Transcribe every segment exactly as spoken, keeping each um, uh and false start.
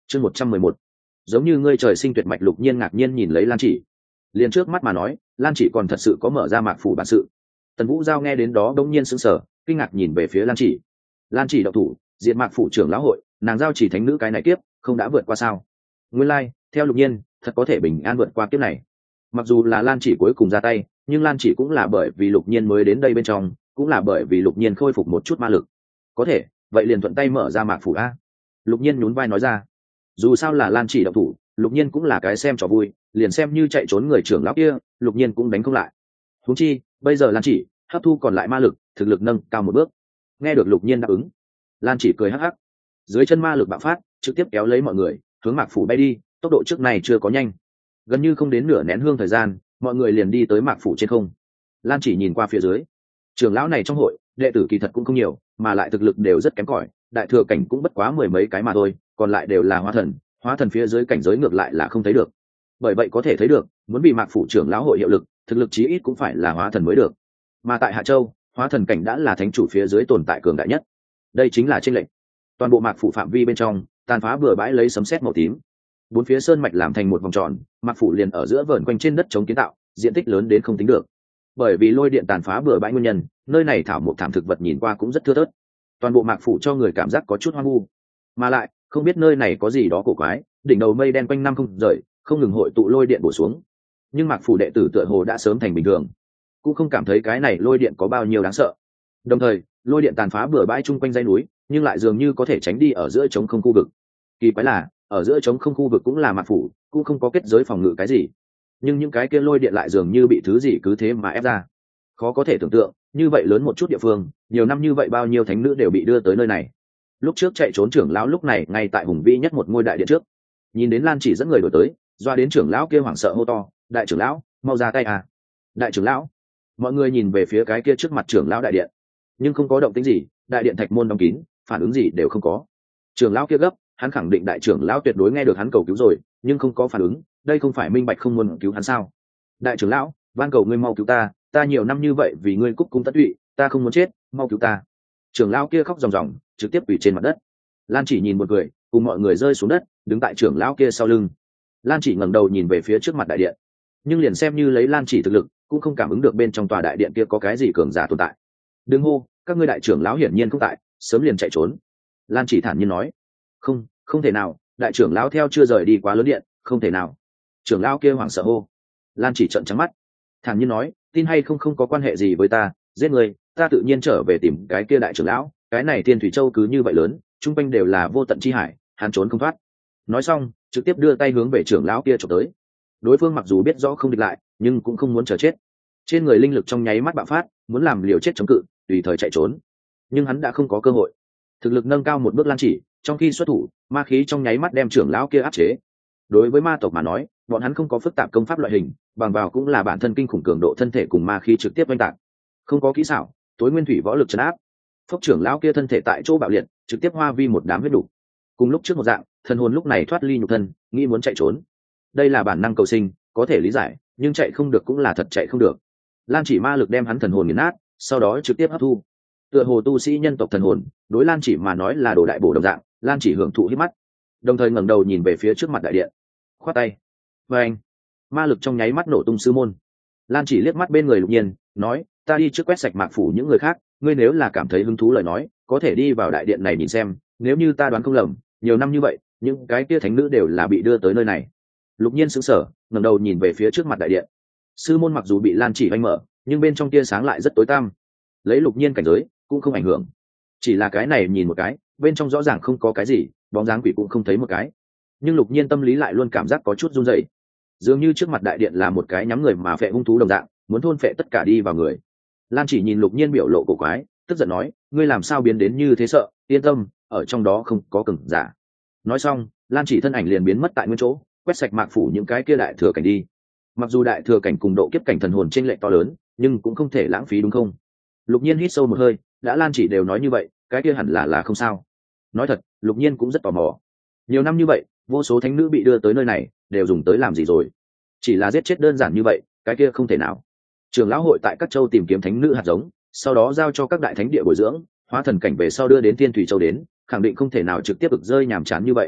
chương một trăm mười một, giống như ngươi trời sinh tuyệt mạch. Lục nhiên ngạc nhiên nhìn lấy Lan Chỉ, liền trước mắt mà nói, Lan Chỉ còn thật sự có mở ra mạc phủ bản sự. Tần Vũ Giao nghe đến đó đống nhiên sững sờ, kinh ngạc nhìn về phía Lan Chỉ. Lan Chỉ độc thủ diệt mạc phủ trưởng lão hội, nàng Giao Chỉ thánh nữ cái này kiếp không đã vượt qua sao? Nguyên lai like, theo Lục nhiên thật có thể bình an vượt qua kiếp này. Mặc dù là Lan Chỉ cuối cùng ra tay, nhưng Lan Chỉ cũng là bởi vì Lục nhiên mới đến đây bên trong, cũng là bởi vì Lục nhiên khôi phục một chút ma lực. Có thể vậy liền thuận tay mở ra mạc phủ a. Lục nhiên nhún vai nói ra. Dù sao là Lan Chỉ độc thủ, Lục nhiên cũng là cái xem trò vui, liền xem như chạy trốn người trưởng lão kia, Lục nhiên cũng đánh không lại. Huống chi bây giờ Lan Chỉ hấp thu còn lại ma lực, thực lực nâng cao một bước. Nghe được Lục nhiên đáp ứng, Lan Chỉ cười hắc hắc, dưới chân ma lực bạo phát, trực tiếp kéo lấy mọi người hướng mạc phủ bay đi. Tốc độ trước này chưa có nhanh, gần như không đến nửa nén hương thời gian, mọi người liền đi tới mạc phủ trên không. Lan Chỉ nhìn qua phía dưới, trưởng lão này trong hội đệ tử kỳ thật cũng không nhiều, mà lại thực lực đều rất kém cỏi, đại thừa cảnh cũng bất quá mười mấy cái mà thôi, còn lại đều là hóa thần. Hóa thần phía dưới cảnh giới ngược lại là không thấy được. Bởi vậy có thể thấy được, muốn bị mạc phủ trưởng lão hội hiệu lực, thực lực chí ít cũng phải là hóa thần mới được. Mà tại Hạ Châu, hóa thần cảnh đã là thánh chủ phía dưới tồn tại cường đại nhất. Đây chính là chênh lệch. Toàn bộ mạc phủ phạm vi bên trong, tàn phá bừa bãi lấy sấm sét màu tím. Bốn phía sơn mạch làm thành một vòng tròn, mạc phủ liền ở giữa vờn quanh trên đất chống kiến tạo, diện tích lớn đến không tính được. Bởi vì lôi điện tàn phá bừa bãi nguyên nhân, nơi này thảo mộc thảm thực vật nhìn qua cũng rất thưa thớt. Toàn bộ mạc phủ cho người cảm giác có chút hoang vu. Mà lại, không biết nơi này có gì đó cổ quái, đỉnh đầu mây đen quanh năm không rời, không ngừng hội tụ lôi điện bổ xuống. Nhưng mạc phủ đệ tử tựa hồ đã sớm thành bình thường, cũng không cảm thấy cái này lôi điện có bao nhiêu đáng sợ. Đồng thời, lôi điện tàn phá bừa bãi chung quanh dãy núi, nhưng lại dường như có thể tránh đi ở giữa trống không khu vực. Kỳ quái là, ở giữa trống không khu vực cũng là mạc phủ, cũng không có kết giới phòng ngự cái gì. Nhưng những cái kia lôi điện lại dường như bị thứ gì cứ thế mà ép ra. Khó có thể tưởng tượng, như vậy lớn một chút địa phương, nhiều năm như vậy bao nhiêu thánh nữ đều bị đưa tới nơi này. Lúc trước chạy trốn trưởng lão lúc này ngay tại hùng vĩ nhất một ngôi đại điện trước, nhìn đến Lan Chỉ dẫn người đổi tới, doa đến trưởng lão kia hoảng sợ hô to, đại trưởng lão mau ra tay à. Đại trưởng lão. Mọi người nhìn về phía cái kia trước mặt trưởng lão đại điện, nhưng không có động tĩnh gì, đại điện thạch môn đóng kín, phản ứng gì đều không có. Trưởng lão kia gấp, hắn khẳng định đại trưởng lão tuyệt đối nghe được hắn cầu cứu rồi, nhưng không có phản ứng, đây không phải minh bạch không muốn cứu hắn sao? Đại trưởng lão, van cầu ngươi mau cứu ta, ta nhiều năm như vậy vì ngươi cúc cung tất tụy, ta không muốn chết, mau cứu ta. Trưởng lão kia khóc ròng ròng, trực tiếp quỳ trên mặt đất. Lan Chỉ nhìn một người, cùng mọi người rơi xuống đất, đứng tại trưởng lão kia sau lưng. Lan Chỉ ngẩng đầu nhìn về phía trước mặt đại điện, nhưng liền xem như lấy Lan Chỉ thực lực, cũng không cảm ứng được bên trong tòa đại điện kia có cái gì cường giả tồn tại. Đừng hô, các ngươi đại trưởng lão hiển nhiên không tại, sớm liền chạy trốn. Lan Chỉ thản nhiên nói. Không, không thể nào, đại trưởng lão theo chưa rời đi quá lớn điện, không thể nào. Trưởng lão kia hoảng sợ hô. Lan Chỉ trợn trắng mắt, thản nhiên nói, tin hay không không có quan hệ gì với ta, giết người, ta tự nhiên trở về tìm cái kia đại trưởng lão, cái này Thiên Thủy Châu cứ như vậy lớn, chung quanh đều là vô tận chi hải, hắn trốn không thoát. Nói xong, trực tiếp đưa tay hướng về trưởng lão kia chụp tới. Đối phương mặc dù biết rõ không địch lại, nhưng cũng không muốn chờ chết. Trên người linh lực trong nháy mắt bạo phát, muốn làm liều chết chống cự, tùy thời chạy trốn. Nhưng hắn đã không có cơ hội. Thực lực nâng cao một bước Lan Chỉ, trong khi xuất thủ, ma khí trong nháy mắt đem trưởng lão kia áp chế. Đối với ma tộc mà nói, bọn hắn không có phức tạp công pháp loại hình, bằng vào cũng là bản thân kinh khủng cường độ thân thể cùng ma khí trực tiếp oanh tạc. Không có kỹ xảo, tối nguyên thủy võ lực trấn áp. Phốc trưởng lão kia thân thể tại chỗ bạo liệt, trực tiếp hoa vi một đám huyết đủ. Cùng lúc trước một dạng, thần hồn lúc này thoát ly nhục thân, nghĩ muốn chạy trốn. Đây là bản năng cầu sinh, có thể lý giải, nhưng chạy không được cũng là thật chạy không được. Lan Chỉ ma lực đem hắn thần hồn nghiền nát, sau đó trực tiếp hấp thu. Tựa hồ tu sĩ nhân tộc thần hồn, đối Lan Chỉ mà nói là đồ đại bổ đồng dạng, Lan Chỉ hưởng thụ hít mắt, đồng thời ngẩng đầu nhìn về phía trước mặt đại điện, khoát tay. Và anh, ma lực trong nháy mắt nổ tung sư môn. Lan Chỉ liếc mắt bên người Lục Nhiên, nói, ta đi trước quét sạch mạc phủ những người khác, ngươi nếu là cảm thấy hứng thú lời nói, có thể đi vào đại điện này nhìn xem, nếu như ta đoán không lầm, nhiều năm như vậy, những cái kia thánh nữ đều là bị đưa tới nơi này. Lục Nhiên sững sờ, ngẩng đầu nhìn về phía trước mặt đại điện. Sư môn mặc dù bị Lan Chỉ oanh mở, nhưng bên trong tia sáng lại rất tối tăm. Lấy Lục Nhiên cảnh giới, cũng không ảnh hưởng. Chỉ là cái này nhìn một cái, bên trong rõ ràng không có cái gì, bóng dáng quỷ cũng không thấy một cái. Nhưng Lục Nhiên tâm lý lại luôn cảm giác có chút run rẩy. Dường như trước mặt đại điện là một cái nhắm người mà phệ hung thú đồng dạng, muốn thôn phệ tất cả đi vào người. Lan Chỉ nhìn Lục Nhiên biểu lộ cổ quái, tức giận nói, ngươi làm sao biến đến như thế sợ, yên tâm, ở trong đó không có cường giả. Nói xong, Lan Chỉ thân ảnh liền biến mất tại nguyên chỗ, quét sạch mạc phủ những cái kia đại thừa cảnh đi. Mặc dù đại thừa cảnh cùng độ kiếp cảnh thần hồn chênh lệch to lớn, nhưng cũng không thể lãng phí đúng không? Lục Nhiên hít sâu một hơi, đã Lan Chỉ đều nói như vậy, cái kia hẳn là là không sao. Nói thật, Lục Nhiên cũng rất tò mò. Nhiều năm như vậy, vô số thánh nữ bị đưa tới nơi này, đều dùng tới làm gì rồi? Chỉ là giết chết đơn giản như vậy, cái kia không thể nào. Trường lão hội tại các châu tìm kiếm thánh nữ hạt giống, sau đó giao cho các đại thánh địa bồi dưỡng, hóa thần cảnh về sau đưa đến Thiên Thủy Châu đến, khẳng định không thể nào trực tiếp ực rơi nhàm chán như vậy.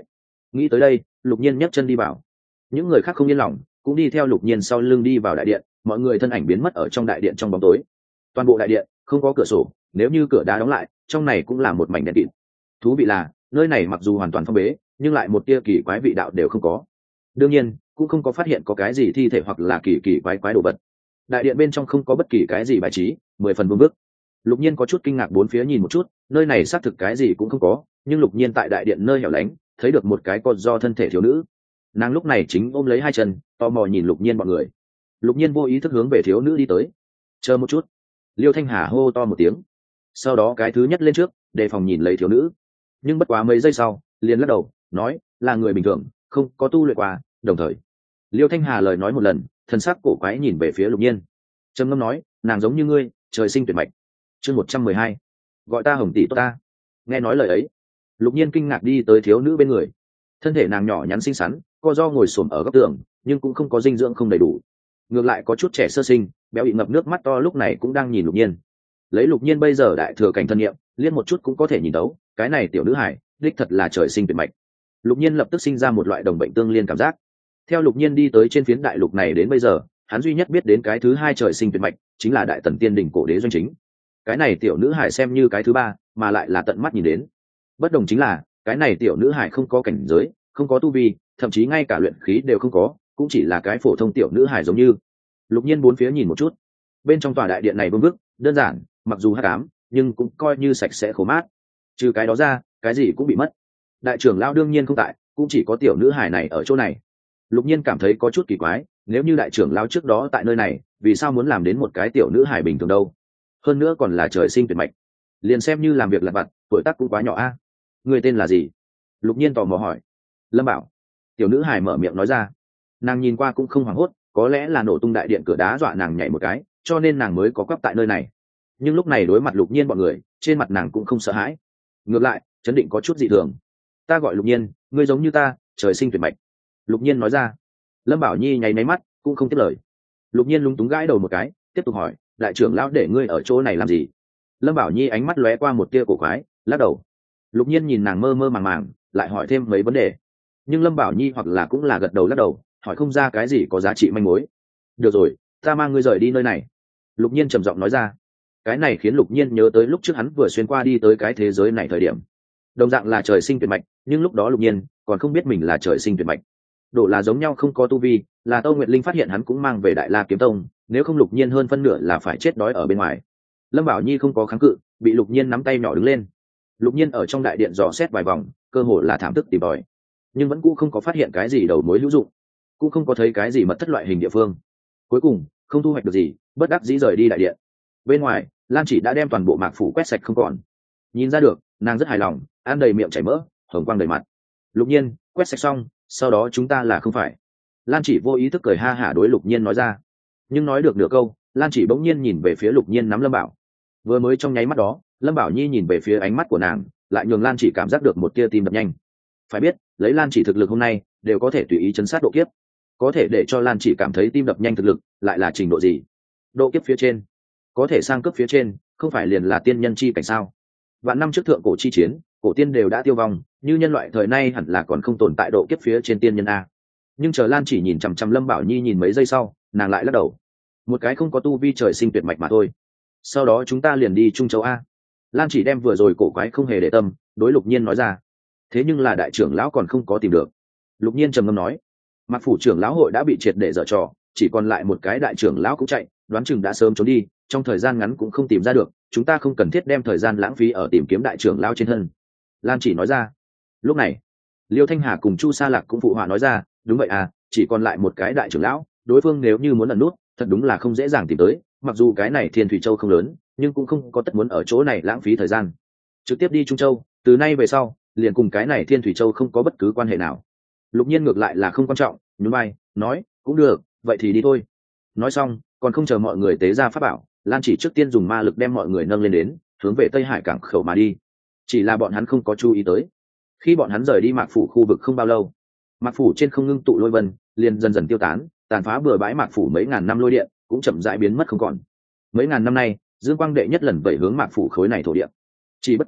Nghĩ tới đây, Lục Nhiên nhấc chân đi vào. Những người khác không yên lòng, cũng đi theo Lục Nhiên sau lưng đi vào đại điện. Mọi người thân ảnh biến mất ở trong đại điện trong bóng tối. Toàn bộ đại điện không có cửa sổ, nếu như cửa đá đóng lại, trong này cũng là một mảnh đen kịt. Thú vị là, nơi này mặc dù hoàn toàn phong bế, nhưng lại một tia kỳ quái vị đạo đều không có. Đương nhiên, cũng không có phát hiện có cái gì thi thể hoặc là kỳ kỳ quái quái đồ vật. Đại điện bên trong không có bất kỳ cái gì bài trí, mười phần vương vức. Lục Nhiên có chút kinh ngạc bốn phía nhìn một chút, nơi này xác thực cái gì cũng không có, nhưng Lục Nhiên tại đại điện nơi hẻo lánh, thấy được một cái con do thân thể thiếu nữ. Nàng lúc này chính ôm lấy hai chân, tò mò nhìn Lục Nhiên bọn người. Lục Nhiên vô ý thức hướng về thiếu nữ đi tới. Chờ một chút. Liêu Thanh Hà hô to một tiếng. Sau đó cái thứ nhất lên trước, đề phòng nhìn lấy thiếu nữ. Nhưng bất quá mấy giây sau, liền lắc đầu, nói, là người bình thường, không có tu luyện qua. Đồng thời, Liêu Thanh Hà lời nói một lần, thần sắc cổ quái nhìn về phía Lục Nhiên. Trầm ngâm nói, nàng giống như ngươi, trời sinh tuyệt mạch. Chương một trăm mười hai, gọi ta Hồng tỷ tốt ta. Nghe nói lời ấy, Lục Nhiên kinh ngạc đi tới thiếu nữ bên người. Thân thể nàng nhỏ nhắn xinh xắn, co do ngồi xổm ở góc tường, nhưng cũng không có dinh dưỡng không đầy đủ. Ngược lại có chút trẻ sơ sinh, béo bị ngập nước mắt to lúc này cũng đang nhìn Lục Nhiên. Lấy Lục Nhiên bây giờ đại thừa cảnh thân nghiệm, liếc một chút cũng có thể nhìn đấu, cái này tiểu nữ hải, đích thật là trời sinh tuyệt mạch. Lục Nhiên lập tức sinh ra một loại đồng bệnh tương liên cảm giác. Theo Lục Nhiên đi tới trên phiến đại lục này đến bây giờ, hắn duy nhất biết đến cái thứ hai trời sinh tuyệt mạch, chính là Đại Tần Tiên Đình cổ đế Doanh Chính. Cái này tiểu nữ hải xem như cái thứ ba, mà lại là tận mắt nhìn đến. Bất đồng chính là, cái này tiểu nữ hải không có cảnh giới, không có tu vi, thậm chí ngay cả luyện khí đều không có, cũng chỉ là cái phổ thông tiểu nữ hải giống như. Lục Nhiên bốn phía nhìn một chút, bên trong tòa đại điện này vương vức, đơn giản, mặc dù hắc ám, nhưng cũng coi như sạch sẽ khô mát. Trừ cái đó ra, cái gì cũng bị mất. Đại trưởng lão đương nhiên không tại, cũng chỉ có tiểu nữ hải này ở chỗ này. Lục Nhiên cảm thấy có chút kỳ quái, nếu như đại trưởng lão trước đó tại nơi này, vì sao muốn làm đến một cái tiểu nữ hải bình thường đâu? Hơn nữa còn là trời sinh tuyệt mạch, liền xem như làm việc lặt vặt, tuổi tác cũng quá nhỏ a. Người tên là gì? Lục Nhiên tò mò hỏi. Lâm Bảo. Tiểu nữ hải mở miệng nói ra. Nàng nhìn qua cũng không hoảng hốt, có lẽ là nổ tung đại điện cửa đá dọa nàng nhảy một cái, cho nên nàng mới có quắp tại nơi này. Nhưng lúc này đối mặt Lục Nhiên bọn người, trên mặt nàng cũng không sợ hãi, ngược lại chấn định có chút dị thường. Ta gọi Lục Nhiên, ngươi giống như ta, trời sinh tuyệt mạch. Lục Nhiên nói ra. Lâm Bảo Nhi nháy máy mắt, cũng không tiếp lời. Lục Nhiên lúng túng gãi đầu một cái, tiếp tục hỏi, đại trưởng lão để ngươi ở chỗ này làm gì? Lâm Bảo Nhi ánh mắt lóe qua một tia cổ quái, lắc đầu. Lục Nhiên nhìn nàng mơ mơ màng màng, lại hỏi thêm mấy vấn đề. Nhưng Lâm Bảo Nhi hoặc là cũng là gật đầu lắc đầu, hỏi không ra cái gì có giá trị manh mối. Được rồi, ta mang ngươi rời đi nơi này. Lục Nhiên trầm giọng nói ra. Cái này khiến Lục Nhiên nhớ tới lúc trước hắn vừa xuyên qua đi tới cái thế giới này thời điểm. Đồng dạng là trời sinh tuyệt mạch, nhưng lúc đó Lục Nhiên còn không biết mình là trời sinh tuyệt mạch. Độ là giống nhau không có tu vi, là Tâu Nguyệt Linh phát hiện hắn cũng mang về Đại La Kiếm Tông, nếu không Lục Nhiên hơn phân nửa là phải chết đói ở bên ngoài. Lâm Bảo Nhi không có kháng cự, bị Lục Nhiên nắm tay nhỏ đứng lên. Lục Nhiên ở trong đại điện dò xét vài vòng, cơ hồ là thảm thức tìm tòi, nhưng vẫn cũ không có phát hiện cái gì đầu mối hữu dụng, cũng không có thấy cái gì mật thất loại hình địa phương. Cuối cùng không thu hoạch được gì, bất đắc dĩ rời đi đại điện. Bên ngoài, Lam Chỉ đã đem toàn bộ mạc phủ quét sạch không còn. Nhìn ra được, nàng rất hài lòng, ăn đầy miệng chảy mỡ, hồng quang đầy mặt. Lục Nhiên, quét sạch xong, sau đó chúng ta là không phải. Lam Chỉ vô ý thức cười ha hả đối Lục Nhiên nói ra. Nhưng nói được nửa câu, Lam Chỉ bỗng nhiên nhìn về phía Lục Nhiên nắm Lâm Bảo. Vừa mới trong nháy mắt đó, Lâm Bảo Nhi nhìn về phía ánh mắt của nàng, lại nhường Lan Chỉ cảm giác được một tia tim đập nhanh. Phải biết, lấy Lan Chỉ thực lực hôm nay, đều có thể tùy ý chấn sát độ kiếp. Có thể để cho Lan Chỉ cảm thấy tim đập nhanh thực lực, lại là trình độ gì? Độ kiếp phía trên, có thể sang cấp phía trên, không phải liền là tiên nhân chi cảnh sao? Vạn năm trước thượng cổ chi chiến, cổ tiên đều đã tiêu vong, như nhân loại thời nay hẳn là còn không tồn tại độ kiếp phía trên tiên nhân a. Nhưng chờ Lan Chỉ nhìn chằm chằm Lâm Bảo Nhi nhìn mấy giây sau, nàng lại lắc đầu. Một cái không có tu vi trời sinh tuyệt mạch mà thôi. Sau đó chúng ta liền đi Trung Châu a. Lan Chỉ đem vừa rồi cổ quái không hề để tâm, đối Lục Nhiên nói ra. Thế nhưng là đại trưởng lão còn không có tìm được. Lục Nhiên trầm ngâm nói. Mạc phủ trưởng lão hội đã bị triệt để dở trò, chỉ còn lại một cái đại trưởng lão cũng chạy, đoán chừng đã sớm trốn đi, trong thời gian ngắn cũng không tìm ra được, chúng ta không cần thiết đem thời gian lãng phí ở tìm kiếm đại trưởng lão trên thân. Lan Chỉ nói ra. Lúc này, Liêu Thanh Hà cùng Chu Sa Lạc cũng phụ họa nói ra, đúng vậy à, chỉ còn lại một cái đại trưởng lão, đối phương nếu như muốn ẩn nút, thật đúng là không dễ dàng tìm tới, mặc dù cái này Thiên Thủy Châu không lớn, nhưng cũng không có tất muốn ở chỗ này lãng phí thời gian. Trực tiếp đi Trung Châu, từ nay về sau, liền cùng cái này Thiên Thủy Châu không có bất cứ quan hệ nào. Lục Nhiên ngược lại là không quan trọng, nhún vai, nói, cũng được, vậy thì đi thôi. Nói xong, còn không chờ mọi người tế ra pháp bảo, Lan Chỉ trước tiên dùng ma lực đem mọi người nâng lên đến, hướng về Tây Hải cảng khẩu mà đi. Chỉ là bọn hắn không có chú ý tới. Khi bọn hắn rời đi Mạc phủ khu vực không bao lâu, Mạc phủ trên không ngưng tụ lôi vân, liền dần dần tiêu tán, tàn phá bừa bãi Mạc phủ mấy ngàn năm lôi điện, cũng chậm rãi biến mất không còn. Mấy ngàn năm nay, Dương Quang đệ nhất lần vẩy hướng Mạc phủ khối này thổ địa. Chỉ bất quá,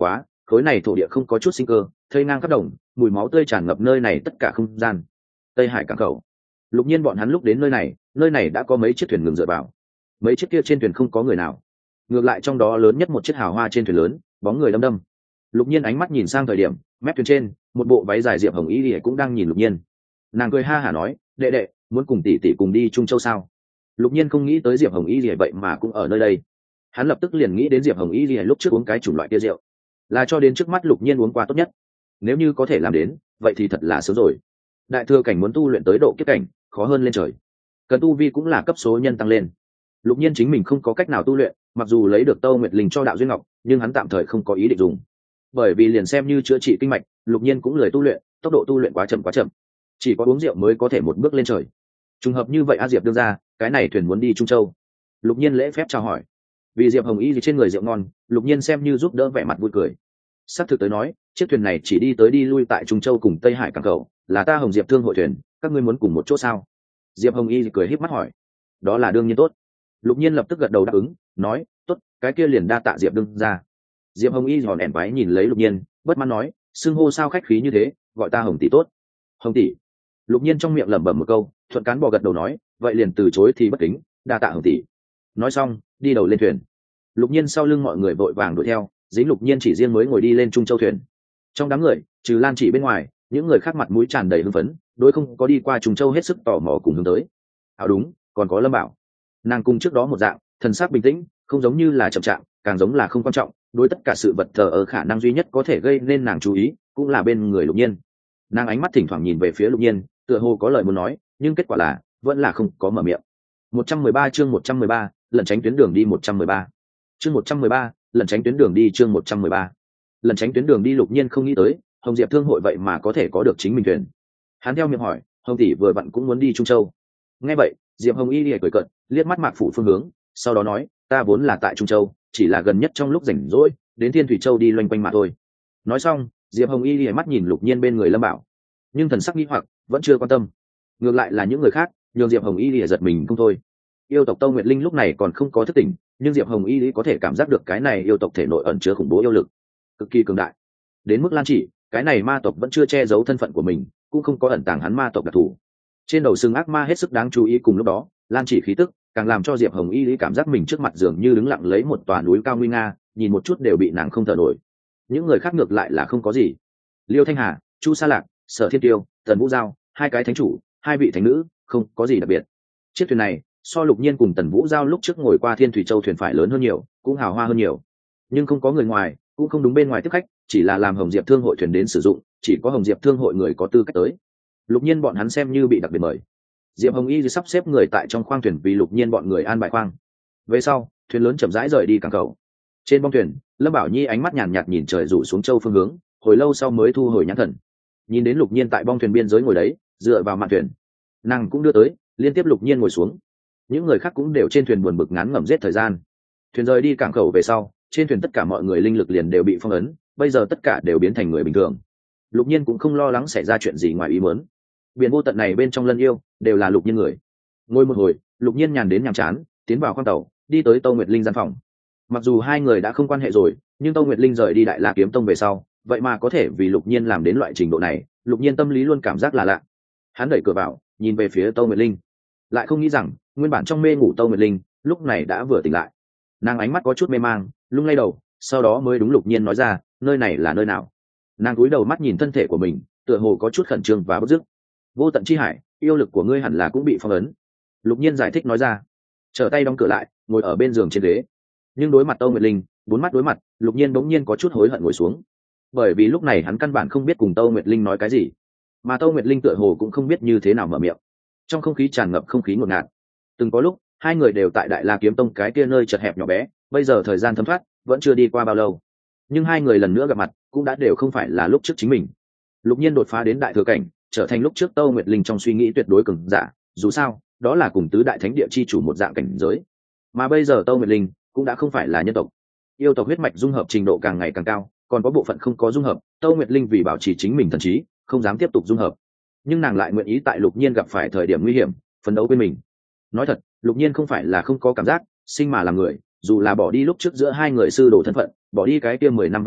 khối này thổ địa không có chút sinh cơ, thây ngang khắp đồng, mùi máu tươi tràn ngập nơi này tất cả không gian. Tây Hải cảng khẩu. Lục Nhiên bọn hắn lúc đến nơi này, nơi này đã có mấy chiếc thuyền ngừng dựa vào. Mấy chiếc kia trên thuyền không có người nào. Ngược lại trong đó lớn nhất một chiếc hào hoa trên thuyền lớn, bóng người đăm đăm. Lục Nhiên ánh mắt nhìn sang thời điểm, mép thuyền trên, một bộ váy dài Diệp Hồng Y Lệ cũng đang nhìn Lục Nhiên. Nàng cười ha hả nói, "Đệ đệ, muốn cùng tỷ tỷ cùng đi Trung Châu sao?" Lục Nhiên không nghĩ tới Diệp Hồng Y Lệ vậy mà cũng ở nơi đây. Hắn lập tức liền nghĩ đến Diệp Hồng Y Lệ lúc trước uống cái chủng loại kia rượu, là cho đến trước mắt Lục Nhiên uống qua tốt nhất. Nếu như có thể làm đến, vậy thì thật là sớm rồi. Đại thừa cảnh muốn tu luyện tới độ kiếp cảnh, khó hơn lên trời. Cần tu vi cũng là cấp số nhân tăng lên. Lục Nhiên chính mình không có cách nào tu luyện, mặc dù lấy được Tâu Nguyệt Linh cho đạo duyên ngọc, nhưng hắn tạm thời không có ý định dùng. Bởi vì liền xem như chữa trị kinh mạch, Lục Nhiên cũng lười tu luyện, tốc độ tu luyện quá chậm quá chậm. Chỉ có uống rượu mới có thể một bước lên trời. Trùng hợp như vậy A Diệp đưa ra, cái này thuyền muốn đi Trung Châu. Lục Nhiên lễ phép chào hỏi. Vì Diệp Hồng Y gì trên người rượu ngon, Lục Nhiên xem như giúp đỡ vẻ mặt vui cười. Sắp thực tới nói, chiếc thuyền này chỉ đi tới đi lui tại Trung Châu cùng Tây Hải cảng khẩu, là ta Hồng Diệp thương hội thuyền, các ngươi muốn cùng một chỗ sao? Diệp Hồng Y cười híp mắt hỏi. Đó là đương nhiên tốt. Lục Nhiên lập tức gật đầu đáp ứng, nói, tốt, cái kia liền đa tạ Diệp đương ra. Diệp Hồng Y hòn ẻn váy nhìn lấy Lục Nhiên, bất mãn nói, xưng hô sao khách khí như thế, gọi ta Hồng tỷ tốt. Hồng tỷ. Lục Nhiên trong miệng lẩm bẩm một câu, thuận cán bò gật đầu nói, vậy liền từ chối thì bất kính, đa tạ Hồng tỷ. Nói xong, đi đầu lên thuyền. Lục Nhiên sau lưng mọi người vội vàng đuổi theo, dính Lục Nhiên chỉ riêng mới ngồi đi lên Trung Châu thuyền. Trong đám người, trừ Lan Chỉ bên ngoài, những người khác mặt mũi tràn đầy hưng phấn, đối không có đi qua Trung Châu hết sức tò mò cùng hướng tới. À đúng, còn có Lâm Bảo. Nàng cùng trước đó một dạng, thần sắc bình tĩnh, không giống như là chậm chạp, càng giống là không quan trọng, đối tất cả sự vật thờ ở khả năng duy nhất có thể gây nên nàng chú ý, cũng là bên người Lục Nhiên. Nàng ánh mắt thỉnh thoảng nhìn về phía Lục Nhiên, tựa hồ có lời muốn nói, nhưng kết quả là vẫn là không có mở miệng. một trăm mười ba chương một trăm mười ba, lần tránh tuyến đường đi một trăm mười ba. Chương một trăm mười ba, lần tránh tuyến đường đi chương một trăm mười ba. Lần tránh tuyến đường đi Lục Nhiên không nghĩ tới, Hồng Diệp thương hội vậy mà có thể có được chính mình thuyền. Hắn theo miệng hỏi, Hồng tỷ vừa vặn cũng muốn đi Trung Châu. Nghe vậy, Diệp Hồng Y lìa cười cợt, liếc mắt Mạc Phủ phương hướng, sau đó nói, ta vốn là tại Trung Châu, chỉ là gần nhất trong lúc rảnh rỗi, đến Thiên Thủy Châu đi loanh quanh mà thôi. Nói xong, Diệp Hồng Y lìa mắt nhìn Lục Nhiên bên người Lâm Bảo, nhưng thần sắc nghi hoặc vẫn chưa quan tâm. Ngược lại là những người khác, nhường Diệp Hồng Y lìa giật mình không thôi. Yêu tộc Tâu Nguyệt Linh lúc này còn không có thức tỉnh, nhưng Diệp Hồng Y lìa có thể cảm giác được cái này yêu tộc thể nội ẩn chứa khủng bố yêu lực, cực kỳ cường đại. Đến mức Lan Chỉ, cái này ma tộc vẫn chưa che giấu thân phận của mình, cũng không có ẩn tàng hắn ma tộc đặc thù. Trên đầu sừng ác ma hết sức đáng chú ý, cùng lúc đó, Lan Chỉ khí tức càng làm cho Diệp Hồng Y lý cảm giác mình trước mặt dường như đứng lặng lấy một tòa núi cao nguy nga, nhìn một chút đều bị nàng không thở nổi. Những người khác ngược lại là không có gì. Liêu Thanh Hà, Chu Sa Lạc, Sở Thiên Tiêu, Tần Vũ Giao, hai cái thánh chủ, hai vị thánh nữ, không có gì đặc biệt. Chiếc thuyền này, so Lục Nhiên cùng Tần Vũ Giao lúc trước ngồi qua Thiên Thủy Châu thuyền phải lớn hơn nhiều, cũng hào hoa hơn nhiều. Nhưng không có người ngoài, cũng không đúng bên ngoài tiếp khách, chỉ là làm Hồng Diệp thương hội thuyền đến sử dụng, chỉ có Hồng Diệp thương hội người có tư cách tới. Lục Nhiên bọn hắn xem như bị đặc biệt mời. Diệp Hồng Y sắp xếp người tại trong khoang thuyền vì Lục Nhiên bọn người an bài khoang. Về sau, thuyền lớn chậm rãi rời đi cảng cầu. Trên bong thuyền, Lâm Bảo Nhi ánh mắt nhàn nhạt nhìn trời rủ xuống châu phương hướng, hồi lâu sau mới thu hồi nhãn thần. Nhìn đến Lục Nhiên tại bong thuyền biên giới ngồi đấy, dựa vào mạn thuyền, nàng cũng đưa tới, liên tiếp Lục Nhiên ngồi xuống. Những người khác cũng đều trên thuyền buồn bực ngán ngẩm giết thời gian. Thuyền rời đi cảng khẩu về sau, trên thuyền tất cả mọi người linh lực liền đều bị phong ấn, bây giờ tất cả đều biến thành người bình thường. Lục Nhiên cũng không lo lắng xảy ra chuyện gì ngoài ý muốn. Biển vô tận này bên trong lân yêu đều là Lục Nhiên người. Ngồi một hồi, Lục Nhiên nhàn đến nhàm chán, tiến vào khoang tàu, đi tới Tô Nguyệt Linh gian phòng. Mặc dù hai người đã không quan hệ rồi, nhưng Tô Nguyệt Linh rời đi Đại La Kiếm Tông về sau, vậy mà có thể vì Lục Nhiên làm đến loại trình độ này, Lục Nhiên tâm lý luôn cảm giác là lạ. Hắn đẩy cửa vào, nhìn về phía Tô Nguyệt Linh, lại không nghĩ rằng nguyên bản trong mê ngủ Tô Nguyệt Linh lúc này đã vừa tỉnh lại. Nàng ánh mắt có chút mê mang, lung lay đầu, sau đó mới đúng Lục Nhiên nói ra, nơi này là nơi nào? Nàng cúi đầu mắt nhìn thân thể của mình, tựa hồ có chút khẩn trương và bức dứt. Vô tận chi hải, yêu lực của ngươi hẳn là cũng bị phong ấn. Lục Nhiên giải thích nói ra, trở tay đóng cửa lại, ngồi ở bên giường trên ghế. Nhưng đối mặt Tô Nguyệt Linh, bốn mắt đối mặt, Lục Nhiên bỗng nhiên có chút hối hận ngồi xuống, bởi vì lúc này hắn căn bản không biết cùng Tô Nguyệt Linh nói cái gì, mà Tô Nguyệt Linh tựa hồ cũng không biết như thế nào mở miệng. Trong không khí tràn ngập không khí ngột ngạt. Từng có lúc, hai người đều tại Đại La Kiếm Tông cái kia nơi chật hẹp nhỏ bé, bây giờ thời gian thấm thoát, vẫn chưa đi qua bao lâu, nhưng hai người lần nữa gặp mặt, cũng đã đều không phải là lúc trước chính mình. Lục Nhiên đột phá đến đại thừa cảnh, trở thành lúc trước Tô Nguyệt Linh trong suy nghĩ tuyệt đối cường giả, dù sao, đó là cùng tứ đại thánh địa chi chủ một dạng cảnh giới. Mà bây giờ Tô Nguyệt Linh cũng đã không phải là nhân tộc. Yêu tộc huyết mạch dung hợp trình độ càng ngày càng cao, còn có bộ phận không có dung hợp, Tô Nguyệt Linh vì bảo trì chính mình thần trí, không dám tiếp tục dung hợp. Nhưng nàng lại nguyện ý tại Lục Nhiên gặp phải thời điểm nguy hiểm, phấn đấu bên mình. Nói thật, Lục Nhiên không phải là không có cảm giác, sinh mà làm người, dù là bỏ đi lúc trước giữa hai người sư đồ thân phận, bỏ đi cái kia mười năm vắng vẻ,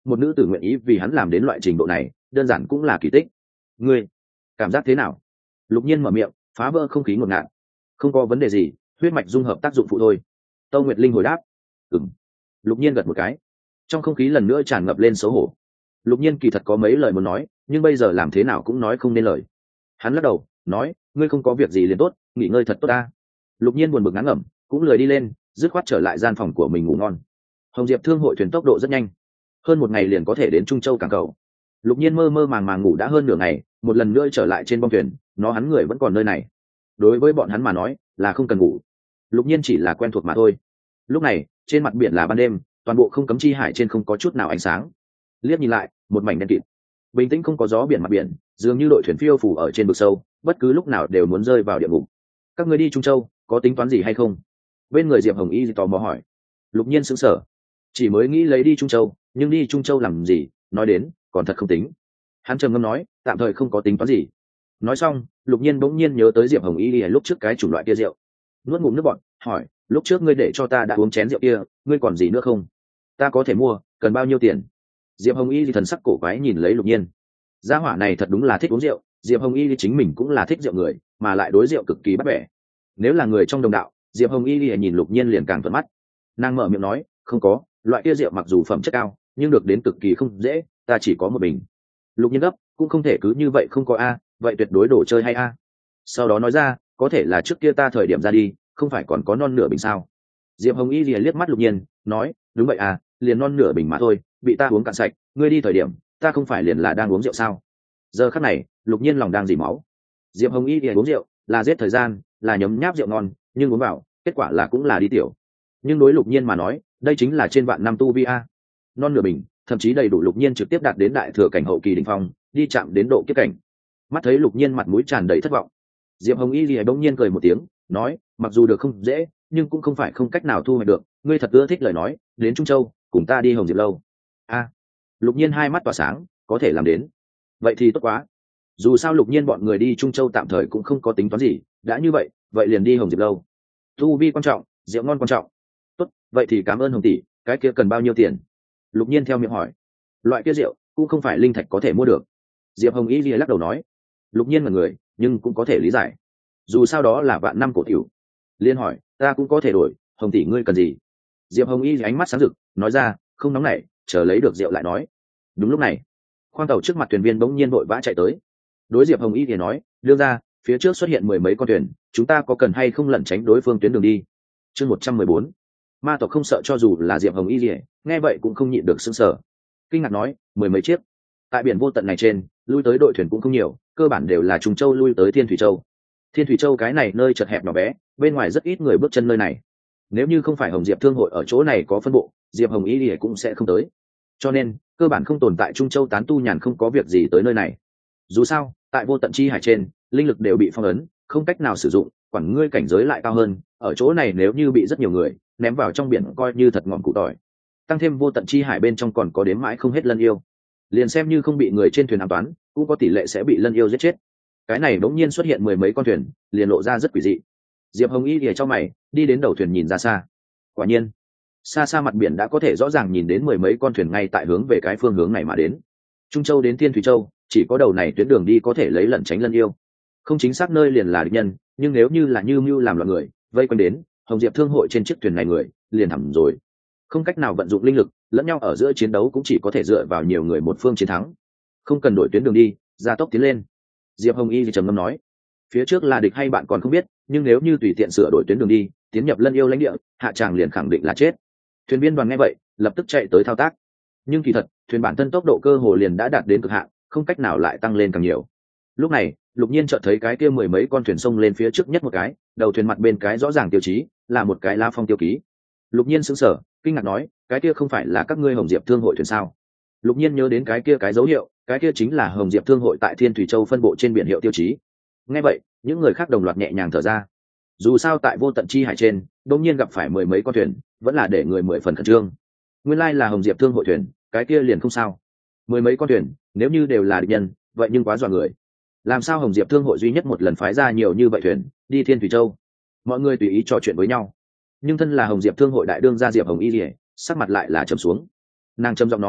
một nữ tử nguyện ý vì hắn làm đến loại trình độ này đơn giản cũng là kỳ tích. Ngươi cảm giác thế nào? Lục Nhiên mở miệng phá vỡ không khí ngột ngạt. Không có vấn đề gì, huyết mạch dung hợp tác dụng phụ thôi. Tâu Nguyệt Linh hồi đáp. Ừm. Lục Nhiên gật một cái. Trong không khí lần nữa tràn ngập lên xấu hổ. Lục Nhiên kỳ thật có mấy lời muốn nói, nhưng bây giờ làm thế nào cũng nói không nên lời. Hắn lắc đầu nói, ngươi không có việc gì liền tốt, nghỉ ngơi thật tốt ta. Lục Nhiên buồn bực ngán ngẩm, cũng lười đi lên, dứt khoát trở lại gian phòng của mình ngủ ngon. Hồng Diệp Thương hội thuyền tốc độ rất nhanh, hơn một ngày liền có thể đến Trung Châu cảng cầu. Lục Nhiên mơ mơ màng màng ngủ đã hơn nửa ngày, một lần nữa trở lại trên bong thuyền, nó hắn người vẫn còn nơi này. Đối với bọn hắn mà nói, là không cần ngủ. Lục Nhiên chỉ là quen thuộc mà thôi. Lúc này, trên mặt biển là ban đêm, toàn bộ không cấm chi hải trên không có chút nào ánh sáng. Liếc nhìn lại, một mảnh đen kịt. Bình tĩnh không có gió biển mặt biển, dường như đội thuyền phiêu phù ở trên vực sâu, bất cứ lúc nào đều muốn rơi vào địa ngục. Các người đi Trung Châu, có tính toán gì hay không? Bên người Diệp Hồng Y tò mò hỏi. Lục Nhiên sững sờ, chỉ mới nghĩ lấy đi Trung Châu, nhưng đi Trung Châu làm gì, nói đến còn thật không tính. Hắn trầm ngâm nói, tạm thời không có tính toán gì. Nói xong, Lục Nhiên bỗng nhiên nhớ tới Diệp Hồng Y lúc trước cái chủng loại kia rượu, nuốt ngụm nước bọt, hỏi, lúc trước ngươi để cho ta đã uống chén rượu kia, ngươi còn gì nữa không? Ta có thể mua, cần bao nhiêu tiền? Diệp Hồng Y thì thần sắc cổ quái nhìn lấy Lục Nhiên. Gia hỏa này thật đúng là thích uống rượu, Diệp Hồng Y thì chính mình cũng là thích rượu người, mà lại đối rượu cực kỳ bắt bẻ. Nếu là người trong đồng đạo, Diệp Hồng Y thì nhìn Lục Nhiên liền càng thuận mắt. Nàng mở miệng nói, không có, loại kia rượu mặc dù phẩm chất cao, nhưng được đến cực kỳ không dễ, ta chỉ có một bình. Lục Nhiên gấp, cũng không thể cứ như vậy không có a, vậy tuyệt đối đồ chơi hay a. Sau đó nói ra, có thể là trước kia ta thời điểm ra đi, không phải còn có non nửa bình sao? Diệp Hồng Y lìa liếc mắt Lục Nhiên, nói, đúng vậy à, liền non nửa bình mà thôi, bị ta uống cạn sạch, ngươi đi thời điểm, ta không phải liền là đang uống rượu sao? Giờ khắc này, Lục Nhiên lòng đang dỉ máu. Diệp Hồng Y lìa uống rượu, là giết thời gian, là nhấm nháp rượu ngon, nhưng uống vào, kết quả là cũng là đi tiểu. Nhưng đối Lục Nhiên mà nói, đây chính là trên vạn năm tu vi a. Non nửa bình, thậm chí đầy đủ Lục Nhiên trực tiếp đạt đến đại thừa cảnh hậu kỳ đỉnh phong, đi chạm đến độ kiếp cảnh. Mắt thấy Lục Nhiên mặt mũi tràn đầy thất vọng, Diệp Hồng Y lìa bỗng nhiên cười một tiếng, nói, mặc dù được không dễ, nhưng cũng không phải không cách nào thu hoạch được, ngươi thật ưa thích lời nói, đến Trung Châu, cùng ta đi Hồng Diệp lâu. A. Lục Nhiên hai mắt tỏa sáng, có thể làm đến. Vậy thì tốt quá. Dù sao Lục Nhiên bọn người đi Trung Châu tạm thời cũng không có tính toán gì, đã như vậy, vậy liền đi Hồng Diệp lâu. Tu vi quan trọng, rượu ngon quan trọng. Tốt, vậy thì cảm ơn Hồng tỷ, cái kia cần bao nhiêu tiền? Lục Nhiên theo miệng hỏi. Loại kia rượu cũng không phải linh thạch có thể mua được. Diệp Hồng Y lìa lắc đầu nói. Lục Nhiên là người, nhưng cũng có thể lý giải. Dù sao đó là vạn năm cổ tiểu. Liên hỏi, ta cũng có thể đổi, Hồng tỷ ngươi cần gì? Diệp Hồng Y ánh mắt sáng rực, nói ra, không nóng nảy, chờ lấy được rượu lại nói. Đúng lúc này, khoang tàu trước mặt thuyền viên bỗng nhiên vội vã chạy tới. Đối Diệp Hồng Y thì nói, đưa ra, phía trước xuất hiện mười mấy con thuyền, chúng ta có cần hay không lẩn tránh đối phương tuyến đường đi? Chương một trăm mười bốn. Ma tộc không sợ cho dù là Diệp Hồng Y gì, nghe vậy cũng không nhịn được sững sờ. Kinh ngạc nói, mười mấy chiếc. Tại biển vô tận này trên, lui tới đội thuyền cũng không nhiều, cơ bản đều là Trung Châu lui tới Thiên Thủy Châu. Thiên Thủy Châu cái này nơi chật hẹp nhỏ bé, bên ngoài rất ít người bước chân nơi này. Nếu như không phải Hồng Diệp Thương hội ở chỗ này có phân bộ, Diệp Hồng Y thì cũng sẽ không tới. Cho nên, cơ bản không tồn tại Trung Châu tán tu nhàn không có việc gì tới nơi này. Dù sao, tại vô tận chi hải trên, linh lực đều bị phong ấn, không cách nào sử dụng, quản ngươi cảnh giới lại cao hơn, ở chỗ này nếu như bị rất nhiều người ném vào trong biển coi như thật ngọn cụ tỏi. Tăng thêm vô tận chi hải bên trong còn có đếm mãi không hết lân yêu, liền xem như không bị người trên thuyền ám toán, cũng có tỷ lệ sẽ bị lân yêu giết chết. Cái này đống nhiên xuất hiện mười mấy con thuyền, liền lộ ra rất quỷ dị. Diệp Hồng Y lìa cho mày, đi đến đầu thuyền nhìn ra xa. Quả nhiên, xa xa mặt biển đã có thể rõ ràng nhìn đến mười mấy con thuyền ngay tại hướng về cái phương hướng này mà đến. Trung Châu đến Thiên Thủy Châu, chỉ có đầu này tuyến đường đi có thể lấy lẩn tránh lân yêu. Không chính xác nơi liền là địch nhân, nhưng nếu như là như mưu làm loạn người, vây quanh đến, Hồng Diệp Thương hội trên chiếc thuyền này người, liền hẳn rồi. Không cách nào vận dụng linh lực, lẫn nhau ở giữa chiến đấu cũng chỉ có thể dựa vào nhiều người một phương chiến thắng. Không cần đổi tuyến đường đi, gia tốc tiến lên. Diệp Hồng Y thì trầm ngâm nói, phía trước là địch hay bạn còn không biết, nhưng nếu như tùy tiện sửa đổi tuyến đường đi, tiến nhập lân yêu lãnh địa, hạ tràng liền khẳng định là chết. Thuyền viên đoàn nghe vậy, lập tức chạy tới thao tác. Nhưng kỳ thật, thuyền bản thân tốc độ cơ hồ liền đã đạt đến cực hạn, không cách nào lại tăng lên càng nhiều. Lúc này, Lục Nhiên chợt thấy cái kia mười mấy con thuyền sông lên phía trước nhất một cái, đầu thuyền mặt bên cái rõ ràng tiêu chí, là một cái lá phong tiêu ký. Lục Nhiên sững sờ, kinh ngạc nói, cái kia không phải là các ngươi Hồng Diệp Thương hội thuyền sao? Lục Nhiên nhớ đến cái kia cái dấu hiệu, cái kia chính là Hồng Diệp Thương hội tại Thiên Thủy Châu phân bộ trên biển hiệu tiêu chí. Nghe vậy, những người khác đồng loạt nhẹ nhàng thở ra. Dù sao tại vô tận chi hải trên, đột nhiên gặp phải mười mấy con thuyền, vẫn là để người mười phần khẩn trương. Nguyên lai là Hồng Diệp Thương hội thuyền, cái kia liền không sao. Mười mấy con thuyền, nếu như đều là địch nhân, vậy nhưng quá dọa người. Làm sao Hồng Diệp Thương hội duy nhất một lần phái ra nhiều như vậy thuyền đi Thiên Thủy Châu? Mọi người tùy ý trò chuyện với nhau, nhưng thân là Hồng Diệp Thương hội đại đương gia Diệp Hồng Y Lệ, sắc mặt lại là trầm xuống. Nàng trầm giọng nói,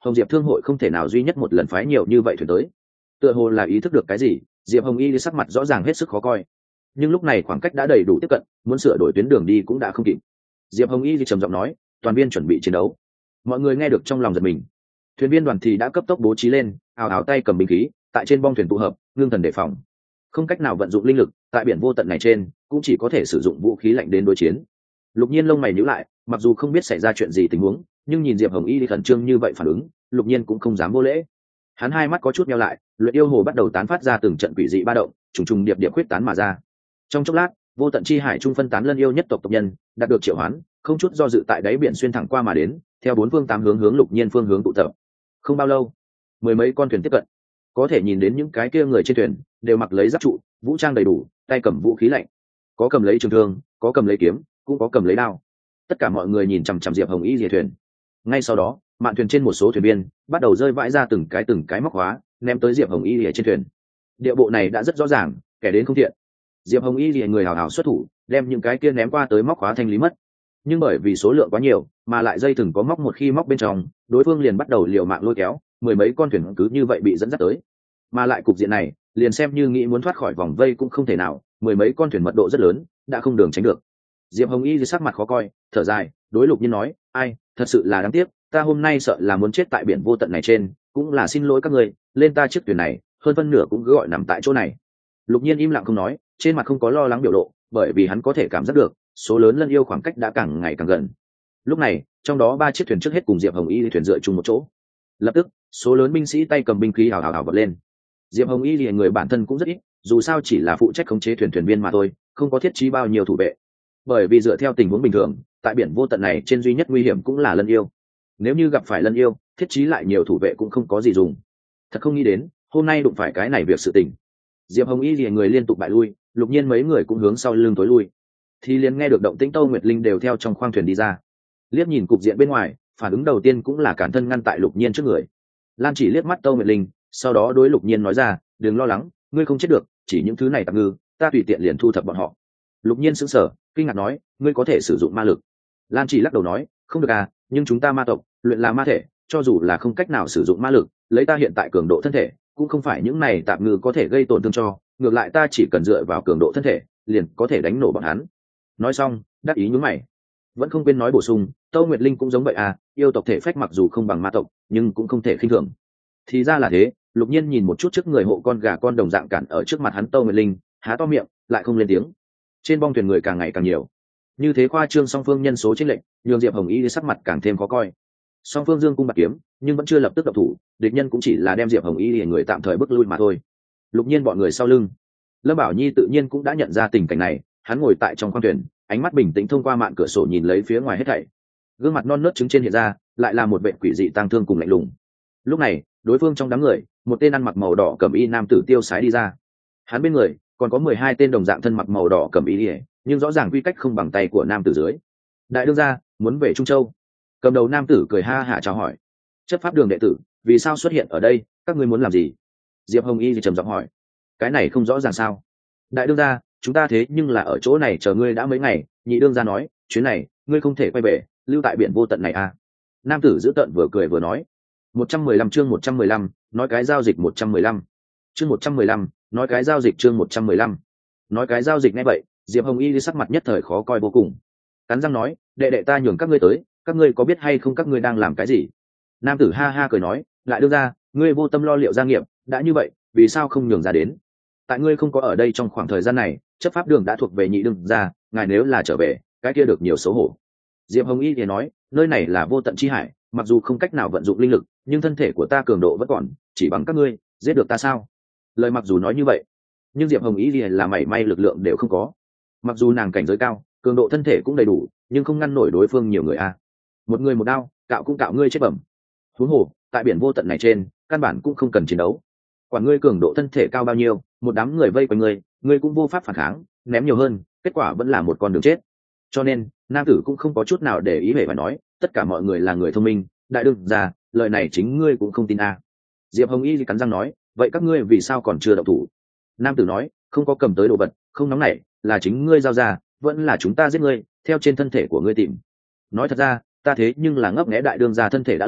hồng diệp thương hội không thể nào duy nhất một lần phái nhiều như vậy thuyền tới. Tựa hồ là ý thức được cái gì, diệp hồng y sắc mặt rõ ràng hết sức khó coi. Nhưng lúc này khoảng cách đã đầy đủ tiếp cận, muốn sửa đổi tuyến đường đi cũng đã không kịp. Diệp hồng y trầm giọng nói, toàn viên chuẩn bị chiến đấu. Mọi người nghe được trong lòng giật mình. Thuyền viên đoàn thì đã cấp tốc bố trí lên, ào ào tay cầm binh khí, tại trên bong thuyền tụ hợp, ngưng thần đề phòng. Không cách nào vận dụng linh lực, tại biển vô tận này trên, cũng chỉ có thể sử dụng vũ khí lạnh đến đối chiến. Lục Nhiên lông mày nhíu lại, mặc dù không biết xảy ra chuyện gì tình huống, nhưng nhìn Diệp Hồng Y đi khẩn trương như vậy phản ứng, Lục Nhiên cũng không dám vô lễ. Hắn hai mắt có chút nheo lại, luyện yêu hồ bắt đầu tán phát ra từng trận quỷ dị ba động, trùng trùng điệp điệp khuyết tán mà ra. Trong chốc lát, vô tận chi hải trung phân tán lân yêu nhất tộc tộc nhân, đạt được triệu hoán, không chút do dự tại đáy biển xuyên thẳng qua mà đến, theo bốn phương tám hướng hướng Lục Nhiên phương hướng tụ tập. Không bao lâu, mười mấy con thuyền tiếp cận, có thể nhìn đến những cái kia người trên thuyền đều mặc lấy giáp trụ, vũ trang đầy đủ, tay cầm vũ khí lạnh, có cầm lấy trường thương, có cầm lấy kiếm, cũng có cầm lấy đao. Tất cả mọi người nhìn chằm chằm Diệp Hồng Y rìa thuyền. Ngay sau đó, mạn thuyền trên một số thuyền viên bắt đầu rơi vãi ra từng cái từng cái móc khóa, ném tới Diệp Hồng Y rìa trên thuyền. Địa bộ này đã rất rõ ràng, kẻ đến không thiện. Diệp Hồng Y rìa người hào hào xuất thủ, đem những cái kia ném qua tới móc khóa thanh lý mất. Nhưng bởi vì số lượng quá nhiều, mà lại dây thừng có móc, một khi móc bên trong, đối phương liền bắt đầu liều mạng lôi kéo, mười mấy con thuyền cứ như vậy bị dẫn dắt tới. Mà lại cục diện này, liền xem như nghĩ muốn thoát khỏi vòng vây cũng không thể nào, mười mấy con thuyền mật độ rất lớn, đã không đường tránh được. Diệp Hồng Y sắc mặt khó coi, thở dài, đối Lục Nhiên nói, ai, thật sự là đáng tiếc, ta hôm nay sợ là muốn chết tại biển vô tận này trên, cũng là xin lỗi các người, lên ta chiếc thuyền này, hơn phân nửa cũng cứ gọi nằm tại chỗ này. Lục Nhiên im lặng không nói, trên mặt không có lo lắng biểu lộ, bởi vì hắn có thể cảm giác được, số lớn lân yêu khoảng cách đã càng ngày càng gần. Lúc này, trong đó ba chiếc thuyền trước hết cùng Diệp Hồng Y thuyền dựa chung một chỗ. Lập tức, số lớn binh sĩ tay cầm binh khí hào hào hào vọt lên. Diệp Hồng Y liền người bản thân cũng rất ít, dù sao chỉ là phụ trách khống chế thuyền thuyền viên mà thôi, không có thiết trí bao nhiêu thủ vệ. Bởi vì dựa theo tình huống bình thường, tại biển vô tận này trên duy nhất nguy hiểm cũng là lân yêu. Nếu như gặp phải lân yêu, thiết trí lại nhiều thủ vệ cũng không có gì dùng. Thật không nghĩ đến, hôm nay đụng phải cái này việc sự tình. Diệp Hồng Y liền người liên tục bại lui, Lục Nhiên mấy người cũng hướng sau lưng tối lui. Thì liền nghe được động tĩnh Tô Nguyệt Linh đều theo trong khoang thuyền đi ra. Liếc nhìn cục diện bên ngoài, phản ứng đầu tiên cũng là cản thân ngăn tại Lục Nhiên trước người. Lan chỉ liếc mắt Tô Nguyệt Linh, sau đó đối Lục Nhiên nói ra, đừng lo lắng, ngươi không chết được, chỉ những thứ này tạm ngư, ta tùy tiện liền thu thập bọn họ. Lục Nhiên sững sờ, kinh ngạc nói, ngươi có thể sử dụng ma lực. Lan chỉ lắc đầu nói, không được à, nhưng chúng ta ma tộc, luyện là ma thể, cho dù là không cách nào sử dụng ma lực, lấy ta hiện tại cường độ thân thể, cũng không phải những này tạm ngư có thể gây tổn thương cho, ngược lại ta chỉ cần dựa vào cường độ thân thể, liền có thể đánh nổ bọn hắn. Nói xong, đắc ý nhún mày, vẫn không quên nói bổ sung, Tô Nguyệt Linh cũng giống vậy à, yêu tộc thể phách mặc dù không bằng ma tộc, nhưng cũng không thể khinh thường. Thì ra là thế. Lục Nhiên nhìn một chút trước người hộ con gà con đồng dạng cản ở trước mặt hắn Tô Nguyệt Linh, há to miệng, lại không lên tiếng. Trên bong thuyền người càng ngày càng nhiều, như thế khoa trương song phương nhân số chênh lệch, nhường Diệp Hồng Y sắc mặt càng thêm khó coi. Song phương dương cung bạc kiếm, nhưng vẫn chưa lập tức động thủ, địch nhân cũng chỉ là đem Diệp Hồng Y người tạm thời bước lui mà thôi. Lục Nhiên bọn người sau lưng, Lâm Bảo Nhi tự nhiên cũng đã nhận ra tình cảnh này, hắn ngồi tại trong khoang thuyền, ánh mắt bình tĩnh thông qua mạn cửa sổ nhìn lấy phía ngoài hết thảy. Gương mặt non nớt trứng trên hiện ra, lại là một vẻ quỷ dị tang thương cùng lạnh lùng. Lúc này, đối phương trong đám người, một tên ăn mặc màu đỏ cẩm y nam tử tiêu sái đi ra. Hắn bên người còn có mười hai tên đồng dạng thân mặc màu đỏ cẩm y, nhưng rõ ràng quy cách không bằng tay của nam tử dưới. Đại đương gia, muốn về Trung Châu. Cầm đầu nam tử cười ha hả chào hỏi. Chấp pháp đường đệ tử, vì sao xuất hiện ở đây, các ngươi muốn làm gì? Diệp Hồng Y trầm giọng hỏi. Cái này không rõ ràng sao? Đại đương gia, chúng ta thế nhưng là ở chỗ này chờ ngươi đã mấy ngày. Nhị đương gia nói, chuyến này ngươi không thể quay về, lưu tại biển vô tận này à? Nam tử giữ tợn vừa cười vừa nói. một trăm mười lăm chương một trăm mười lăm, nói cái giao dịch một trăm mười lăm. Chương một trăm mười lăm, nói cái giao dịch chương một trăm mười lăm. Nói cái giao dịch nghe vậy, Diệp Hồng Y sắc mặt nhất thời khó coi vô cùng. Cắn răng nói, đệ đệ ta nhường các ngươi tới, các ngươi có biết hay không các ngươi đang làm cái gì? Nam tử ha ha cười nói, lại đương ra, ngươi vô tâm lo liệu gia nghiệp, đã như vậy, vì sao không nhường ra đến? Tại ngươi không có ở đây trong khoảng thời gian này, chấp pháp đường đã thuộc về nhị đương ra, ngài nếu là trở về, cái kia được nhiều xấu hổ. Diệp Hồng Y thì nói, nơi này là vô tận chi hải, mặc dù không cách nào vận dụng linh lực, nhưng thân thể của ta cường độ vẫn còn, chỉ bằng các ngươi giết được ta sao? Lời mặc dù nói như vậy, nhưng Diệp Hồng Y thì là mảy may lực lượng đều không có. Mặc dù nàng cảnh giới cao, cường độ thân thể cũng đầy đủ, nhưng không ngăn nổi đối phương nhiều người a. Một người một đao, cạo cũng cạo ngươi chết bẩm. Huống hồ, tại biển vô tận này trên, căn bản cũng không cần chiến đấu. Quản ngươi cường độ thân thể cao bao nhiêu, một đám người vây quanh ngươi, ngươi cũng vô pháp phản kháng, ném nhiều hơn, kết quả vẫn là một con đường chết. Cho nên, nam tử cũng không có chút nào để ý về mà nói, tất cả mọi người là người thông minh, đại đương gia, lời này chính ngươi cũng không tin a. Diệp Hồng Y cắn răng nói, vậy các ngươi vì sao còn chưa động thủ? Nam tử nói, không có cầm tới đồ vật, không nóng nảy, là chính ngươi giao ra, vẫn là chúng ta giết ngươi, theo trên thân thể của ngươi tìm. Nói thật ra, ta thế nhưng là ngấp nghé đại đương gia thân thể đã lâu,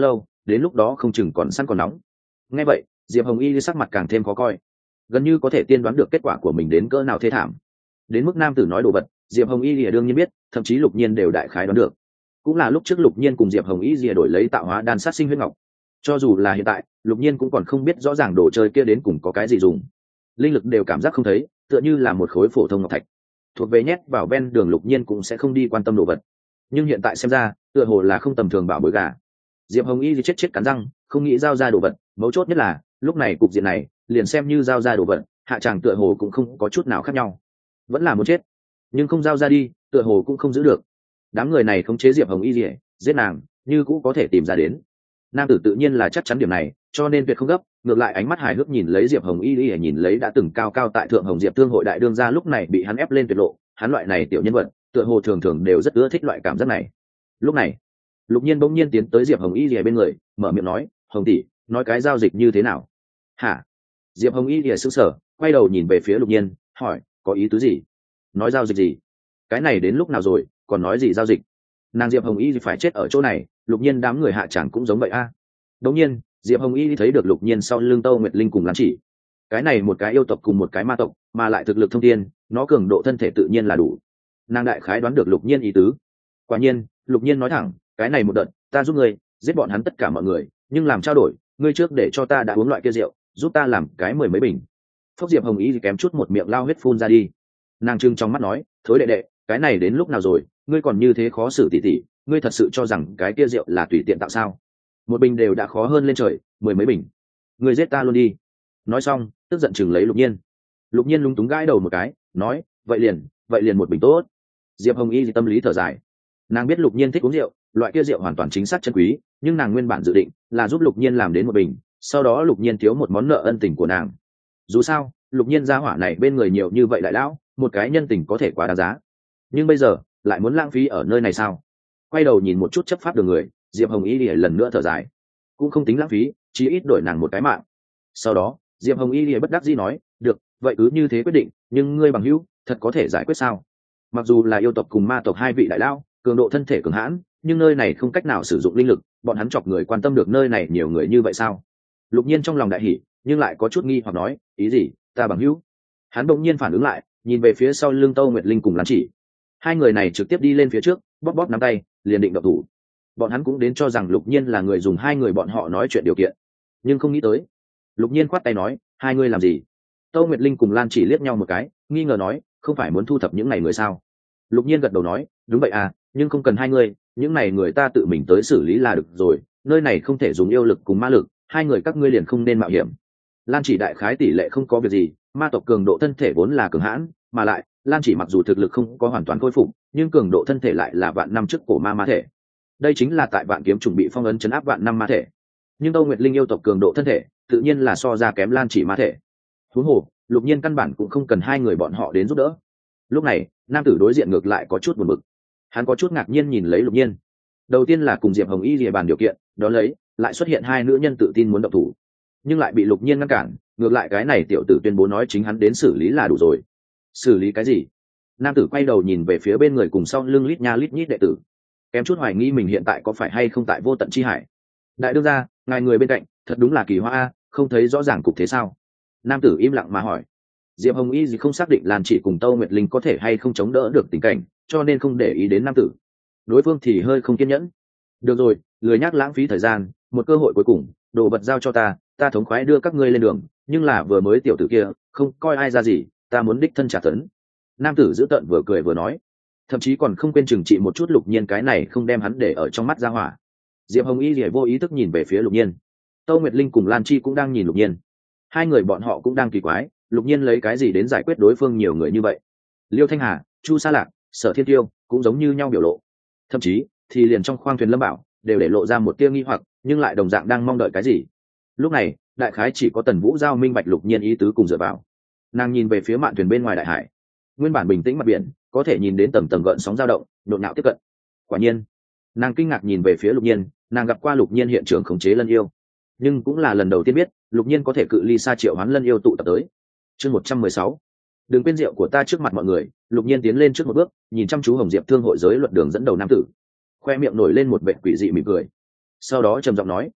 đến lúc đó không chừng còn săn còn nóng. Nghe vậy, Diệp Hồng Y sắc mặt càng thêm khó coi, gần như có thể tiên đoán được kết quả của mình đến cỡ nào thê thảm. Đến mức nam tử nói đồ vật, Diệp Hồng Y lìa đương nhiên biết, thậm chí Lục Nhiên đều đại khái đoán được. Cũng là lúc trước Lục Nhiên cùng Diệp Hồng Y lìa đổi lấy tạo hóa đan sát sinh huyết ngọc. Cho dù là hiện tại, Lục Nhiên cũng còn không biết rõ ràng đồ chơi kia đến cùng có cái gì dùng, linh lực đều cảm giác không thấy, tựa như là một khối phổ thông ngọc thạch, thuộc về nhét vào ven đường Lục Nhiên cũng sẽ không đi quan tâm đồ vật. Nhưng hiện tại xem ra, tựa hồ là không tầm thường bảo bối gà. Diệp Hồng Y chết chết cắn răng, không nghĩ giao ra đồ vật, mấu chốt nhất là lúc này cục diện này, liền xem như giao ra đồ vật, hạ tràng tựa hồ cũng không có chút nào khác nhau, vẫn là muốn chết, nhưng không giao ra đi, tựa hồ cũng không giữ được. Đám người này khống chế Diệp Hồng Y gì, giết nàng, như cũng có thể tìm ra đến. Nam tử tự nhiên là chắc chắn điểm này, cho nên tuyệt không gấp, ngược lại ánh mắt hài hước nhìn lấy Diệp Hồng Y Y, nhìn lấy đã từng cao cao tại thượng Hồng Diệp Thương hội đại đương gia lúc này bị hắn ép lên tuyệt lộ, hắn loại này tiểu nhân vật, tựa hồ thường thường đều rất ưa thích loại cảm giác này. Lúc này, Lục Nhiên bỗng nhiên tiến tới Diệp Hồng Y Y bên người, mở miệng nói, "Hồng tỷ, nói cái giao dịch như thế nào?" "Hả?" Diệp Hồng Y Y sững sờ, quay đầu nhìn về phía Lục Nhiên, hỏi, "Có ý tứ gì? Nói giao dịch gì? Cái này đến lúc nào rồi, còn nói gì giao dịch?" Nàng Diệp Hồng Y phải chết ở chỗ này, Lục Nhiên đám người hạ chẳng cũng giống vậy a. À. Đống nhiên, Diệp Hồng Y thấy được Lục Nhiên sau lưng Tâu Nguyệt Linh cùng Lan Chỉ. Cái này một cái yêu tộc cùng một cái ma tộc, mà lại thực lực thông thiên, nó cường độ thân thể tự nhiên là đủ. Nàng đại khái đoán được Lục Nhiên ý tứ. Quả nhiên, Lục Nhiên nói thẳng, cái này một đợt, ta giúp ngươi giết bọn hắn tất cả mọi người, nhưng làm trao đổi, ngươi trước để cho ta đã uống loại kia rượu, giúp ta làm cái mười mấy bình. Phốc Diệp Hồng Y thì kém chút một miệng lao huyết phun ra đi. Nàng trừng trong mắt nói, thối đệ đệ, cái này đến lúc nào rồi, ngươi còn như thế khó xử tỉ tỉ, ngươi thật sự cho rằng cái kia rượu là tùy tiện tạo sao? Một bình đều đã khó hơn lên trời, mười mấy bình, ngươi giết ta luôn đi. Nói xong, tức giận chừng lấy Lục Nhiên. Lục Nhiên lúng túng gãi đầu một cái, nói, vậy liền, vậy liền một bình tốt. Diệp Hồng Y thì tâm lý thở dài. Nàng biết Lục Nhiên thích uống rượu, loại kia rượu hoàn toàn chính xác chân quý, nhưng nàng nguyên bản dự định là giúp Lục Nhiên làm đến một bình, sau đó Lục Nhiên thiếu một món nợ ân tình của nàng. Dù sao, Lục Nhiên gia hỏa này bên người nhiều như vậy đại lão, một cái nhân tình có thể quá đáng giá. Nhưng bây giờ, lại muốn lãng phí ở nơi này sao? Quay đầu nhìn một chút chấp pháp đường người, Diệp Hồng Y lìa lần nữa thở dài, cũng không tính lãng phí, chỉ ít đổi nàng một cái mạng. Sau đó, Diệp Hồng Y lìa bất đắc dĩ nói, được, vậy cứ như thế quyết định, nhưng ngươi bằng hữu thật có thể giải quyết sao? Mặc dù là yêu tộc cùng ma tộc hai vị đại lão, cường độ thân thể cường hãn, nhưng nơi này không cách nào sử dụng linh lực, bọn hắn chọc người quan tâm được nơi này nhiều người như vậy sao? Lục Nhiên trong lòng đại hỉ, nhưng lại có chút nghi hoặc nói, ý gì, ta bằng hữu? Hắn đột nhiên phản ứng lại, nhìn về phía sau lưng Tâu Nguyệt Linh cùng Lan Chỉ. Hai người này trực tiếp đi lên phía trước, bóp bóp nắm tay, liền định động thủ. Bọn hắn cũng đến cho rằng Lục Nhiên là người dùng hai người bọn họ nói chuyện điều kiện, nhưng không nghĩ tới. Lục Nhiên khoát tay nói, hai người làm gì? Tâu Nguyệt Linh cùng Lan Chỉ liếc nhau một cái, nghi ngờ nói, không phải muốn thu thập những này người sao? Lục Nhiên gật đầu nói, đúng vậy à, nhưng không cần hai người, những này người ta tự mình tới xử lý là được rồi, nơi này không thể dùng yêu lực cùng ma lực, hai người các ngươi liền không nên mạo hiểm. Lan Chỉ đại khái tỷ lệ không có việc gì, ma tộc cường độ thân thể vốn là cường hãn, mà lại Lan Chỉ mặc dù thực lực không có hoàn toàn khôi phục, nhưng cường độ thân thể lại là vạn năm trước cổ ma ma thể. Đây chính là tại vạn kiếm chuẩn bị phong ấn chấn áp vạn năm ma thể. Nhưng Tâu Nguyệt Linh yêu tộc cường độ thân thể, tự nhiên là so ra kém Lan Chỉ ma thể. Huống hồ, Lục Nhiên căn bản cũng không cần hai người bọn họ đến giúp đỡ. Lúc này, nam tử đối diện ngược lại có chút buồn bực. Hắn có chút ngạc nhiên nhìn lấy Lục Nhiên. Đầu tiên là cùng Diệp Hồng Y lìa bàn điều kiện, đó lấy, lại xuất hiện hai nữ nhân tự tin muốn động thủ, nhưng lại bị Lục Nhiên ngăn cản. Ngược lại cái này tiểu tử tuyên bố nói chính hắn đến xử lý là đủ rồi. Xử lý cái gì? Nam tử quay đầu nhìn về phía bên người cùng sau lưng lít nha lít nhít đệ tử, kém chút hoài nghi mình hiện tại có phải hay không tại vô tận chi hải. Đại đương gia, ngài người bên cạnh thật đúng là kỳ hoa a, không thấy rõ ràng cục thế sao? Nam tử im lặng mà hỏi. Diệp Hồng Y gì không xác định Lan Chỉ cùng Tâu Nguyệt Linh có thể hay không chống đỡ được tình cảnh, cho nên không để ý đến nam tử. Đối phương thì hơi không kiên nhẫn. Được rồi, lười nhắc lãng phí thời gian, một cơ hội cuối cùng, đồ vật giao cho ta, ta thống khoái đưa các ngươi lên đường, nhưng là vừa mới tiểu tử kia, không coi ai ra gì, ta muốn đích thân trả tấn. Nam tử giữ tợn vừa cười vừa nói, thậm chí còn không quên trừng trị một chút Lục Nhiên cái này không đem hắn để ở trong mắt ra hỏa. Diệp Hồng Y thì vô ý thức nhìn về phía Lục Nhiên. Tâu Nguyệt Linh cùng Lan Chi cũng đang nhìn Lục Nhiên. Hai người bọn họ cũng đang kỳ quái, Lục Nhiên lấy cái gì đến giải quyết đối phương nhiều người như vậy. Liêu Thanh Hà, Chu Sa Lạc, Sở Thiên Tiêu cũng giống như nhau biểu lộ. Thậm chí, thì liền trong khoang thuyền Lâm Bảo đều để lộ ra một tia nghi hoặc, nhưng lại đồng dạng đang mong đợi cái gì. Lúc này, đại khái chỉ có Tần Vũ giao minh bạch Lục Nhiên ý tứ cùng dựa vào. Nàng nhìn về phía mạn thuyền bên ngoài đại hải. Nguyên bản bình tĩnh mặt biển, có thể nhìn đến tầng tầng gợn sóng dao động, nhộn nhạo tiếp cận. Quả nhiên, nàng kinh ngạc nhìn về phía Lục Nhiên, nàng gặp qua Lục Nhiên hiện trường khống chế lân yêu, nhưng cũng là lần đầu tiên biết Lục Nhiên có thể cự ly xa triệu hoán lân yêu tụ tập tới. Chương một trăm mười sáu, đừng quên rượu của ta trước mặt mọi người. Lục Nhiên tiến lên trước một bước, nhìn chăm chú Hồng Diệp Thương hội giới luật đường dẫn đầu nam tử, khoe miệng nổi lên một vệt quỷ dị mỉm cười. Sau đó trầm giọng nói,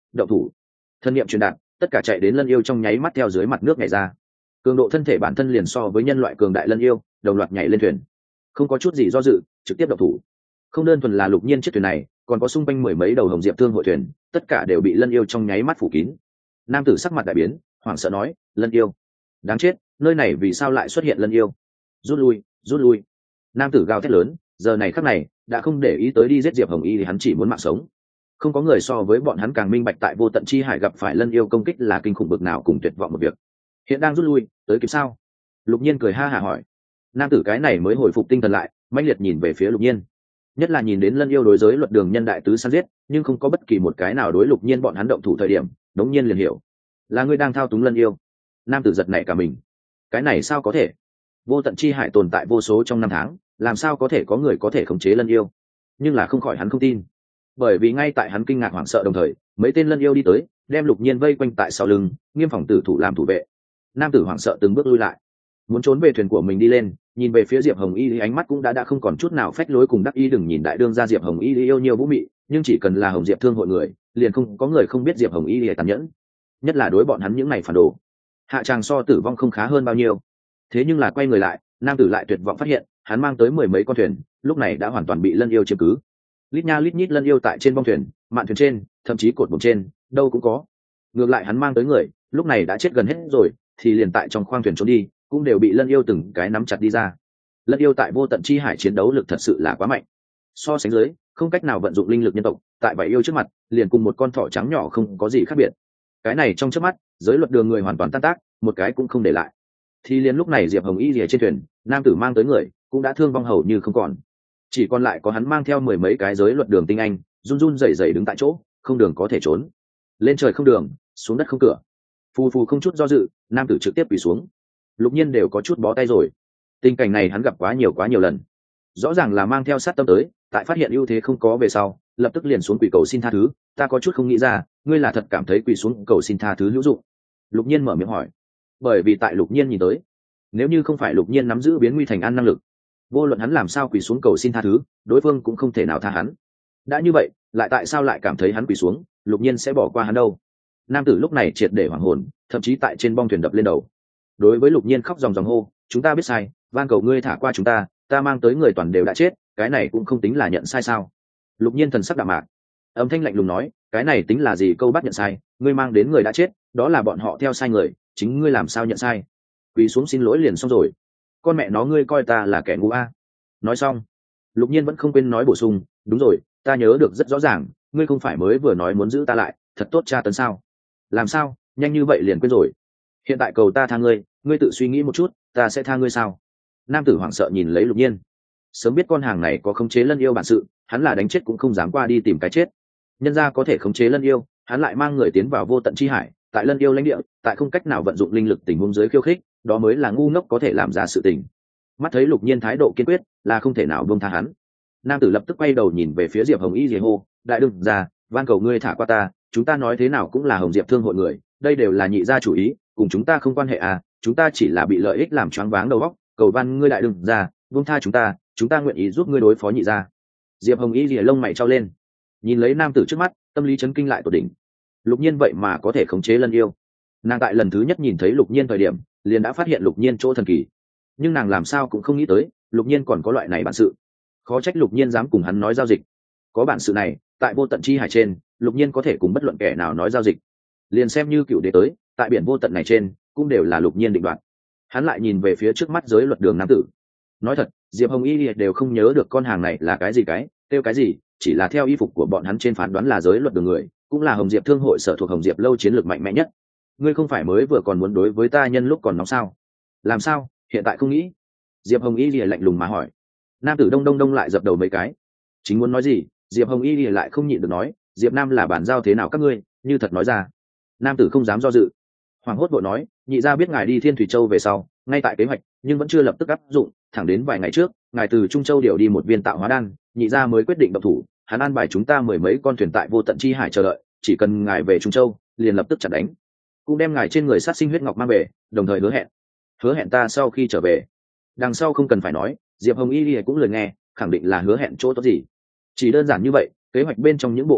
động thủ. Thân niệm truyền đạt, tất cả chạy đến lân yêu trong nháy mắt theo dưới mặt nước nhảy ra. Cường độ thân thể bản thân liền so với nhân loại cường đại lân yêu, đồng loạt nhảy lên thuyền, không có chút gì do dự, trực tiếp động thủ. Không đơn thuần là Lục Nhiên chiếc thuyền này, còn có xung quanh mười mấy đầu hồng diệp thương hội thuyền, tất cả đều bị lân yêu trong nháy mắt phủ kín. Nam tử sắc mặt đại biến, hoảng sợ nói: lân yêu, đáng chết, nơi này vì sao lại xuất hiện lân yêu? Rút lui, rút lui. Nam tử gào thét lớn, giờ này khắc này đã không để ý tới đi giết Diệp Hồng Y thì hắn chỉ muốn mạng sống. Không có người so với bọn hắn càng minh bạch tại vô tận chi hải gặp phải lân yêu công kích là kinh khủng bực nào cùng tuyệt vọng một việc. Hiện đang rút lui, tới kịp sao? Lục Nhiên cười ha hả hỏi. Nam tử cái này mới hồi phục tinh thần lại, mãnh liệt nhìn về phía Lục Nhiên, nhất là nhìn đến lân yêu đối giới luật đường nhân đại tứ săn giết, nhưng không có bất kỳ một cái nào đối Lục Nhiên bọn hắn động thủ thời điểm, đống nhiên liền hiểu, là ngươi đang thao túng lân yêu. Nam tử giật nảy cả mình, cái này sao có thể? Vô tận chi hải tồn tại vô số trong năm tháng, làm sao có thể có người có thể khống chế lân yêu? Nhưng là không khỏi hắn không tin, bởi vì ngay tại hắn kinh ngạc hoảng sợ đồng thời, mấy tên lân yêu đi tới, đem Lục Nhiên vây quanh tại sau lưng, nghiêm phòng tử thủ làm thủ vệ. Nam tử hoảng sợ từng bước lui lại, muốn trốn về thuyền của mình đi lên, nhìn về phía Diệp Hồng Y, ánh mắt cũng đã đã không còn chút nào phách lối cùng đắc ý. Đừng nhìn đại đương gia Diệp Hồng Y yêu nhiều vũ mị, nhưng chỉ cần là Hồng Diệp thương hội người, liền không có người không biết Diệp Hồng Y tàn nhẫn, nhất là đối bọn hắn những này phản đồ, hạ tràng so tử vong không khá hơn bao nhiêu. Thế nhưng là quay người lại, nam tử lại tuyệt vọng phát hiện, hắn mang tới mười mấy con thuyền, lúc này đã hoàn toàn bị lân yêu chiếm cứ. Lít nha lít nhít lân yêu tại trên bong thuyền, mạn thuyền trên, thậm chí cột buồm trên, đâu cũng có. Ngược lại hắn mang tới người, lúc này đã chết gần hết rồi, thì liền tại trong khoang thuyền trốn đi, cũng đều bị lân yêu từng cái nắm chặt đi ra. Lân yêu tại vô tận chi hải chiến đấu lực thật sự là quá mạnh, so sánh dưới không cách nào vận dụng linh lực nhân tộc, tại bảy yêu trước mặt liền cùng một con thỏ trắng nhỏ không có gì khác biệt. Cái này trong chớp mắt, giới luật đường người hoàn toàn tan tác, một cái cũng không để lại. Thì liền lúc này Diệp Hồng Y rìa trên thuyền, nam tử mang tới người cũng đã thương vong hầu như không còn, chỉ còn lại có hắn mang theo mười mấy cái giới luật đường tinh anh, run run rẩy rẩy đứng tại chỗ, không đường có thể trốn, lên trời không đường, xuống đất không cửa. Phù phù không chút do dự, nam tử trực tiếp quỳ xuống. Lục Nhiên đều có chút bó tay rồi, tình cảnh này hắn gặp quá nhiều quá nhiều lần, rõ ràng là mang theo sát tâm tới, tại phát hiện ưu thế không có về sau, lập tức liền xuống quỳ cầu xin tha thứ. Ta có chút không nghĩ ra, ngươi là thật cảm thấy quỳ xuống cầu xin tha thứ hữu dụng? Lục Nhiên mở miệng hỏi. Bởi vì tại Lục Nhiên nhìn tới, nếu như không phải Lục Nhiên nắm giữ biến nguy thành an năng lực, vô luận hắn làm sao quỳ xuống cầu xin tha thứ, đối phương cũng không thể nào tha hắn. Đã như vậy, lại tại sao lại cảm thấy hắn quỳ xuống, Lục Nhiên sẽ bỏ qua hắn đâu? Nam tử lúc này triệt để hoảng hồn, thậm chí tại trên bong thuyền đập lên đầu. Đối với Lục Nhiên khóc ròng ròng hô, chúng ta biết sai, van cầu ngươi thả qua chúng ta, ta mang tới người toàn đều đã chết, cái này cũng không tính là nhận sai sao? Lục Nhiên thần sắc đạm mạc, âm thanh lạnh lùng nói, cái này tính là gì câu bắt nhận sai? Ngươi mang đến người đã chết, đó là bọn họ theo sai người, chính ngươi làm sao nhận sai? Quỳ xuống xin lỗi liền xong rồi. Con mẹ nó, ngươi coi ta là kẻ ngu a? Nói xong, Lục Nhiên vẫn không quên nói bổ sung, đúng rồi, ta nhớ được rất rõ ràng, ngươi không phải mới vừa nói muốn giữ ta lại, thật tốt tra tấn sao? Làm sao, nhanh như vậy liền quên rồi? Hiện tại cầu ta tha ngươi, ngươi tự suy nghĩ một chút, ta sẽ tha ngươi sao? Nam tử hoảng sợ nhìn lấy Lục Nhiên, sớm biết con hàng này có khống chế lân yêu bản sự, hắn là đánh chết cũng không dám qua đi tìm cái chết. Nhân ra có thể khống chế lân yêu, hắn lại mang người tiến vào vô tận chi hải, tại lân yêu lãnh địa, tại không cách nào vận dụng linh lực tình huống dưới khiêu khích, đó mới là ngu ngốc có thể làm ra sự tình. Mắt thấy Lục Nhiên thái độ kiên quyết, là không thể nào buông tha hắn. Nam tử lập tức quay đầu nhìn về phía Diệp Hồng Y rìa hô, đại đương gia, van cầu ngươi thả qua ta, chúng ta nói thế nào cũng là Hồng Diệp thương hội người, đây đều là nhị gia chủ ý, cùng chúng ta không quan hệ à, chúng ta chỉ là bị lợi ích làm choáng váng đầu óc, cầu van ngươi đại đương gia, buông tha chúng ta, chúng ta nguyện ý giúp ngươi đối phó nhị gia. Diệp Hồng Y rìa lông mày trao lên, nhìn lấy nam tử trước mắt, tâm lý chấn kinh lại tột đỉnh. Lục Nhiên vậy mà có thể khống chế lân yêu. Nàng tại lần thứ nhất nhìn thấy Lục Nhiên thời điểm, liền đã phát hiện Lục Nhiên chỗ thần kỳ, nhưng nàng làm sao cũng không nghĩ tới Lục Nhiên còn có loại này bản sự. Khó trách Lục Nhiên dám cùng hắn nói giao dịch. Có bản sự này, tại vô tận chi hải trên, Lục Nhiên có thể cùng bất luận kẻ nào nói giao dịch. Liền xem như cựu đế tới, tại biển vô tận này trên, cũng đều là Lục Nhiên định đoạt. Hắn lại nhìn về phía trước mắt giới luật đường nam tử. Nói thật, Diệp Hồng Y đều không nhớ được con hàng này là cái gì cái, kêu cái gì, chỉ là theo y phục của bọn hắn trên phán đoán là giới luật đường người, cũng là Hồng Diệp thương hội sở thuộc Hồng Diệp lâu chiến lược mạnh mẽ nhất. Ngươi không phải mới vừa còn muốn đối với ta nhân lúc còn nóng sao? Làm sao, hiện tại không nghĩ? Diệp Hồng Y lìa lạnh lùng mà hỏi. Nam tử đông đông đông lại dập đầu mấy cái. Chính muốn nói gì, Diệp Hồng Y lìa lại không nhịn được nói, Diệp Nam là bản giao thế nào các ngươi, như thật nói ra. Nam tử không dám do dự, hoàng hốt vội nói, nhị gia biết ngài đi Thiên Thủy Châu về sau, ngay tại kế hoạch, nhưng vẫn chưa lập tức áp dụng, thẳng đến vài ngày trước, ngài từ Trung Châu điều đi một viên tạo hóa đan, nhị gia mới quyết định động thủ. Hắn an bài chúng ta mười mấy con thuyền tại vô tận chi hải chờ đợi, chỉ cần ngài về Trung Châu, liền lập tức chặn đánh, cũng đem ngài trên người sát sinh huyết ngọc mang về, đồng thời hứa hẹn, hứa hẹn ta sau khi trở về, đằng sau không cần phải nói, Diệp Hồng Y cũng lời nghe, khẳng định là hứa hẹn chỗ tốt gì. Chỉ đơn giản như vậy, kế hoạch bên trong những bộ phận khác,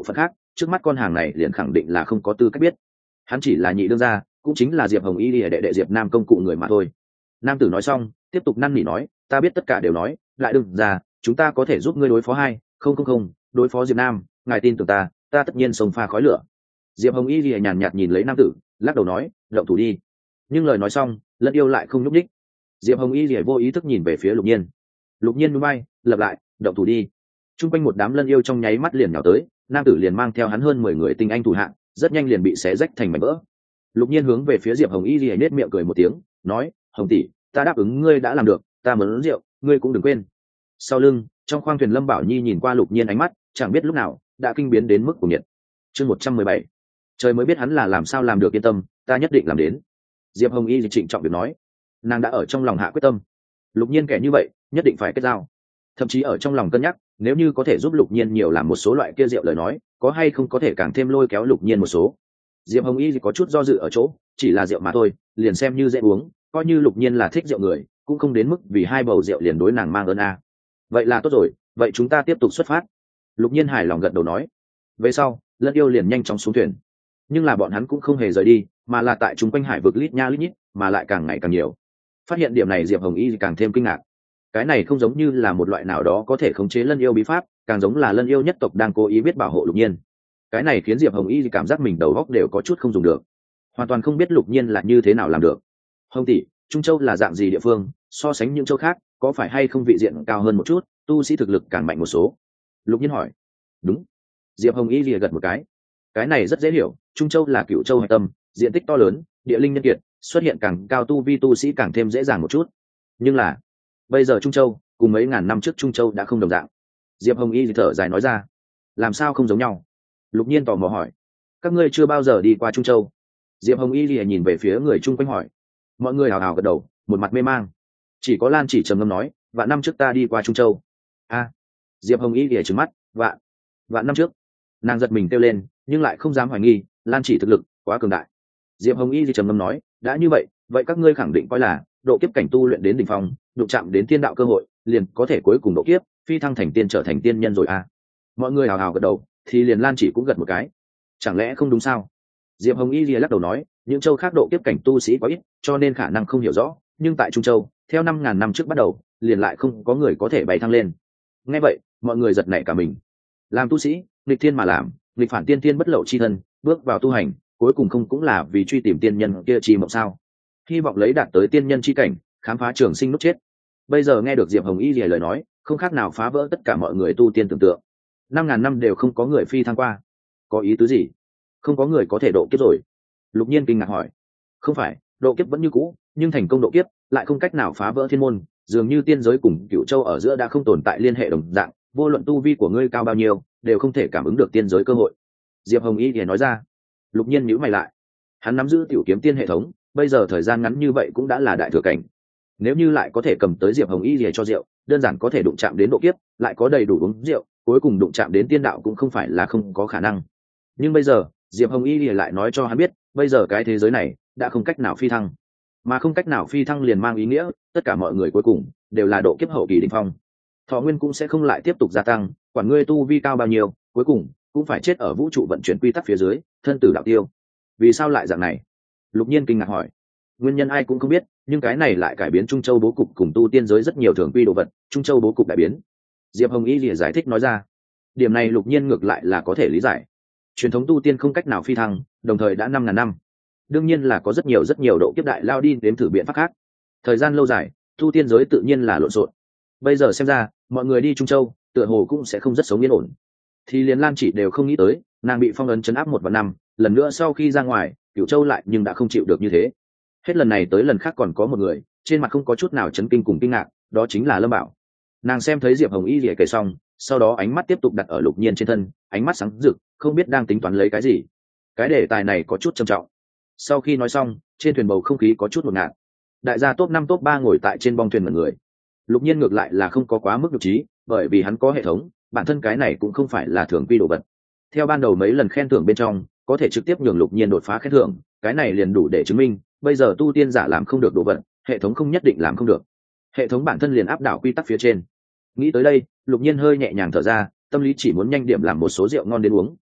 trước mắt con hàng này liền khẳng định là không có tư cách biết. Hắn chỉ là nhị đương gia, cũng chính là Diệp Hồng Y lìa đệ đệ Diệp Nam công cụ người mà thôi. Nam tử nói xong tiếp tục năn nỉ nói, ta biết tất cả đều nói, lại đừng ra, chúng ta có thể giúp ngươi đối phó hai không không không đối phó Diệp Nam, ngài tin tưởng ta, ta tất nhiên sông pha khói lửa. Diệp Hồng Y lìa nhàn nhạt nhìn lấy nam tử, lắc đầu nói, động thủ đi. Nhưng lời nói xong Lân Yêu lại không nhúc nhích. Diệp Hồng Y lìa vô ý thức nhìn về phía Lục Nhiên. Lục Nhiên núi bay lập lại, động thủ đi. Trung quanh một đám Lân Yêu trong nháy mắt liền nhào tới, nam tử liền mang theo hắn hơn mười người tinh anh thủ hạng, rất nhanh liền bị xé rách thành mảnh vỡ. Lục Nhiên hướng về phía Diệp Hồng Y lìa nết miệng cười một tiếng, nói, Hồng tỷ, ta đáp ứng ngươi đã làm được, ta muốn uống rượu, ngươi cũng đừng quên. Sau lưng trong khoang thuyền Lâm Bảo Nhi nhìn qua Lục Nhiên ánh mắt chẳng biết lúc nào đã kinh biến đến mức của nhiệt. Chương một trăm mười bảy, trời mới biết hắn là làm sao làm được, yên tâm, ta nhất định làm đến. Diệp Hồng Y trịnh trọng việc nói, nàng đã ở trong lòng hạ quyết tâm. Lục Nhiên kẻ như vậy nhất định phải kết giao, thậm chí ở trong lòng cân nhắc, nếu như có thể giúp Lục Nhiên nhiều làm một số loại kia rượu lời nói, có hay không có thể càng thêm lôi kéo Lục Nhiên một số. Diệp Hồng Y có chút do dự ở chỗ, chỉ là rượu mà thôi, liền xem như dễ uống, coi như Lục Nhiên là thích rượu người, cũng không đến mức vì hai bầu rượu liền đối nàng mang ơn a. Vậy là tốt rồi, vậy chúng ta tiếp tục xuất phát. Lục Nhiên hài lòng gật đầu nói. Về sau Lân Yêu liền nhanh chóng xuống thuyền, nhưng là bọn hắn cũng không hề rời đi, mà là tại chúng quanh hải vực lít nha lít nhít, mà lại càng ngày càng nhiều. Phát hiện điểm này Diệp Hồng Y càng thêm kinh ngạc. Cái này không giống như là một loại nào đó có thể khống chế Lân Yêu bí pháp, càng giống là Lân Yêu nhất tộc đang cố ý biết bảo hộ Lục Nhiên. Cái này khiến Diệp Hồng Y cảm giác mình đầu óc đều có chút không dùng được, hoàn toàn không biết Lục Nhiên là như thế nào làm được. Hồng tỷ, Trung Châu là dạng gì địa phương, so sánh những châu khác có phải hay không vị diện cao hơn một chút, tu sĩ thực lực càng mạnh một số? Lục Nhiên hỏi. Đúng. Diệp Hồng Y lìa gật một cái. Cái này rất dễ hiểu, Trung Châu là cựu châu hạch tâm, diện tích to lớn, địa linh nhân kiệt, xuất hiện càng cao tu vi tu sĩ càng thêm dễ dàng một chút. Nhưng là bây giờ Trung Châu cùng mấy ngàn năm trước Trung Châu đã không đồng dạng. Diệp Hồng Y thì thở dài nói ra. Làm sao không giống nhau? Lục Nhiên tò mò hỏi. Các ngươi chưa bao giờ đi qua Trung Châu? Diệp Hồng Y lìa nhìn về phía người chung quanh hỏi. Mọi người hào hào gật đầu, một mặt mê mang. Chỉ có Lan Chỉ trầm ngâm nói, vạn năm trước ta đi qua Trung Châu. A. Diệp Hồng Y lìa trừng mắt, vạn vạn năm trước. Nàng giật mình kêu lên, nhưng lại không dám hoài nghi, Lan Chỉ thực lực quá cường đại. Diệp Hồng Y thì trầm ngâm nói, đã như vậy, vậy các ngươi khẳng định coi là độ kiếp cảnh tu luyện đến đỉnh phong, đụng chạm đến thiên đạo cơ hội, liền có thể cuối cùng độ kiếp, phi thăng thành tiên trở thành tiên nhân rồi à? Mọi người hào hào gật đầu, thì liền Lan Chỉ cũng gật một cái. Chẳng lẽ không đúng sao? Diệp Hồng Y lìa lắc đầu nói, những châu khác độ kiếp cảnh tu sĩ quá ít, cho nên khả năng không hiểu rõ, nhưng tại Trung Châu, theo năm ngàn năm trước bắt đầu, liền lại không có người có thể bay thăng lên. Nghe vậy, mọi người giật nảy cả mình. Làm tu sĩ, nghịch thiên mà làm, nghịch phản tiên tiên bất lậu chi thân, bước vào tu hành, cuối cùng không cũng là vì truy tìm tiên nhân kia chi mộng sao? Hy vọng lấy đạt tới tiên nhân chi cảnh, khám phá trường sinh nút chết. Bây giờ nghe được Diệp Hồng Y lìa lời nói, không khác nào phá vỡ tất cả mọi người tu tiên tưởng tượng. Năm ngàn năm đều không có người phi thăng qua, có ý tứ gì? Không có người có thể độ kiếp rồi? Lục Nhiên kinh ngạc hỏi. Không phải, độ kiếp vẫn như cũ, nhưng thành công độ kiếp lại không cách nào phá vỡ thiên môn, dường như tiên giới cùng cựu châu ở giữa đã không tồn tại liên hệ đồng dạng, vô luận tu vi của ngươi cao bao nhiêu, đều không thể cảm ứng được tiên giới cơ hội. Diệp Hồng Y thì nói ra. Lục Nhiên nhíu mày lại. Hắn nắm giữ tiểu kiếm tiên hệ thống, bây giờ thời gian ngắn như vậy cũng đã là đại thừa cảnh. Nếu như lại có thể cầm tới Diệp Hồng Y thì cho rượu, đơn giản có thể đụng chạm đến độ kiếp, lại có đầy đủ uống rượu, cuối cùng đụng chạm đến tiên đạo cũng không phải là không có khả năng. Nhưng bây giờ, Diệp Hồng Y lại nói cho hắn biết, bây giờ cái thế giới này đã không cách nào phi thăng, mà không cách nào phi thăng liền mang ý nghĩa tất cả mọi người cuối cùng đều là độ kiếp hậu kỳ đỉnh phong, thọ nguyên cũng sẽ không lại tiếp tục gia tăng, quản ngươi tu vi cao bao nhiêu, cuối cùng cũng phải chết ở vũ trụ vận chuyển quy tắc phía dưới, thân tử đạo tiêu. Vì sao lại dạng này? Lục Nhiên kinh ngạc hỏi. Nguyên nhân ai cũng không biết, nhưng cái này lại cải biến Trung Châu bố cục cùng tu tiên giới rất nhiều thường quy đồ vật, Trung Châu bố cục đại biến. Diệp Hồng Y lìa giải thích nói ra. Điểm này Lục Nhiên ngược lại là có thể lý giải. Truyền thống tu tiên không cách nào phi thăng, đồng thời đã năm ngàn năm, đương nhiên là có rất nhiều rất nhiều độ kiếp đại lao đi đến thử biện pháp khác. Thời gian lâu dài, tu tiên giới tự nhiên là lộn xộn. Bây giờ xem ra, mọi người đi Trung Châu, tựa hồ cũng sẽ không rất sống yên ổn. Thì liền Lan Chỉ đều không nghĩ tới, nàng bị phong ấn trấn áp một vạn năm, lần nữa sau khi ra ngoài, Cửu Châu lại nhưng đã không chịu được như thế. Hết lần này tới lần khác còn có một người, trên mặt không có chút nào chấn kinh cùng kinh ngạc, đó chính là Lâm Bảo. Nàng xem thấy Diệp Hồng Y lìa kể xong, sau đó ánh mắt tiếp tục đặt ở Lục Nhiên trên thân, ánh mắt sáng rực, không biết đang tính toán lấy cái gì. Cái đề tài này có chút trầm trọng. Sau khi nói xong, trên thuyền bầu không khí có chút ngột ngạt. Đại gia top năm top ba ngồi tại trên bong thuyền mọi người. Lục Nhiên ngược lại là không có quá mức nhục trí, bởi vì hắn có hệ thống, bản thân cái này cũng không phải là thường quy đồ vật. Theo ban đầu mấy lần khen thưởng bên trong, có thể trực tiếp nhường Lục Nhiên đột phá khen thưởng, cái này liền đủ để chứng minh, bây giờ tu tiên giả làm không được đồ vật, hệ thống không nhất định làm không được. Hệ thống bản thân liền áp đảo quy tắc phía trên. Nghĩ tới đây, Lục Nhiên hơi nhẹ nhàng thở ra, tâm lý chỉ muốn nhanh điểm làm một số rượu ngon đến uống.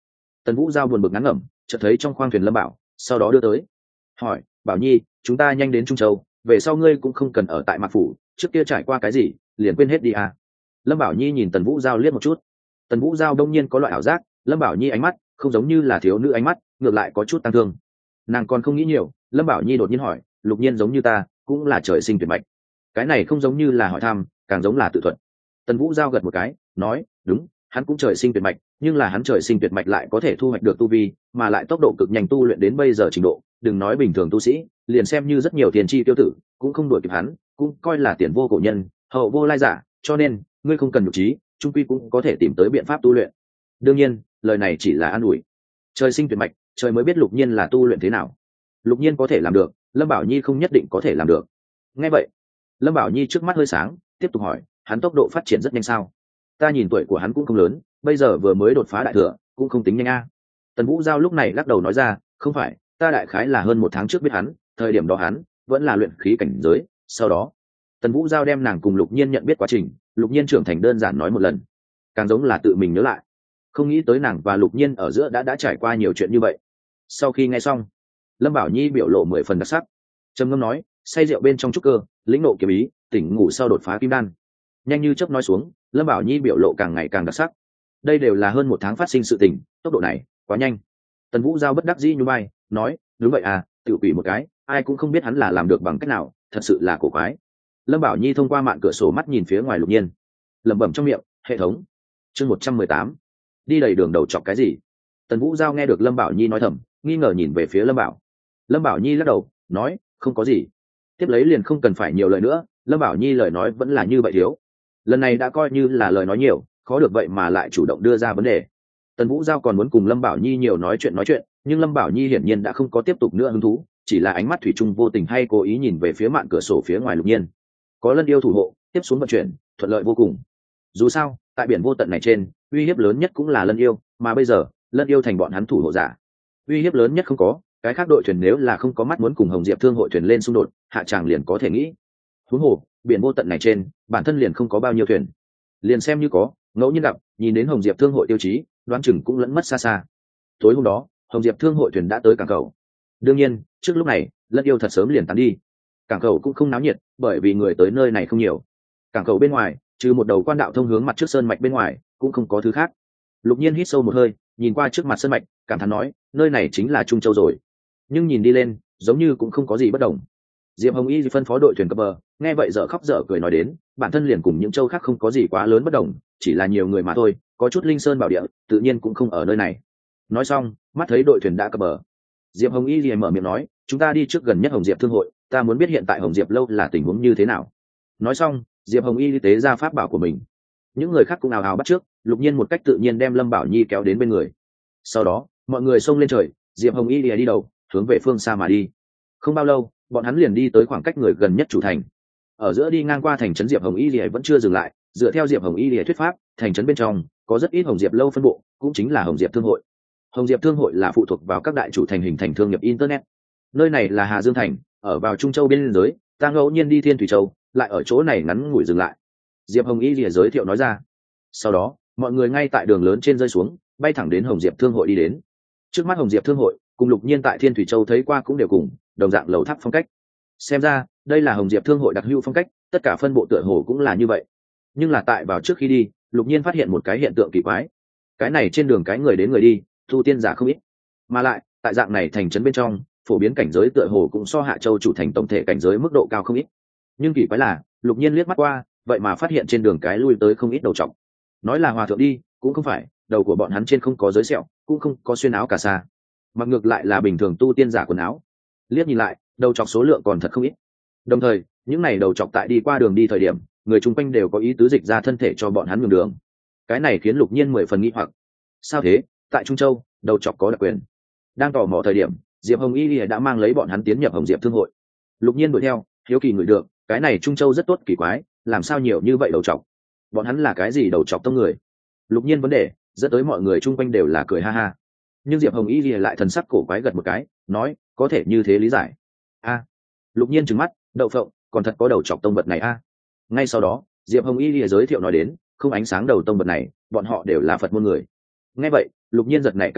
Tần Vũ Giao buồn bực ngán ngẩm, chợt thấy trong khoang thuyền Lâm Bảo, sau đó đưa tới hỏi: Bảo Nhi, chúng ta nhanh đến Trung Châu, về sau ngươi cũng không cần ở tại Mạc Phủ, trước kia trải qua cái gì liền quên hết đi à. Lâm Bảo Nhi nhìn Tần Vũ Giao liếc một chút. Tần Vũ Giao đông nhiên có loại ảo giác, Lâm Bảo Nhi ánh mắt không giống như là thiếu nữ ánh mắt, ngược lại có chút tăng thương. Nàng còn không nghĩ nhiều, Lâm Bảo Nhi đột nhiên hỏi: Lục Nhiên giống như ta cũng là trời sinh tuyệt mạch? Cái này không giống như là hỏi thăm, càng giống là tự thuật. Tần Vũ Giao gật một cái, nói: đúng, hắn cũng trời sinh tuyệt mạch, nhưng là hắn trời sinh tuyệt mạch lại có thể thu hoạch được tu vi, mà lại tốc độ cực nhanh, tu luyện đến bây giờ trình độ, đừng nói bình thường tu sĩ, liền xem như rất nhiều tiền chi tiêu tử cũng không đuổi kịp hắn, cũng coi là tiền vô cổ nhân, hậu vô lai giả, cho nên ngươi không cần nhục trí, trung quy cũng có thể tìm tới biện pháp tu luyện. Đương nhiên, lời này chỉ là an ủi. Trời sinh tuyệt mạch, trời mới biết Lục Nhiên là tu luyện thế nào. Lục Nhiên có thể làm được, Lâm Bảo Nhi không nhất định có thể làm được. Nghe vậy, Lâm Bảo Nhi trước mắt hơi sáng, tiếp tục hỏi: hắn tốc độ phát triển rất nhanh sao? Ta nhìn tuổi của hắn cũng không lớn, bây giờ vừa mới đột phá đại thừa, cũng không tính nhanh a. Tần Vũ Giao lúc này lắc đầu nói ra: không phải, ta đại khái là hơn một tháng trước biết hắn, thời điểm đó hắn vẫn là luyện khí cảnh giới. Sau đó, Tần Vũ Giao đem nàng cùng Lục Nhiên nhận biết quá trình, Lục Nhiên trưởng thành đơn giản nói một lần, càng giống là tự mình nhớ lại. Không nghĩ tới nàng và Lục Nhiên ở giữa đã đã trải qua nhiều chuyện như vậy. Sau khi nghe xong, Lâm Bảo Nhi biểu lộ mười phần đặc sắc, trầm ngâm nói: say rượu bên trong trúc cơ, lĩnh nộ kiếm ý, tỉnh ngủ sau đột phá kim đan. Nhanh như chớp nói xuống, Lâm Bảo Nhi biểu lộ càng ngày càng đặc sắc. Đây đều là hơn một tháng phát sinh sự tình, tốc độ này quá nhanh. Tần Vũ Giao bất đắc dĩ nhún vai, nói: đúng vậy à, tự quỷ một cái, ai cũng không biết hắn là làm được bằng cách nào, thật sự là cổ quái. Lâm Bảo Nhi thông qua mạn cửa sổ mắt nhìn phía ngoài Lục Nhiên, lẩm bẩm trong miệng: hệ thống. Chương một trăm mười tám, đi đầy đường đầu chọc cái gì? Tần Vũ Giao nghe được Lâm Bảo Nhi nói thầm, nghi ngờ nhìn về phía Lâm Bảo. Lâm Bảo Nhi lắc đầu, nói: không có gì. Tiếp lấy liền không cần phải nhiều lời nữa, Lâm Bảo Nhi lời nói vẫn là như vậy thiếu. Lần này đã coi như là lời nói nhiều, khó được vậy mà lại chủ động đưa ra vấn đề. Tần Vũ Giao còn muốn cùng Lâm Bảo Nhi nhiều nói chuyện nói chuyện, nhưng Lâm Bảo Nhi hiển nhiên đã không có tiếp tục nữa hứng thú, chỉ là ánh mắt thủy chung vô tình hay cố ý nhìn về phía mạn cửa sổ phía ngoài Lục Nhiên. Có Lân Yêu thủ hộ, tiếp xuống vận chuyển thuận lợi vô cùng. Dù sao, tại biển vô tận này trên, uy hiếp lớn nhất cũng là Lân Yêu, mà bây giờ Lân Yêu thành bọn hắn thủ hộ giả. Uy hiếp lớn nhất không có, cái khác đội thuyền nếu là không có mắt muốn cùng Hồng Diệp Thương hội thuyền lên xung đột, hạ tràng liền có thể nghĩ. Huống hồ, biển vô tận này trên, bản thân liền không có bao nhiêu thuyền. Liền xem như có, ngẫu nhiên gặp, nhìn đến Hồng Diệp Thương hội tiêu chí, đoán chừng cũng lẫn mất xa xa. Tối hôm đó, Hồng Diệp Thương hội thuyền đã tới cảng cầu. Đương nhiên, trước lúc này, Lân Yêu thật sớm liền tán đi. Cảng cầu cũng không náo nhiệt, bởi vì người tới nơi này không nhiều. Cảng cầu bên ngoài, trừ một đầu quan đạo thông hướng mặt trước sơn mạch bên ngoài, cũng không có thứ khác. Lục Nhiên hít sâu một hơi, nhìn qua trước mặt sơn mạch, cảm thán nói: nơi này chính là Trung Châu rồi. Nhưng nhìn đi lên, giống như cũng không có gì bất đồng. Diệp Hồng Y phân phó đội thuyền cập bờ, nghe vậy dở khóc dở cười nói đến: bản thân liền cùng những châu khác không có gì quá lớn bất đồng, chỉ là nhiều người mà thôi, có chút linh sơn bảo địa, tự nhiên cũng không ở nơi này. Nói xong, mắt thấy đội thuyền đã cập bờ, Diệp Hồng Y liền mở miệng nói: chúng ta đi trước gần nhất Hồng Diệp Thương hội, ta muốn biết hiện tại Hồng Diệp lâu là tình huống như thế nào. Nói xong, Diệp Hồng Y tế ra pháp bảo của mình. Những người khác cũng ào ào bắt trước, Lục Nhiên một cách tự nhiên đem Lâm Bảo Nhi kéo đến bên người. Sau đó, mọi người xông lên trời, Diệp Hồng Y đi đầu, hướng về phương xa mà đi. Không bao lâu, bọn hắn liền đi tới khoảng cách người gần nhất chủ thành. Ở giữa đi ngang qua thành trấn, Diệp Hồng Y Lìa vẫn chưa dừng lại, dựa theo Diệp Hồng Y Lìa thuyết pháp, thành trấn bên trong có rất ít Hồng Diệp lâu phân bộ, cũng chính là Hồng Diệp Thương hội. Hồng Diệp Thương hội là phụ thuộc vào các đại chủ thành hình thành thương nghiệp internet. Nơi này là Hà Dương thành, ở vào Trung Châu biên giới, ta ngẫu nhiên đi Thiên Thủy Châu, lại ở chỗ này ngắn ngủi dừng lại. Diệp Hồng Y Lìa giới thiệu nói ra. Sau đó, mọi người ngay tại đường lớn trên rơi xuống, bay thẳng đến Hồng Diệp Thương hội đi đến. Trước mắt Hồng Diệp Thương hội, cùng Lục Nhiên tại Thiên Thủy Châu thấy qua cũng đều cùng đồng dạng lầu tháp phong cách. Xem ra, đây là Hồng Diệp Thương hội đặc hữu phong cách, tất cả phân bộ tựa hồ cũng là như vậy. Nhưng là tại vào trước khi đi, Lục Nhiên phát hiện một cái hiện tượng kỳ quái. Cái này trên đường cái người đến người đi, tu tiên giả không ít. Mà lại, tại dạng này thành trấn bên trong, phổ biến cảnh giới tựa hồ cũng so Hạ Châu chủ thành tổng thể cảnh giới mức độ cao không ít. Nhưng kỳ quái là, Lục Nhiên liếc mắt qua, vậy mà phát hiện trên đường cái lui tới không ít đầu trọc. Nói là hòa thượng đi, cũng không phải, đầu của bọn hắn trên không có giới sẹo, cũng không có xuyên áo cà sa, mặc ngược lại là bình thường tu tiên giả quần áo. Liếc nhìn lại, đầu trọc số lượng còn thật không ít. Đồng thời, những này đầu trọc tại đi qua đường đi thời điểm, người chung quanh đều có ý tứ dịch ra thân thể cho bọn hắn nhường đường. Cái này khiến Lục Nhiên mười phần nghi hoặc. Sao thế, tại Trung Châu, đầu trọc có đặc quyền? Đang tò mò thời điểm, Diệp Hồng Y đã mang lấy bọn hắn tiến nhập Hồng Diệp Thương hội. Lục Nhiên đuổi theo, hiếu kỳ ngửi được, cái này Trung Châu rất tốt kỳ quái, làm sao nhiều như vậy đầu trọc? Bọn hắn là cái gì đầu trọc tông người? Lục Nhiên vấn đề, dẫn tới mọi người chung quanh đều là cười ha ha. Nhưng Diệp Hồng Y lại thần sắc cổ quái gật một cái, nói, có thể như thế lý giải. A. Lục Nhiên trừng mắt, đậu phộng, còn thật có đầu trọc tông vật này a. À. Ngay sau đó, Diệp Hồng Y giới thiệu nói đến, không ánh sáng đầu tông vật này, bọn họ đều là Phật môn người. Nghe vậy, Lục Nhiên giật nảy cả mình,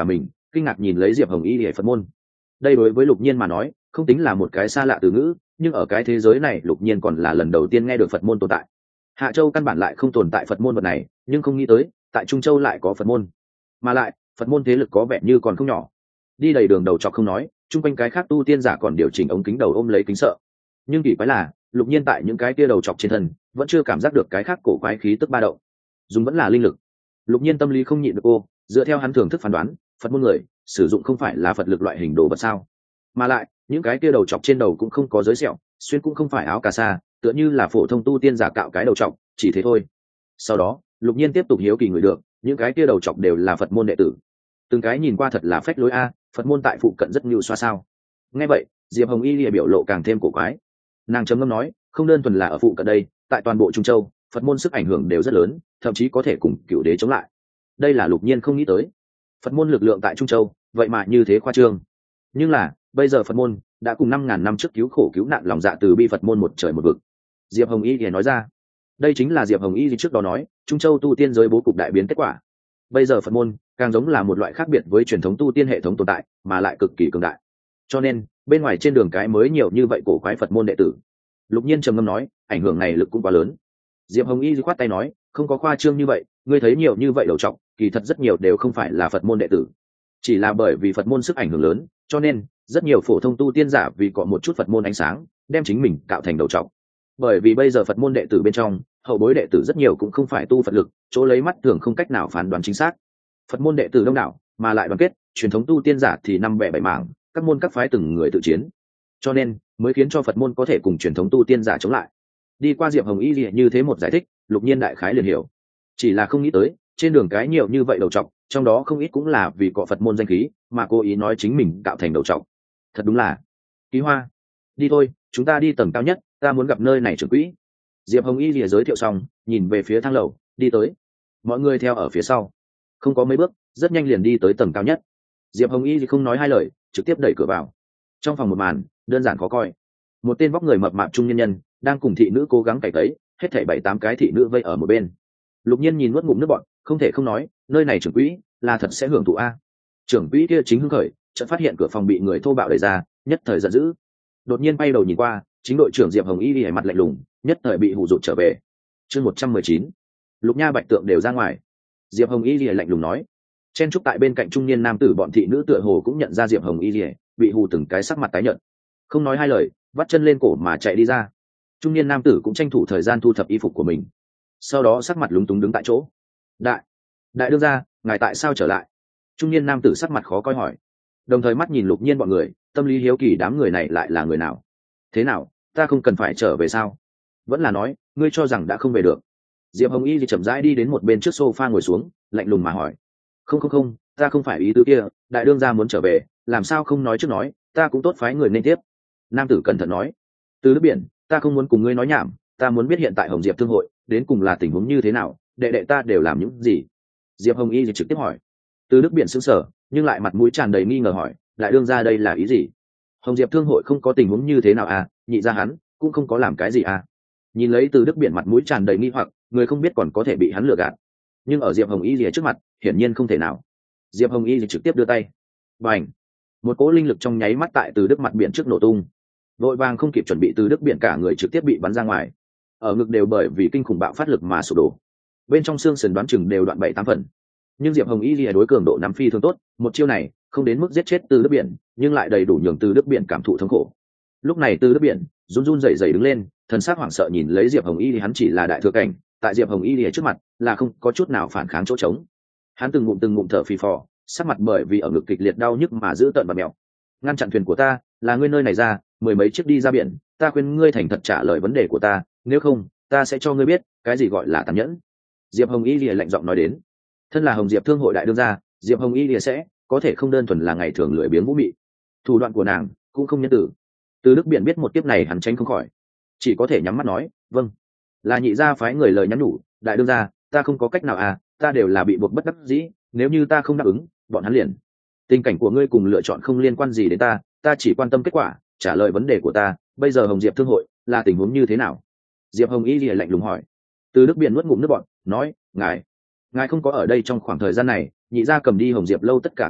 kinh ngạc nhìn lấy diệp hồng y lìa phật môn. Đây đối với Lục Nhiên mà nói không tính là một cái xa lạ từ ngữ, nhưng ở cái thế giới này Lục Nhiên còn là lần đầu tiên nghe được Phật môn tồn tại. Hạ Châu căn bản lại không tồn tại Phật môn vật này, nhưng không nghĩ tới tại Trung Châu lại có Phật môn, mà lại Phật môn thế lực có vẻ như còn không nhỏ. Đi đầy đường đầu trọc không nói, chung quanh cái khác tu tiên giả còn điều chỉnh ống kính đầu ôm lấy kính sợ. Nhưng kỳ quái là Lục Nhiên tại những cái kia đầu trọc trên thân vẫn chưa cảm giác được cái khác cổ quái khí tức ba động, dùng vẫn là linh lực. Lục Nhiên tâm lý không nhịn được cô, dựa theo hắn thưởng thức phán đoán, Phật môn người sử dụng không phải là Phật lực loại hình đồ vật sao? Mà lại những cái kia đầu trọc trên đầu cũng không có giới sẹo, xuyên cũng không phải áo cà sa, tựa như là phổ thông tu tiên giả cạo cái đầu trọc, chỉ thế thôi. Sau đó Lục Nhiên tiếp tục hiếu kỳ người được, những cái kia đầu trọc đều là Phật môn đệ tử, từng cái nhìn qua thật là phách lối a. Phật môn tại phụ cận rất nhiều xoa sao? Nghe vậy Diệp Hồng Y lìa biểu lộ càng thêm cổ quái. Nàng trầm ngâm nói, không đơn thuần là ở phụ cận đây, tại toàn bộ Trung Châu Phật môn sức ảnh hưởng đều rất lớn, thậm chí có thể cùng cửu đế chống lại. Đây là Lục Nhiên không nghĩ tới, Phật môn lực lượng tại Trung Châu vậy mà như thế khoa trương. Nhưng là bây giờ Phật môn đã cùng năm ngàn năm trước cứu khổ cứu nạn lòng dạ từ bi Phật môn một trời một vực. Diệp Hồng Y thì nói ra, đây chính là Diệp Hồng Y trước đó nói Trung Châu tu tiên giới bố cục đại biến kết quả. Bây giờ Phật môn càng giống là một loại khác biệt với truyền thống tu tiên hệ thống tồn tại, mà lại cực kỳ cường đại. Cho nên bên ngoài trên đường cái mới nhiều như vậy cổ quái Phật môn đệ tử. Lục Nhiên trầm ngâm nói, ảnh hưởng này lực cũng quá lớn. Diệp Hồng Y khoát tay nói, không có khoa trương như vậy, ngươi thấy nhiều như vậy đầu trọc, kỳ thật rất nhiều đều không phải là Phật môn đệ tử, chỉ là bởi vì Phật môn sức ảnh hưởng lớn, cho nên rất nhiều phổ thông tu tiên giả vì có một chút Phật môn ánh sáng, đem chính mình cạo thành đầu trọc. Bởi vì bây giờ Phật môn đệ tử bên trong, hậu bối đệ tử rất nhiều cũng không phải tu Phật lực, chỗ lấy mắt thường không cách nào phán đoán chính xác. Phật môn đệ tử đông đảo, mà lại đoàn kết, truyền thống tu tiên giả thì năm bẻ bảy mảng, các môn các phái từng người tự chiến, cho nên mới khiến cho Phật môn có thể cùng truyền thống tu tiên giả chống lại. Đi qua Diệp Hồng Y lìa như thế một giải thích, Lục Nhiên đại khái liền hiểu. Chỉ là không nghĩ tới trên đường cái nhiều như vậy đầu trọc, trong đó không ít cũng là vì cọ Phật môn danh khí mà cố ý nói chính mình tạo thành đầu trọc. Thật đúng là Ký Hoa, đi thôi, chúng ta đi tầng cao nhất, ta muốn gặp nơi này trưởng quỹ. Diệp Hồng Y lìa giới thiệu xong, nhìn về phía thang lầu, đi tới. Mọi người theo ở phía sau, không có mấy bước, rất nhanh liền đi tới tầng cao nhất. Diệp Hồng Y thì không nói hai lời, trực tiếp đẩy cửa vào. Trong phòng một màn đơn giản khó coi, một tên vóc người mập mạp trung nhân nhân đang cùng thị nữ cố gắng cày tấy, hết thảy bảy tám cái thị nữ vây ở một bên. Lục Nhiên nhìn nuốt ngụm nước bọt, không thể không nói, nơi này trưởng quỹ là thật sẽ hưởng thụ a. Trưởng quỹ kia chính hưng khởi, chợt phát hiện cửa phòng bị người thô bạo đẩy ra, nhất thời giận dữ. Đột nhiên bay đầu nhìn qua, chính đội trưởng Diệp Hồng Y đi mặt lạnh lùng, nhất thời bị hù dụt trở về. Chương một trăm mười chín, Lục Nha Bạch Tượng đều ra ngoài. Diệp Hồng Y lạnh lùng nói. Chen trúc tại bên cạnh trung niên nam tử bọn thị nữ tựa hồ cũng nhận ra Diệp Hồng Y bị hù từng cái sắc mặt tái nhợt, không nói hai lời, vắt chân lên cổ mà chạy đi ra. Trung niên nam tử cũng tranh thủ thời gian thu thập y phục của mình, sau đó sắc mặt lúng túng đứng tại chỗ. Đại, đại đương gia, ngài tại sao trở lại? Trung niên nam tử sắc mặt khó coi hỏi, đồng thời mắt nhìn Lục Nhiên bọn người, tâm lý hiếu kỳ đám người này lại là người nào. Thế nào, ta không cần phải trở về sao? Vẫn là nói ngươi cho rằng đã không về được? Diệp Hồng Y thì chậm rãi đi đến một bên trước sofa ngồi xuống, lạnh lùng mà hỏi. Không không không, ta không phải ý tứ kia, đại đương gia muốn trở về, làm sao không nói trước nói, ta cũng tốt phái người nên tiếp. Nam tử cẩn thận nói. Từ Đức Biển, ta không muốn cùng ngươi nói nhảm, ta muốn biết hiện tại Hồng Diệp thương hội đến cùng là tình huống như thế nào, đệ đệ ta đều làm những gì? Diệp Hồng Y thì trực tiếp hỏi. Từ Đức Biển sững sờ, nhưng lại mặt mũi tràn đầy nghi ngờ hỏi, đại đương gia đây là ý gì? Hồng Diệp thương hội không có tình huống như thế nào à, nhị gia hắn cũng không có làm cái gì à? Nhìn lấy Từ Đức Biển mặt mũi tràn đầy nghi hoặc, người không biết còn có thể bị hắn lừa gạt, nhưng ở Diệp Hồng Y lìa trước mặt hiển nhiên không thể nào. Diệp Hồng Y thì trực tiếp đưa tay, bành, một cỗ linh lực trong nháy mắt tại Từ Đức mặt biển trước nổ tung, vội vàng không kịp chuẩn bị Từ Đức biển cả người trực tiếp bị bắn ra ngoài, ở ngực đều bởi vì kinh khủng bạo phát lực mà sụp đổ, bên trong xương sườn đoán chừng đều đoạn bảy tám phần. Nhưng Diệp Hồng Y lìa đối cường độ nắm phi thường tốt, một chiêu này không đến mức giết chết Từ Đức biển, nhưng lại đầy đủ nhường Từ Đức biển cảm thụ thống khổ. Lúc này Từ Đức biển run run rẩy rẩy đứng lên, thần sắc hoảng sợ nhìn lấy Diệp Hồng Y thì hắn chỉ là đại thừa cảnh, tại Diệp Hồng Y lìa trước mặt là không có chút nào phản kháng chỗ trống. Hắn từng ngụm từng ngụm thở phì phò, sắc mặt bởi vì ở ngực kịch liệt đau nhức mà giữ tợn và mèo. Ngăn chặn thuyền của ta là ngươi nơi này ra, mười mấy chiếc đi ra biển, ta khuyên ngươi thành thật trả lời vấn đề của ta, nếu không ta sẽ cho ngươi biết cái gì gọi là tàn nhẫn. Diệp Hồng Y lìa lạnh giọng nói đến. Thân là Hồng Diệp thương hội đại đương gia, Diệp Hồng Y lìa sẽ có thể không đơn thuần là ngày thường lười biếng vũ mị, thủ đoạn của nàng cũng không nhân tử. Từ Đức biển biết một kiếp này hắn tránh không khỏi, chỉ có thể nhắm mắt nói vâng. Là nhị gia phái người lời nhắn nhủ, đại đương gia, ta không có cách nào à, ta đều là bị buộc bất đắc dĩ, nếu như ta không đáp ứng bọn hắn liền. Tình cảnh của ngươi cùng lựa chọn không liên quan gì đến ta, ta chỉ quan tâm kết quả, trả lời vấn đề của ta. Bây giờ Hồng Diệp thương hội là tình huống như thế nào? Diệp Hồng Y lìa lạnh lùng hỏi. Từ Đức biển nuốt ngụm nước bọt, nói, ngài ngài không có ở đây trong khoảng thời gian này, nhị gia cầm đi Hồng Diệp lâu tất cả quyền hạn,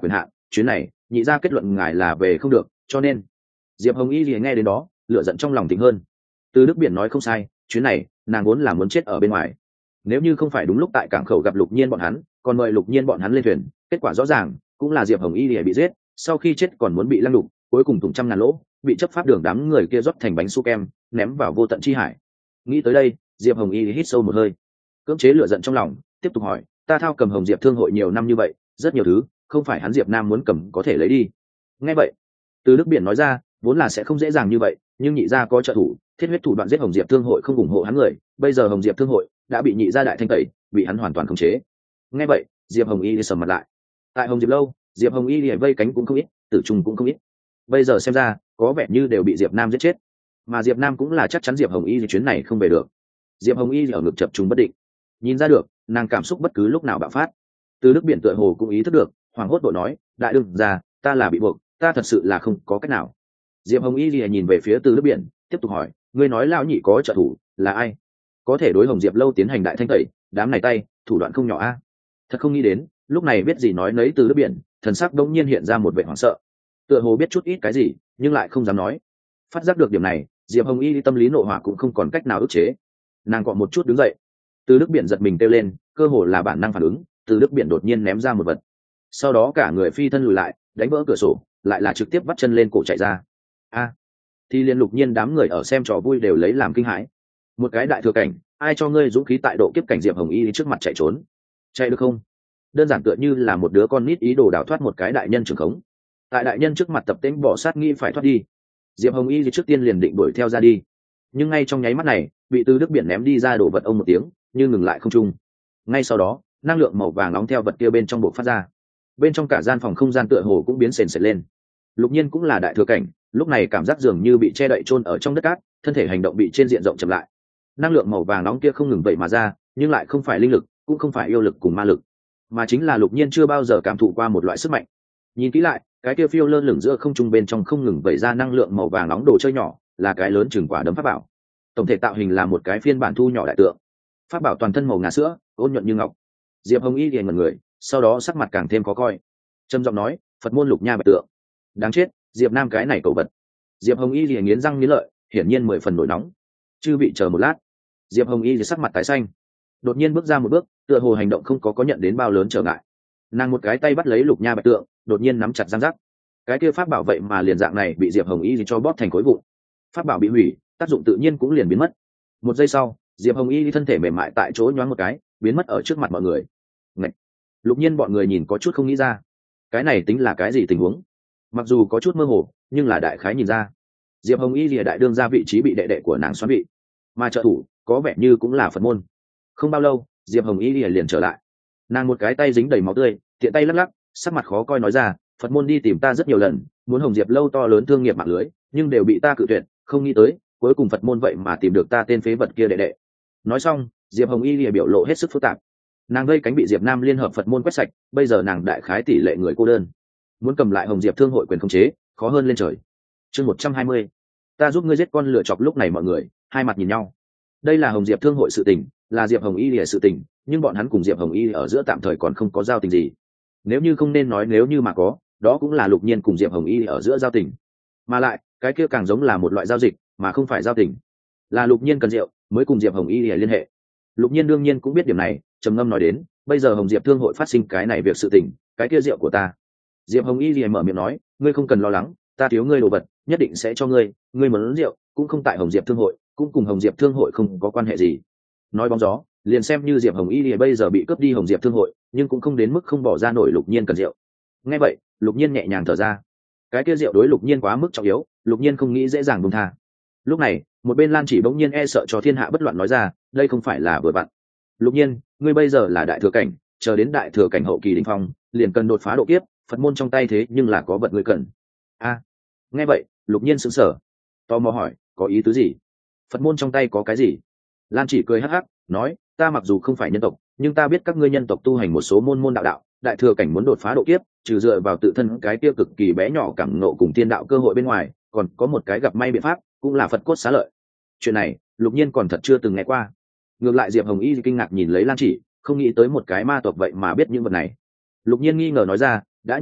chuyến này nhị ra kết luận ngài là về không được, cho nên diệp hồng y thì nghe đến đó lửa giận trong lòng tính hơn. Từ Đức Biển nói không sai, chuyến này nàng vốn là muốn chết ở bên ngoài. Nếu như không phải đúng lúc tại cảng khẩu gặp Lục Nhiên bọn hắn, còn mời Lục Nhiên bọn hắn lên thuyền, kết quả rõ ràng cũng là diệp hồng y thì bị giết, sau khi chết còn muốn bị lăng đục, cuối cùng thủng trăm ngàn lỗ, bị chấp pháp đường đám người kia rót thành bánh su kem ném vào vô tận chi hải. Nghĩ tới đây, diệp hồng y hít sâu một hơi, cưỡng chế lửa giận trong lòng, tiếp tục hỏi, ta thao cầm Hồng Diệp thương hội nhiều năm như vậy, rất nhiều thứ không phải hắn Diệp Nam muốn cầm có thể lấy đi. Nghe vậy, Từ Đức Biển nói ra, vốn là sẽ không dễ dàng như vậy, nhưng nhị gia có trợ thủ, thiết huyết thủ đoạn giết Hồng Diệp thương hội không ủng hộ hắn người, bây giờ Hồng Diệp thương hội đã bị nhị gia đại thanh tẩy, bị hắn hoàn toàn khống chế. Nghe vậy, diệp hồng y sầm mặt lại. Tại Hồng Diệp lâu, diệp hồng y vây cánh cũng không ít, tử trung cũng không ít, bây giờ xem ra có vẻ như đều bị diệp nam giết chết, mà diệp nam cũng là chắc chắn diệp hồng y chuyến này không về được. Diệp hồng y ở ngực chập trùng bất định, nhìn ra được nàng cảm xúc bất cứ lúc nào bạo phát. Từ Đức Biển tựa hồ cũng ý thức được, hoảng hốt đội nói, đại đương ra, ta là bị buộc, ta thật sự là không có cách nào. Diệp hồng y lìa nhìn về phía Từ Đức Biển, tiếp tục hỏi, ngươi nói lão nhị có trợ thủ là ai, có thể đối Hồng Diệp lâu tiến hành đại thanh tẩy, đám này tay thủ đoạn không nhỏ a. Thật không nghĩ đến, lúc này biết gì nói nấy Từ Đức Biển, thần sắc đống nhiên hiện ra một vẻ hoảng sợ, tựa hồ biết chút ít cái gì nhưng lại không dám nói. Phát giác được điểm này, Diệp hồng y tâm lý nộ hỏa cũng không còn cách nào ức chế, nàng cọ một chút đứng dậy. Từ Đức Biển giật mình kêu lên, cơ hồ là bản năng phản ứng, Từ Đức Biển đột nhiên ném ra một vật, sau đó cả người phi thân lùi lại, đánh vỡ cửa sổ, lại là trực tiếp vắt chân lên cổ chạy ra. A! Thì liên Lục Nhiên đám người ở xem trò vui đều lấy làm kinh hãi. Một cái đại thừa cảnh, ai cho ngươi dũng khí tại độ kiếp cảnh Diệp hồng y trước mặt chạy trốn? Chạy được không? Đơn giản tựa như là một đứa con nít ý đồ đào thoát một cái đại nhân trường khống. Tại đại nhân trước mặt tập tễnh bỏ sát nghĩ phải thoát đi. Diệp hồng y trước tiên liền định đuổi theo ra đi, nhưng ngay trong nháy mắt này, bị Từ Đức Biển ném đi ra đổ vật ông một tiếng, như ngừng lại không trung. Ngay sau đó, năng lượng màu vàng nóng theo vật kia bên trong bộ phát ra, bên trong cả gian phòng không gian tựa hồ cũng biến sền sệt lên. Lục Nhiên cũng là đại thừa cảnh, lúc này cảm giác dường như bị che đậy chôn ở trong đất cát, thân thể hành động bị trên diện rộng chậm lại. Năng lượng màu vàng nóng kia không ngừng vậy mà ra, nhưng lại không phải linh lực, cũng không phải yêu lực cùng ma lực, mà chính là Lục Nhiên chưa bao giờ cảm thụ qua một loại sức mạnh. Nhìn kỹ lại, cái kia phiêu lơ lửng giữa không trung bên trong không ngừng vẩy ra năng lượng màu vàng nóng đồ chơi nhỏ, là cái lớn chừng quả đấm pháp bảo. Tổng thể tạo hình là một cái phiên bản thu nhỏ đại tượng. Pháp bảo toàn thân màu ngà sữa, ôn nhuận như ngọc. Diệp hồng y liền ngẩn người, sau đó sắc mặt càng thêm khó coi, trầm giọng nói, Phật môn lục nha bạch tượng. Đáng chết, Diệp Nam cái này cầu vật. Diệp hồng y liền nghiến răng nghiến lợi, hiển nhiên mười phần nổi nóng. Chư vị chờ một lát. Diệp hồng y liền sắc mặt tái xanh, đột nhiên bước ra một bước, tựa hồ hành động không có có nhận đến bao lớn trở ngại. Nàng một cái tay bắt lấy lục nha bạch tượng, đột nhiên nắm chặt giang giác. Cái kia pháp bảo vậy mà liền dạng này bị Diệp hồng y liền cho bóp thành khối vụn. Pháp bảo bị hủy, tác dụng tự nhiên cũng liền biến mất. Một giây sau, Diệp hồng y thân thể mềm mại tại chỗ nhoáng một cái, biến mất ở trước mặt mọi người. Ngậy! Lục Nhiên bọn người nhìn có chút không nghĩ ra, cái này tính là cái gì tình huống? Mặc dù có chút mơ hồ, nhưng là đại khái nhìn ra, Diệp hồng y lìa đại đương ra vị trí bị đệ đệ của nàng xoắn bị, mà trợ thủ có vẻ như cũng là Phật môn. Không bao lâu, Diệp hồng y lìa liền trở lại, nàng một cái tay dính đầy máu tươi, tiện tay lắc lắc, sắc mặt khó coi nói ra, Phật môn đi tìm ta rất nhiều lần, muốn Hồng Diệp lâu to lớn thương nghiệp mạng lưới, nhưng đều bị ta cự tuyệt, không nghĩ tới cuối cùng Phật môn vậy mà tìm được ta tên phế vật kia đệ đệ. Nói xong, Diệp hồng y lìa biểu lộ hết sức phức tạp. Nàng vây cánh bị Diệp Nam liên hợp Phật môn quét sạch, bây giờ nàng đại khái tỷ lệ người cô đơn, muốn cầm lại Hồng Diệp thương hội quyền khống chế, khó hơn lên trời. Chương một trăm hai mươi, ta giúp ngươi giết con lựa chọc. Lúc này mọi người hai mặt nhìn nhau. Đây là Hồng Diệp thương hội sự tình, là Diệp hồng y lìa sự tình, nhưng bọn hắn cùng Diệp hồng y ở giữa tạm thời còn không có giao tình gì. Nếu như không nên nói nếu như mà có, đó cũng là Lục Nhiên cùng Diệp hồng y ở giữa giao tình, mà lại cái kia càng giống là một loại giao dịch mà không phải giao tình. Là Lục Nhiên cần rượu mới cùng Diệp hồng y liên hệ. Lục Nhiên đương nhiên cũng biết điểm này, trầm ngâm nói đến, bây giờ Hồng Diệp thương hội phát sinh cái này việc sự tình, cái kia rượu của ta. Diệp hồng y liền mở miệng nói, ngươi không cần lo lắng, ta thiếu ngươi đồ vật nhất định sẽ cho ngươi, ngươi muốn rượu cũng không tại Hồng Diệp thương hội, cũng cùng Hồng Diệp thương hội không có quan hệ gì. Nói bóng gió, liền xem như Diệp hồng y liền bây giờ bị cướp đi Hồng Diệp thương hội, nhưng cũng không đến mức không bỏ ra nổi Lục Nhiên cần rượu. Nghe vậy, Lục Nhiên nhẹ nhàng thở ra, cái kia rượu đối Lục Nhiên quá mức trọng yếu, Lục Nhiên không nghĩ dễ dàng buông tha. Lúc này, một bên Lan Chỉ bỗng nhiên e sợ cho thiên hạ bất loạn nói ra, đây không phải là vừa vặn. Lục Nhiên, ngươi bây giờ là đại thừa cảnh, chờ đến đại thừa cảnh hậu kỳ đỉnh phong, liền cần đột phá độ kiếp, Phật môn trong tay thế nhưng là có vật ngươi cần. A. Nghe vậy, Lục Nhiên sững sờ, tò mò hỏi, có ý tứ gì? Phật môn trong tay có cái gì? Lan Chỉ cười hắc hắc, nói, ta mặc dù không phải nhân tộc, nhưng ta biết các ngươi nhân tộc tu hành một số môn môn đạo đạo, đại thừa cảnh muốn đột phá độ kiếp, trừ dựa vào tự thân cái kia cực kỳ bé nhỏ cảm ngộ cùng tiên đạo cơ hội bên ngoài, còn có một cái gặp may biện pháp, cũng là Phật cốt xá lợi. Chuyện này, Lục Nhiên còn thật chưa từng nghe qua. Ngược lại Diệp hồng y kinh ngạc nhìn lấy Lan Chỉ, không nghĩ tới một cái ma tộc vậy mà biết những vật này. Lục Nhiên nghi ngờ nói ra, đã như vậy,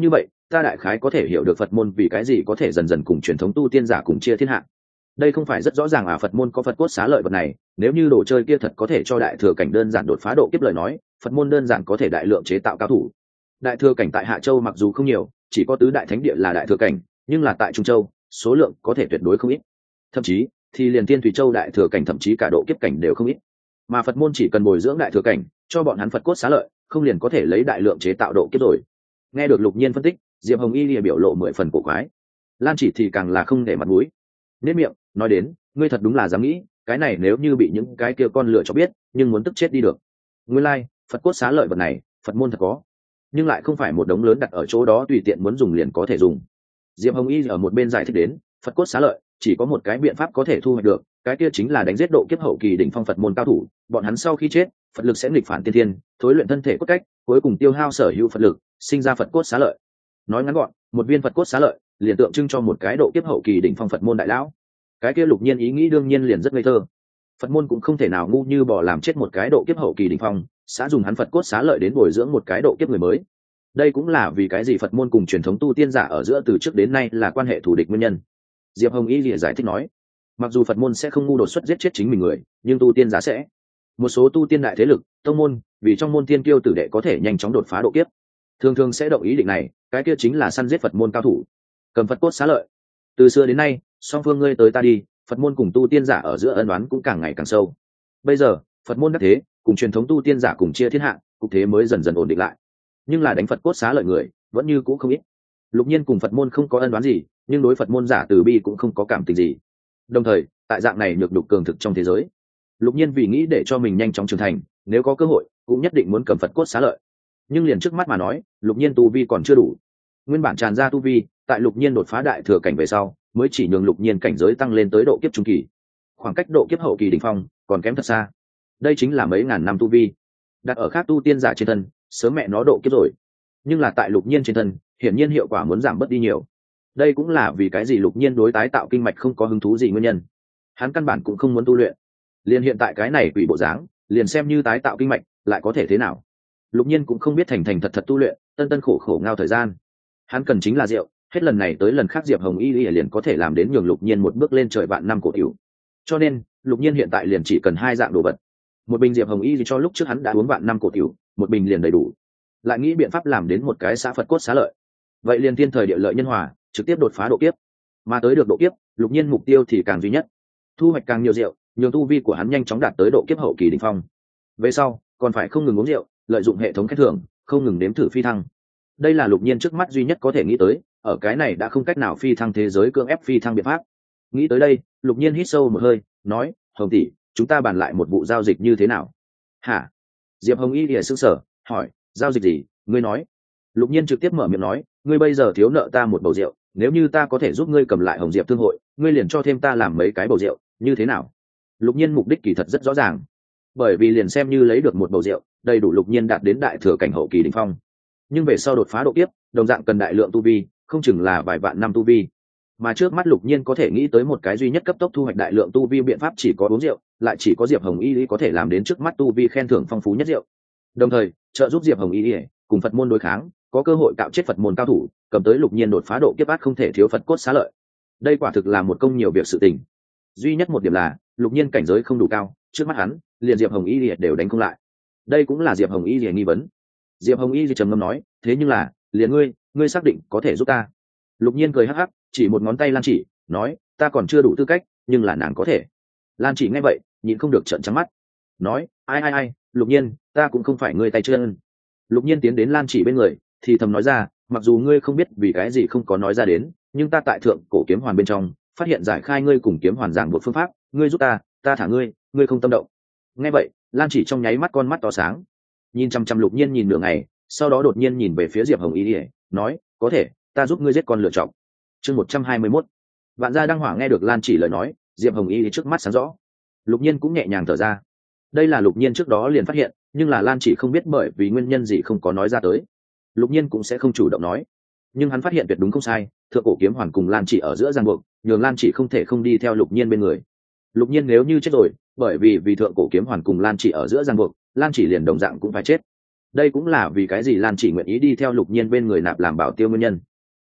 ta đại khái có thể hiểu được Phật môn vì cái gì có thể dần dần cùng truyền thống tu tiên giả cùng chia thiên hạ. Đây không phải rất rõ ràng à? Phật môn có Phật cốt xá lợi vật này, nếu như đồ chơi kia thật có thể cho đại thừa cảnh đơn giản đột phá độ kiếp lời nói, Phật môn đơn giản có thể đại lượng chế tạo cao thủ. Đại thừa cảnh tại Hạ Châu mặc dù không nhiều, chỉ có tứ đại thánh địa là đại thừa cảnh, nhưng là tại Trung Châu, số lượng có thể tuyệt đối không ít. Thậm chí, thì liền Tiên Thủy Châu đại thừa cảnh thậm chí cả độ kiếp cảnh đều không ít. Mà Phật môn chỉ cần bồi dưỡng đại thừa cảnh, cho bọn hắn Phật cốt xá lợi, không liền có thể lấy đại lượng chế tạo độ kiếp rồi. Nghe được Lục Nhiên phân tích, Diệp Hồng Y lìa biểu lộ mười phần cổ quái. Lan Chỉ thì càng là không để mặt mũi. Nét miệng, nói đến, ngươi thật đúng là dám nghĩ, cái này nếu như bị những cái kia con lửa cho biết, nhưng muốn tức chết đi được. Nguyên lai, like, Phật cốt xá lợi vật này, Phật môn thật có, nhưng lại không phải một đống lớn đặt ở chỗ đó tùy tiện muốn dùng liền có thể dùng. Diệp Hồng Y ở một bên giải thích đến, Phật cốt xá lợi chỉ có một cái biện pháp có thể thu hoạch được, cái kia chính là đánh giết độ kiếp hậu kỳ đỉnh phong Phật môn cao thủ, bọn hắn sau khi chết, Phật lực sẽ nghịch phản tiên thiên, thối luyện thân thể cốt cách, cuối cùng tiêu hao sở hữu Phật lực, sinh ra Phật cốt xá lợi. Nói ngắn gọn, một viên Phật cốt xá lợi, liền tượng trưng cho một cái độ kiếp hậu kỳ đỉnh phong Phật môn đại lão. Cái kia Lục Nhiên ý nghĩ đương nhiên liền rất ngây thơ. Phật môn cũng không thể nào ngu như bỏ làm chết một cái độ kiếp hậu kỳ đỉnh phong, xã dùng hắn Phật cốt xá lợi đến bồi dưỡng một cái độ kiếp người mới. Đây cũng là vì cái gì Phật môn cùng truyền thống tu tiên giả ở giữa từ trước đến nay là quan hệ thù địch nguyên nhân. Diệp Hồng Y lìa giải thích nói, mặc dù Phật môn sẽ không ngu đột xuất giết chết chính mình người, nhưng tu tiên giả sẽ. Một số tu tiên đại thế lực, tông môn, vì trong môn tiên kiêu tử đệ có thể nhanh chóng đột phá độ kiếp, thường thường sẽ động ý định này, cái kia chính là săn giết Phật môn cao thủ, cầm Phật cốt xá lợi. Từ xưa đến nay, song phương ngươi tới ta đi, Phật môn cùng tu tiên giả ở giữa ân oán cũng càng ngày càng sâu. Bây giờ, Phật môn đắc thế, cùng truyền thống tu tiên giả cùng chia thiên hạ, cục thế mới dần dần ổn định lại. Nhưng là đánh Phật cốt xá lợi người, vẫn như cũ không ít. Lục Nhiên cùng Phật môn không có ân oán gì, nhưng đối Phật môn giả từ bi cũng không có cảm tình gì. Đồng thời, tại dạng này nhược đục cường thực trong thế giới, Lục Nhiên vì nghĩ để cho mình nhanh chóng trưởng thành, nếu có cơ hội, cũng nhất định muốn cầm Phật cốt xá lợi. Nhưng liền trước mắt mà nói, Lục Nhiên tu vi còn chưa đủ. Nguyên bản tràn ra tu vi, tại Lục Nhiên đột phá đại thừa cảnh về sau, mới chỉ nhường Lục Nhiên cảnh giới tăng lên tới độ kiếp trung kỳ. Khoảng cách độ kiếp hậu kỳ đỉnh phong còn kém thật xa. Đây chính là mấy ngàn năm tu vi. Đặt ở khác tu tiên giả trên thân, sớm mẹ nó độ kiếp rồi. Nhưng là tại Lục Nhiên trên thân, hiển nhiên hiệu quả muốn giảm bớt đi nhiều. Đây cũng là vì cái gì Lục Nhiên đối tái tạo kinh mạch không có hứng thú gì nguyên nhân. Hắn căn bản cũng không muốn tu luyện. Liền hiện tại cái này quỷ bộ dáng, liền xem như tái tạo kinh mạch, lại có thể thế nào? Lục Nhiên cũng không biết thành thành thật thật tu luyện, tân tân khổ khổ ngao thời gian. Hắn cần chính là rượu, hết lần này tới lần khác Diệp Hồng Y liền có thể làm đến nhường Lục Nhiên một bước lên trời vạn năm cổ tiểu. Cho nên, Lục Nhiên hiện tại liền chỉ cần hai dạng đồ vật. Một bình Diệp Hồng Y cho lúc trước hắn đã uống vạn năm cổ tiểu, một bình liền đầy đủ. Lại nghĩ biện pháp làm đến một cái xã Phật cốt xá lợi. Vậy liền thiên thời địa lợi nhân hòa, trực tiếp đột phá độ kiếp. Mà tới được độ kiếp, Lục Nhiên mục tiêu thì càng duy nhất. Thu hoạch càng nhiều rượu, nhường tu vi của hắn nhanh chóng đạt tới độ kiếp hậu kỳ đỉnh phong. Về sau, còn phải không ngừng uống rượu, lợi dụng hệ thống khen thưởng, không ngừng nếm thử phi thăng. Đây là Lục Nhiên trước mắt duy nhất có thể nghĩ tới, ở cái này đã không cách nào phi thăng thế giới cưỡng ép phi thăng biện pháp. Nghĩ tới đây, Lục Nhiên hít sâu một hơi, nói, Hồng tỷ, chúng ta bàn lại một vụ giao dịch như thế nào? Hả? Diệp Hồng Y lìa sững sờ, hỏi, giao dịch gì? Ngươi nói. Lục Nhiên trực tiếp mở miệng nói, ngươi bây giờ thiếu nợ ta một bầu rượu, nếu như ta có thể giúp ngươi cầm lại Hồng Diệp thương hội, ngươi liền cho thêm ta làm mấy cái bầu rượu, như thế nào? Lục Nhiên mục đích kỳ thật rất rõ ràng, bởi vì liền xem như lấy được một bầu rượu, đầy đủ Lục Nhiên đạt đến đại thừa cảnh hậu kỳ đỉnh phong. Nhưng về sau đột phá độ kiếp, đồng dạng cần đại lượng tu vi, không chừng là vài vạn năm tu vi. Mà trước mắt Lục Nhiên có thể nghĩ tới một cái duy nhất cấp tốc thu hoạch đại lượng tu vi biện pháp chỉ có uống rượu, lại chỉ có Diệp Hồng Y có thể làm đến trước mắt tu vi khen thưởng phong phú nhất rượu. Đồng thời, trợ giúp Diệp Hồng Y cùng Phật môn đối kháng, có cơ hội cạo chết Phật môn cao thủ, cầm tới Lục Nhiên đột phá độ kiếp át không thể thiếu Phật cốt xá lợi. Đây quả thực là một công nhiều việc sự tình. Duy nhất một điểm là, Lục Nhiên cảnh giới không đủ cao, trước mắt hắn, liền Diệp Hồng Y đều đánh không lại. Đây cũng là Diệp Hồng Y nghi vấn. Diệp Hồng Y trầm ngâm nói, thế nhưng là, liền ngươi, ngươi xác định có thể giúp ta? Lục Nhiên cười hắc hắc, chỉ một ngón tay Lan Chỉ, nói, ta còn chưa đủ tư cách, nhưng là nàng có thể. Lan Chỉ nghe vậy, nhịn không được trợn trắng mắt, nói, ai ai ai, Lục Nhiên, ta cũng không phải ngươi tay chân. Lục Nhiên tiến đến Lan Chỉ bên người, thì thầm nói ra, mặc dù ngươi không biết vì cái gì không có nói ra đến, nhưng ta tại thượng cổ kiếm hoàn bên trong, phát hiện giải khai ngươi cùng kiếm hoàn giảng một phương pháp, ngươi giúp ta, ta thả ngươi, ngươi không tâm động. Nghe vậy, Lan Chỉ trong nháy mắt con mắt to sáng, nhìn chăm chăm Lục Nhiên nhìn nửa ngày, sau đó đột nhiên nhìn về phía Diệp Hồng Y, nói, có thể, ta giúp ngươi giết con lựa chọc. Chương một trăm hai mươi mốt. Vạn Gia Đăng Hỏa nghe được Lan Chỉ lời nói, Diệp Hồng Y trước mắt sáng rõ. Lục Nhiên cũng nhẹ nhàng thở ra. Đây là Lục Nhiên trước đó liền phát hiện, nhưng là Lan Chỉ không biết bởi vì nguyên nhân gì không có nói ra tới. Lục Nhiên cũng sẽ không chủ động nói. Nhưng hắn phát hiện tuyệt đúng không sai, thượng cổ kiếm hoàn cùng Lan Chỉ ở giữa giằng buộc, nhường Lan Chỉ không thể không đi theo Lục Nhiên bên người. Lục Nhiên nếu như chết rồi, bởi vì vì thượng cổ kiếm hoàn cùng Lan Chỉ ở giữa giằng buộc, Lan Chỉ liền đồng dạng cũng phải chết. Đây cũng là vì cái gì Lan Chỉ nguyện ý đi theo Lục Nhiên bên người nạp làm bảo tiêu nguyên nhân.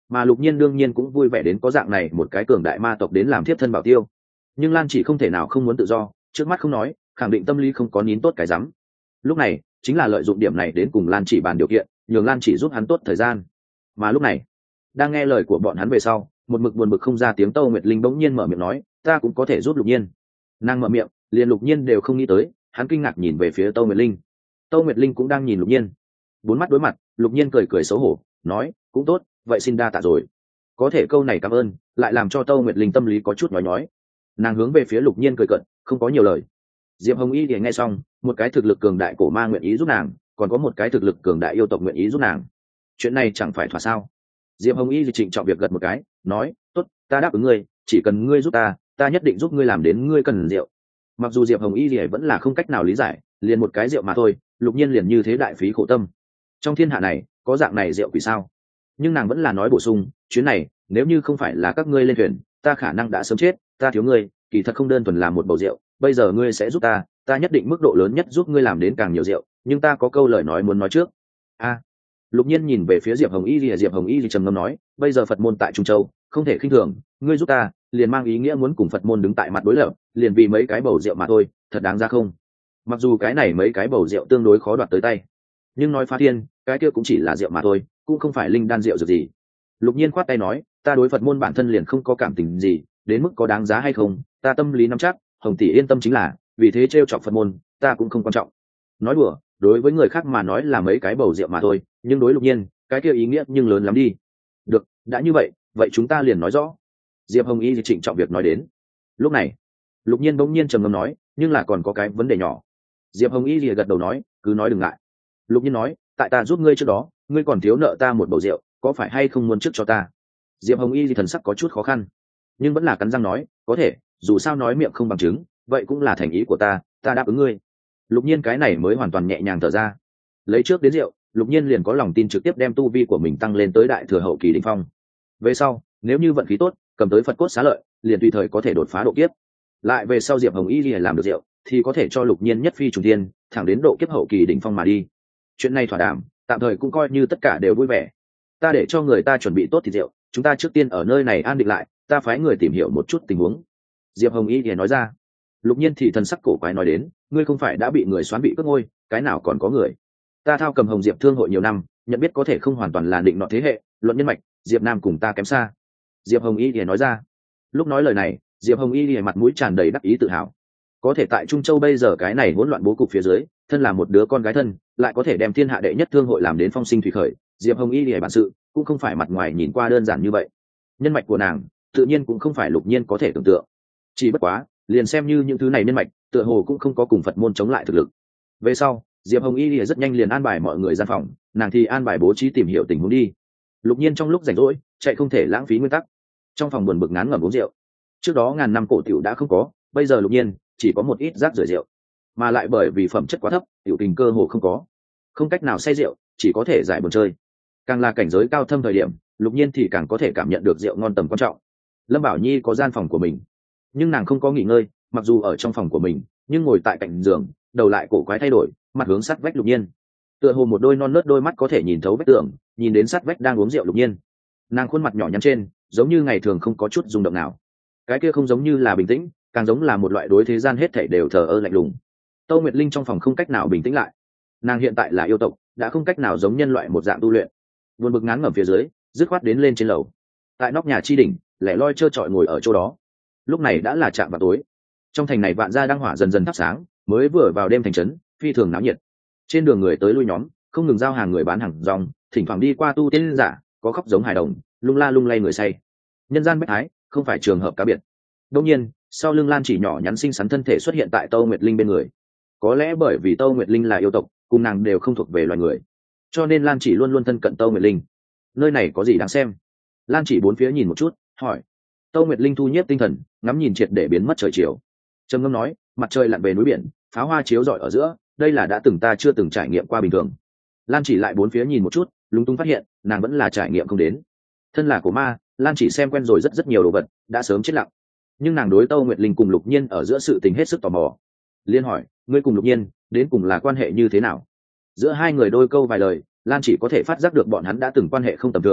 mà Lục Nhiên đương nhiên cũng vui vẻ đến có dạng này một cái cường đại ma tộc đến làm thiếp thân bảo tiêu. Nhưng Lan Chỉ không thể nào không muốn tự do, trước mắt không nói, khẳng định tâm lý không có nín tốt cái rắm. Lúc này chính là lợi dụng điểm này đến cùng Lan Chỉ bàn điều kiện, nhường Lan Chỉ giúp hắn tốt thời gian. Mà lúc này, đang nghe lời của bọn hắn về sau, một mực buồn bực không ra tiếng Tâu Nguyệt Linh bỗng nhiên mở miệng nói, ta cũng có thể giúp Lục Nhiên. Nàng mở miệng, liền Lục Nhiên đều không nghĩ tới, hắn kinh ngạc nhìn về phía Tâu Nguyệt Linh. Tâu Nguyệt Linh cũng đang nhìn Lục Nhiên. Bốn mắt đối mặt, Lục Nhiên cười cười xấu hổ, nói, cũng tốt, vậy xin đa tạ rồi. Có thể câu này cảm ơn, lại làm cho Tâu Nguyệt Linh tâm lý có chút nhói nhói. Nàng hướng về phía Lục Nhiên cười cận, không có nhiều lời. Diệp Hồng Y thì nghe xong, một cái thực lực cường đại cổ ma nguyện ý giúp nàng, còn có một cái thực lực cường đại yêu tộc nguyện ý giúp nàng. Chuyện này chẳng phải thỏa sao? Diệp Hồng Y thì trịnh trọng việc gật một cái, nói, tốt, ta đáp ứng ngươi, chỉ cần ngươi giúp ta, ta nhất định giúp ngươi làm đến ngươi cần rượu. Mặc dù Diệp Hồng Y thì vẫn là không cách nào lý giải, liền một cái rượu mà thôi, Lục Nhiên liền như thế đại phí khổ tâm. Trong thiên hạ này, có dạng này rượu vì sao? Nhưng nàng vẫn là nói bổ sung, chuyến này, nếu như không phải là các ngươi lên thuyền, ta khả năng đã sớm chết, ta thiếu ngươi, kỳ thật không đơn thuần là một bầu rượu, bây giờ ngươi sẽ giúp ta, ta nhất định mức độ lớn nhất giúp ngươi làm đến càng nhiều rượu, nhưng ta có câu lời nói muốn nói trước. A. Lục Nhiên nhìn về phía Diệp Hồng Y thì Diệp Hồng Y thì trầm ngâm nói, bây giờ Phật môn tại Trung Châu, không thể khinh thường, ngươi giúp ta, liền mang ý nghĩa muốn cùng Phật môn đứng tại mặt đối lập, liền vì mấy cái bầu rượu mà thôi, thật đáng ra không? Mặc dù cái này mấy cái bầu rượu tương đối khó đoạt tới tay, nhưng nói phá thiên, cái kia cũng chỉ là rượu mà thôi, cũng không phải linh đan rượu dược gì. Lục Nhiên khoát tay nói, ta đối Phật môn bản thân liền không có cảm tình gì, đến mức có đáng giá hay không, ta tâm lý nắm chắc, Hồng tỷ yên tâm chính là, vì thế trêu chọc Phật môn, ta cũng không quan trọng. Nói đùa, đối với người khác mà nói là mấy cái bầu rượu mà thôi, nhưng đối Lục Nhiên, cái kia ý nghĩa nhưng lớn lắm đi. Được, đã như vậy, vậy chúng ta liền nói rõ. Diệp Hồng Y trịnh trọng việc nói đến. Lúc này, Lục Nhiên bỗng nhiên trầm ngâm nói, nhưng là còn có cái vấn đề nhỏ. Diệp Hồng Y lìa gật đầu nói, cứ nói đừng ngại. Lục Nhiên nói, tại ta giúp ngươi trước đó, ngươi còn thiếu nợ ta một bầu rượu, có phải hay không muốn trước cho ta? Diệp Hồng Y thì thần sắc có chút khó khăn, nhưng vẫn là cắn răng nói, có thể, dù sao nói miệng không bằng chứng, vậy cũng là thành ý của ta, ta đáp ứng ngươi. Lục Nhiên cái này mới hoàn toàn nhẹ nhàng thở ra. Lấy trước đến rượu, Lục Nhiên liền có lòng tin trực tiếp đem tu vi của mình tăng lên tới đại thừa hậu kỳ đỉnh phong. Về sau, nếu như vận khí tốt, cầm tới Phật cốt xá lợi, liền tùy thời có thể đột phá độ kiếp. Lại về sau Diệp Hồng Y liền làm được rượu, thì có thể cho Lục Nhiên nhất phi trùng thiên, thẳng đến độ kiếp hậu kỳ đỉnh phong mà đi. Chuyện này thỏa đàm, tạm thời cũng coi như tất cả đều vui vẻ. Ta để cho người ta chuẩn bị tốt thịt rượu, chúng ta trước tiên ở nơi này an định lại, ta phái người tìm hiểu một chút tình huống. Diệp Hồng Y liền nói ra. Lục Nhiên thì thần sắc cổ quái nói đến, ngươi không phải đã bị người xoán bị cướp ngôi, cái nào còn có người? Ta thao cầm Hồng Diệp thương hội nhiều năm, nhận biết có thể không hoàn toàn là định nọ thế hệ, luận nhân mạch, Diệp Nam cùng ta kém xa. Diệp Hồng Y liền nói ra. Lúc nói lời này, Diệp Hồng Y liền mặt mũi tràn đầy đắc ý tự hào. Có thể tại Trung Châu bây giờ cái này hỗn loạn bố cục phía dưới, thân là một đứa con gái thân, lại có thể đem thiên hạ đệ nhất thương hội làm đến phong sinh thủy khởi, Diệp Hồng Y liền bản sự, cũng không phải mặt ngoài nhìn qua đơn giản như vậy. Nhân mạch của nàng, tự nhiên cũng không phải Lục Nhiên có thể tưởng tượng. Chỉ bất quá, liền xem như những thứ này nhân mạch, tựa hồ cũng không có cùng Phật môn chống lại thực lực. Về sau, Diệp Hồng Y liền rất nhanh liền an bài mọi người gian phòng, nàng thì an bài bố trí tìm hiểu tình huống đi. Lục Nhiên trong lúc rảnh rỗi, chạy không thể lãng phí nguyên tắc. Trong phòng buồn bực ngán ngẩm uống rượu. Trước đó ngàn năm cổ tiểu đã không có, bây giờ Lục Nhiên chỉ có một ít rác rưởi rượu, mà lại bởi vì phẩm chất quá thấp, tiểu tình cơ hồ không có, không cách nào say rượu, chỉ có thể giải buồn chơi. Càng là cảnh giới cao thâm thời điểm, Lục Nhiên thì càng có thể cảm nhận được rượu ngon tầm quan trọng. Lâm Bảo Nhi có gian phòng của mình, nhưng nàng không có nghỉ ngơi, mặc dù ở trong phòng của mình, nhưng ngồi tại cạnh giường, đầu lại cổ quái thay đổi, mặt hướng sát vách Lục Nhiên, tựa hồ một đôi non nớt đôi mắt có thể nhìn thấu vách tường, nhìn đến sát vách đang uống rượu Lục Nhiên. Nàng khuôn mặt nhỏ nhắn trên, giống như ngày thường không có chút rung động nào. Cái kia không giống như là bình tĩnh, càng giống là một loại đối thế gian hết thảy đều thờ ơ lạnh lùng. Tâu Nguyệt Linh trong phòng không cách nào bình tĩnh lại. Nàng hiện tại là yêu tộc, đã không cách nào giống nhân loại một dạng tu luyện. Buồn bực ngán ngẩm phía dưới, dứt khoát đến lên trên lầu. Tại nóc nhà chi đỉnh, lẻ loi trơ trọi ngồi ở chỗ đó. Lúc này đã là trạm vào tối. Trong thành này vạn gia đăng hỏa dần dần thắp sáng, mới vừa vào đêm thành trấn, phi thường náo nhiệt. Trên đường người tới lui nhóm, không ngừng giao hàng người bán hàng rong, thỉnh thoảng đi qua tu tiên giả, có khóc giống hài đồng, lung la lung lay người say. Nhân gian bách thái, không phải trường hợp cá biệt. Đương nhiên, sau lưng Lan Chỉ nhỏ nhắn xinh xắn thân thể xuất hiện tại Tâu Nguyệt Linh bên người. Có lẽ bởi vì Tâu Nguyệt Linh là yêu tộc, cùng nàng đều không thuộc về loài người, cho nên Lan Chỉ luôn luôn thân cận Tâu Nguyệt Linh. Nơi này có gì đáng xem? Lan Chỉ bốn phía nhìn một chút, hỏi. Tâu Nguyệt Linh thu nhiếp tinh thần, ngắm nhìn triệt để biến mất trời chiều. Trầm ngâm nói, mặt trời lặn về núi biển, pháo hoa chiếu rọi ở giữa, đây là đã từng ta chưa từng trải nghiệm qua bình thường. Lan Chỉ lại bốn phía nhìn một chút, lúng túng phát hiện, nàng vẫn là trải nghiệm không đến. Thân là của ma, Lan Chỉ xem quen rồi rất rất nhiều đồ vật, đã sớm chết lặng. Nhưng nàng đối Tâu Nguyệt Linh cùng Lục Nhiên ở giữa sự tình hết sức tò mò. Liên hỏi, ngươi cùng Lục Nhiên đến cùng là quan hệ như thế nào? Giữa hai người đôi câu vài lời, Lan Chỉ có thể phát giác được bọn hắn đã từng quan hệ không tầm thường,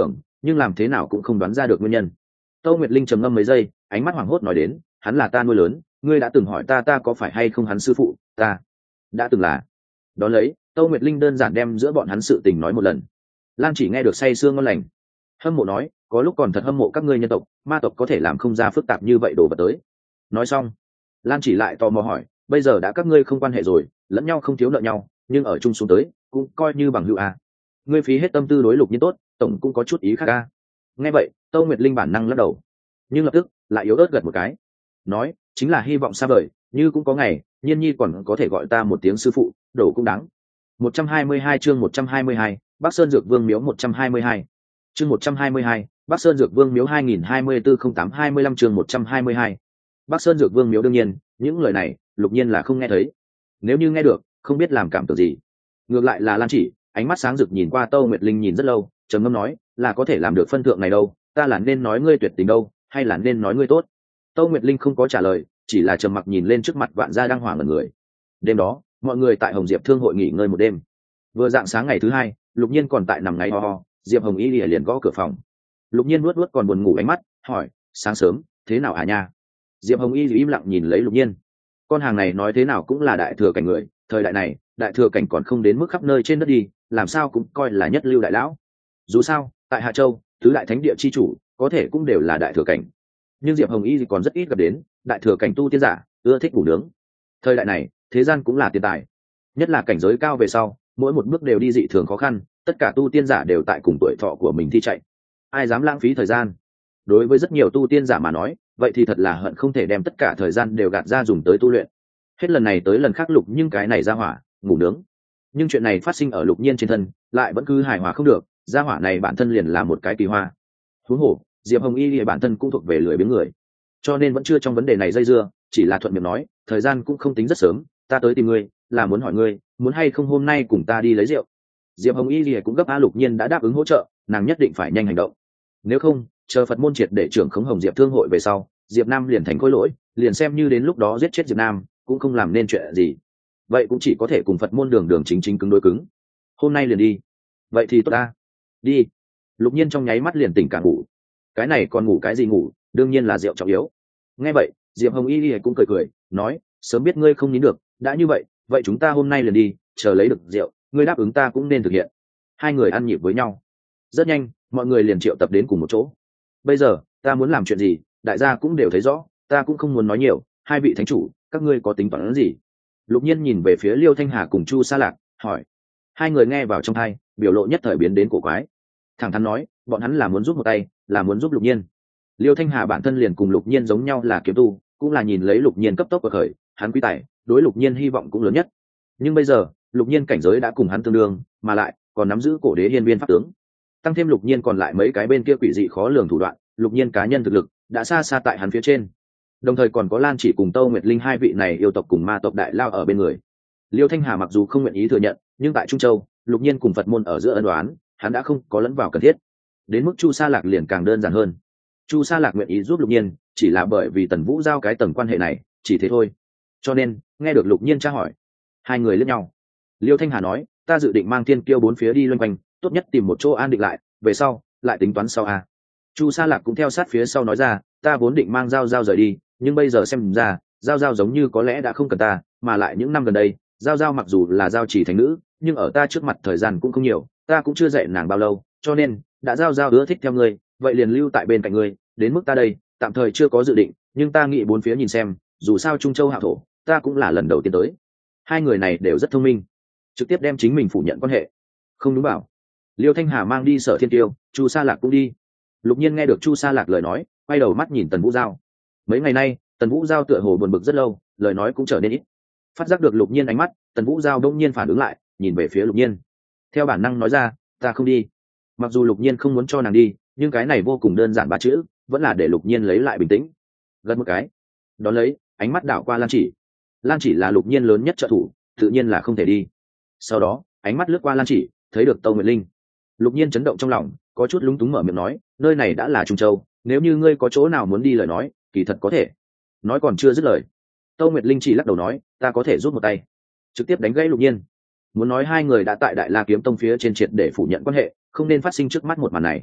nhưng làm thế nào cũng không đoán ra được nguyên nhân. Tâu Nguyệt Linh trầm ngâm mấy giây, ánh mắt hoảng hốt nói đến, hắn là ta nuôi lớn, ngươi đã từng hỏi ta ta có phải hay không hắn sư phụ, ta đã từng là. Đó lấy, Tâu Nguyệt Linh đơn giản đem giữa bọn hắn sự tình nói một lần. Lan Chỉ nghe được say sương ngon lành, hâm mộ nói, có lúc còn thật hâm mộ các ngươi nhân tộc, ma tộc có thể làm không ra phức tạp như vậy đồ vật tới. Nói xong, Lan Chỉ lại tò mò hỏi, bây giờ đã các ngươi không quan hệ rồi, lẫn nhau không thiếu nợ nhau, nhưng ở chung xuống tới cũng coi như bằng hữu à. Ngươi phí hết tâm tư đối Lục Nhiên tốt, tổng cũng có chút ý khác à. Nghe vậy, Tâu Nguyệt Linh bản năng lắc đầu, nhưng lập tức lại yếu ớt gật một cái, nói, chính là hy vọng xa vời, như cũng có ngày Nhiên Nhi còn có thể gọi ta một tiếng sư phụ, đổ cũng đáng. một trăm hai mươi hai chương một trăm hai mươi hai, Bắc Sơn Dược Vương miếu một trăm hai mươi hai. Chương một trăm hai mươi hai, Bắc Sơn Dược Vương miếu hai nghìn hai mươi tư không tám hai mươi lăm chương một trăm hai mươi hai. Bắc Sơn Dược Vương miếu đương nhiên, những lời này, Lục Nhiên là không nghe thấy. Nếu như nghe được, không biết làm cảm tưởng gì. Ngược lại là Lan Chỉ, ánh mắt sáng rực nhìn qua Tâu Nguyệt Linh nhìn rất lâu, trầm ngâm nói, là có thể làm được phân thượng này đâu, ta là nên nói ngươi tuyệt tình đâu, hay là nên nói ngươi tốt. Tâu Nguyệt Linh không có trả lời, chỉ là trầm mặc nhìn lên trước mặt Vạn Gia đang hoảng ngẩn người. Đêm đó, mọi người tại Hồng Diệp Thương hội nghỉ ngơi một đêm. Vừa dạng sáng ngày thứ hai, Lục Nhiên còn tại nằm ngáy ho ho, Diệp Hồng Y lìa liền gõ cửa phòng. Lục Nhiên nuốt nuốt còn buồn ngủ ánh mắt, hỏi, sáng sớm thế nào hả nha? Diệp Hồng Y im lặng nhìn lấy Lục Nhiên. Con hàng này nói thế nào cũng là đại thừa cảnh người, thời đại này đại thừa cảnh còn không đến mức khắp nơi trên đất đi, làm sao cũng coi là nhất lưu đại lão. Dù sao tại Hạ Châu, tứ đại thánh địa chi chủ có thể cũng đều là đại thừa cảnh, nhưng Diệp Hồng Y thì còn rất ít gặp đến đại thừa cảnh tu tiên giả ưa thích ngủ nướng. Thời đại này thế gian cũng là tiền tài, nhất là cảnh giới cao về sau, mỗi một bước đều đi dị thường khó khăn, tất cả tu tiên giả đều tại cùng tuổi thọ của mình thi chạy, ai dám lãng phí thời gian. Đối với rất nhiều tu tiên giả mà nói, vậy thì thật là hận không thể đem tất cả thời gian đều gạt ra dùng tới tu luyện. Hết lần này tới lần khác Lục nhưng cái này ra hỏa ngủ nướng, nhưng chuyện này phát sinh ở Lục Nhiên trên thân lại vẫn cứ hài hòa không được, ra hỏa này bản thân liền là một cái kỳ hoa. Huống hồ Diệp Hồng Y thì bản thân cũng thuộc về lười biếng người, cho nên vẫn chưa trong vấn đề này dây dưa, chỉ là thuận miệng nói, thời gian cũng không tính rất sớm, ta tới tìm ngươi là muốn hỏi ngươi muốn hay không hôm nay cùng ta đi lấy rượu. Diệp Hồng Y thì cũng gấp. A Lục Nhiên đã đáp ứng hỗ trợ, nàng nhất định phải nhanh hành động, nếu không chờ Phật môn triệt để trưởng khống Hồng Diệp Thương hội về sau, Diệp Nam liền thành khối lỗi, liền xem như đến lúc đó giết chết Diệp Nam cũng không làm nên chuyện gì, vậy cũng chỉ có thể cùng Phật môn đường đường chính chính cứng đối cứng. Hôm nay liền đi, vậy thì tốt ta, đi. Lục Nhiên trong nháy mắt liền tỉnh cả ngủ, cái này còn ngủ cái gì ngủ, đương nhiên là rượu trọng yếu. Nghe vậy Diệp Hồng Y cũng cười cười nói, sớm biết ngươi không nín được, đã như vậy vậy chúng ta hôm nay liền đi, chờ lấy được rượu ngươi đáp ứng ta cũng nên thực hiện. Hai người ăn nhịp với nhau, rất nhanh mọi người liền triệu tập đến cùng một chỗ. Bây giờ ta muốn làm chuyện gì đại gia cũng đều thấy rõ, ta cũng không muốn nói nhiều, hai vị thánh chủ các ngươi có tính toán gì? Lục Nhiên nhìn về phía Liêu Thanh Hà cùng Chu Sa Lạc hỏi. Hai người nghe vào trong tai, biểu lộ nhất thời biến đến cổ quái, thẳng thắn nói bọn hắn là muốn giúp một tay, là muốn giúp Lục Nhiên. Liêu Thanh Hà bản thân liền cùng Lục Nhiên giống nhau là kiếm tu, cũng là nhìn lấy Lục Nhiên cấp tốc của khởi, hắn quý tài, đối Lục Nhiên hy vọng cũng lớn nhất. Nhưng bây giờ Lục Nhiên cảnh giới đã cùng hắn tương đương, mà lại còn nắm giữ cổ đế hiên viên pháp tướng, tăng thêm Lục Nhiên còn lại mấy cái bên kia quỷ dị khó lường thủ đoạn, Lục Nhiên cá nhân thực lực đã xa xa tại hắn phía trên. Đồng thời còn có Lan Chỉ cùng Tâu Nguyệt Linh hai vị này yêu tộc cùng ma tộc đại lao ở bên người. Liêu Thanh Hà mặc dù không nguyện ý thừa nhận, nhưng tại Trung Châu, Lục Nhiên cùng Phật môn ở giữa ân đoán, hắn đã không có lẫn vào cần thiết. Đến mức Chu Sa Lạc liền càng đơn giản hơn. Chu Sa Lạc nguyện ý giúp Lục Nhiên, chỉ là bởi vì Tần Vũ giao cái tầng quan hệ này, chỉ thế thôi. Cho nên, nghe được Lục Nhiên tra hỏi, hai người liếc nhau. Liêu Thanh Hà nói, ta dự định mang Thiên Kiêu bốn phía đi loanh quanh, tốt nhất tìm một chỗ an định lại, về sau lại tính toán sau a. Chu Sa Lạc cũng theo sát phía sau nói ra, ta vốn định mang Giao Giao rời đi, nhưng bây giờ xem ra Giao Giao giống như có lẽ đã không cần ta, mà lại những năm gần đây Giao Giao mặc dù là giao chỉ thành nữ, nhưng ở ta trước mặt thời gian cũng không nhiều, ta cũng chưa dạy nàng bao lâu, cho nên đã Giao Giao ưa thích theo ngươi, vậy liền lưu tại bên cạnh ngươi. Đến mức ta đây tạm thời chưa có dự định, nhưng ta nghĩ bốn phía nhìn xem, dù sao Trung Châu hạo thổ ta cũng là lần đầu tiên tới. Hai người này đều rất thông minh, trực tiếp đem chính mình phủ nhận quan hệ. Không đúng bảo. Liêu Thanh Hà mang đi Sở Thiên Tiêu, Chu Sa Lạc cũng đi. Lục Nhiên nghe được Chu Sa Lạc lời nói, quay đầu mắt nhìn Tần Vũ Giao. Mấy ngày nay Tần Vũ Giao tựa hồ buồn bực rất lâu, lời nói cũng trở nên ít. Phát giác được Lục Nhiên ánh mắt, Tần Vũ Giao đông nhiên phản ứng lại, nhìn về phía Lục Nhiên, theo bản năng nói ra, ta không đi. Mặc dù Lục Nhiên không muốn cho nàng đi, nhưng cái này vô cùng đơn giản ba chữ vẫn là để Lục Nhiên lấy lại bình tĩnh. Gần một cái, đón lấy ánh mắt đảo qua Lan Chỉ. Lan Chỉ là Lục Nhiên lớn nhất trợ thủ, tự nhiên là không thể đi. Sau đó ánh mắt lướt qua Lan Chỉ, thấy được Tâu Nguyệt Linh. Lục Nhiên chấn động trong lòng, có chút lúng túng mở miệng nói, nơi này đã là Trung Châu, nếu như ngươi có chỗ nào muốn đi lời nói, kỳ thật có thể. Nói còn chưa dứt lời, Tâu Nguyệt Linh chỉ lắc đầu nói, ta có thể rút một tay, trực tiếp đánh gãy Lục Nhiên. Muốn nói hai người đã tại Đại La Kiếm Tông phía trên triệt để phủ nhận quan hệ, không nên phát sinh trước mắt một màn này.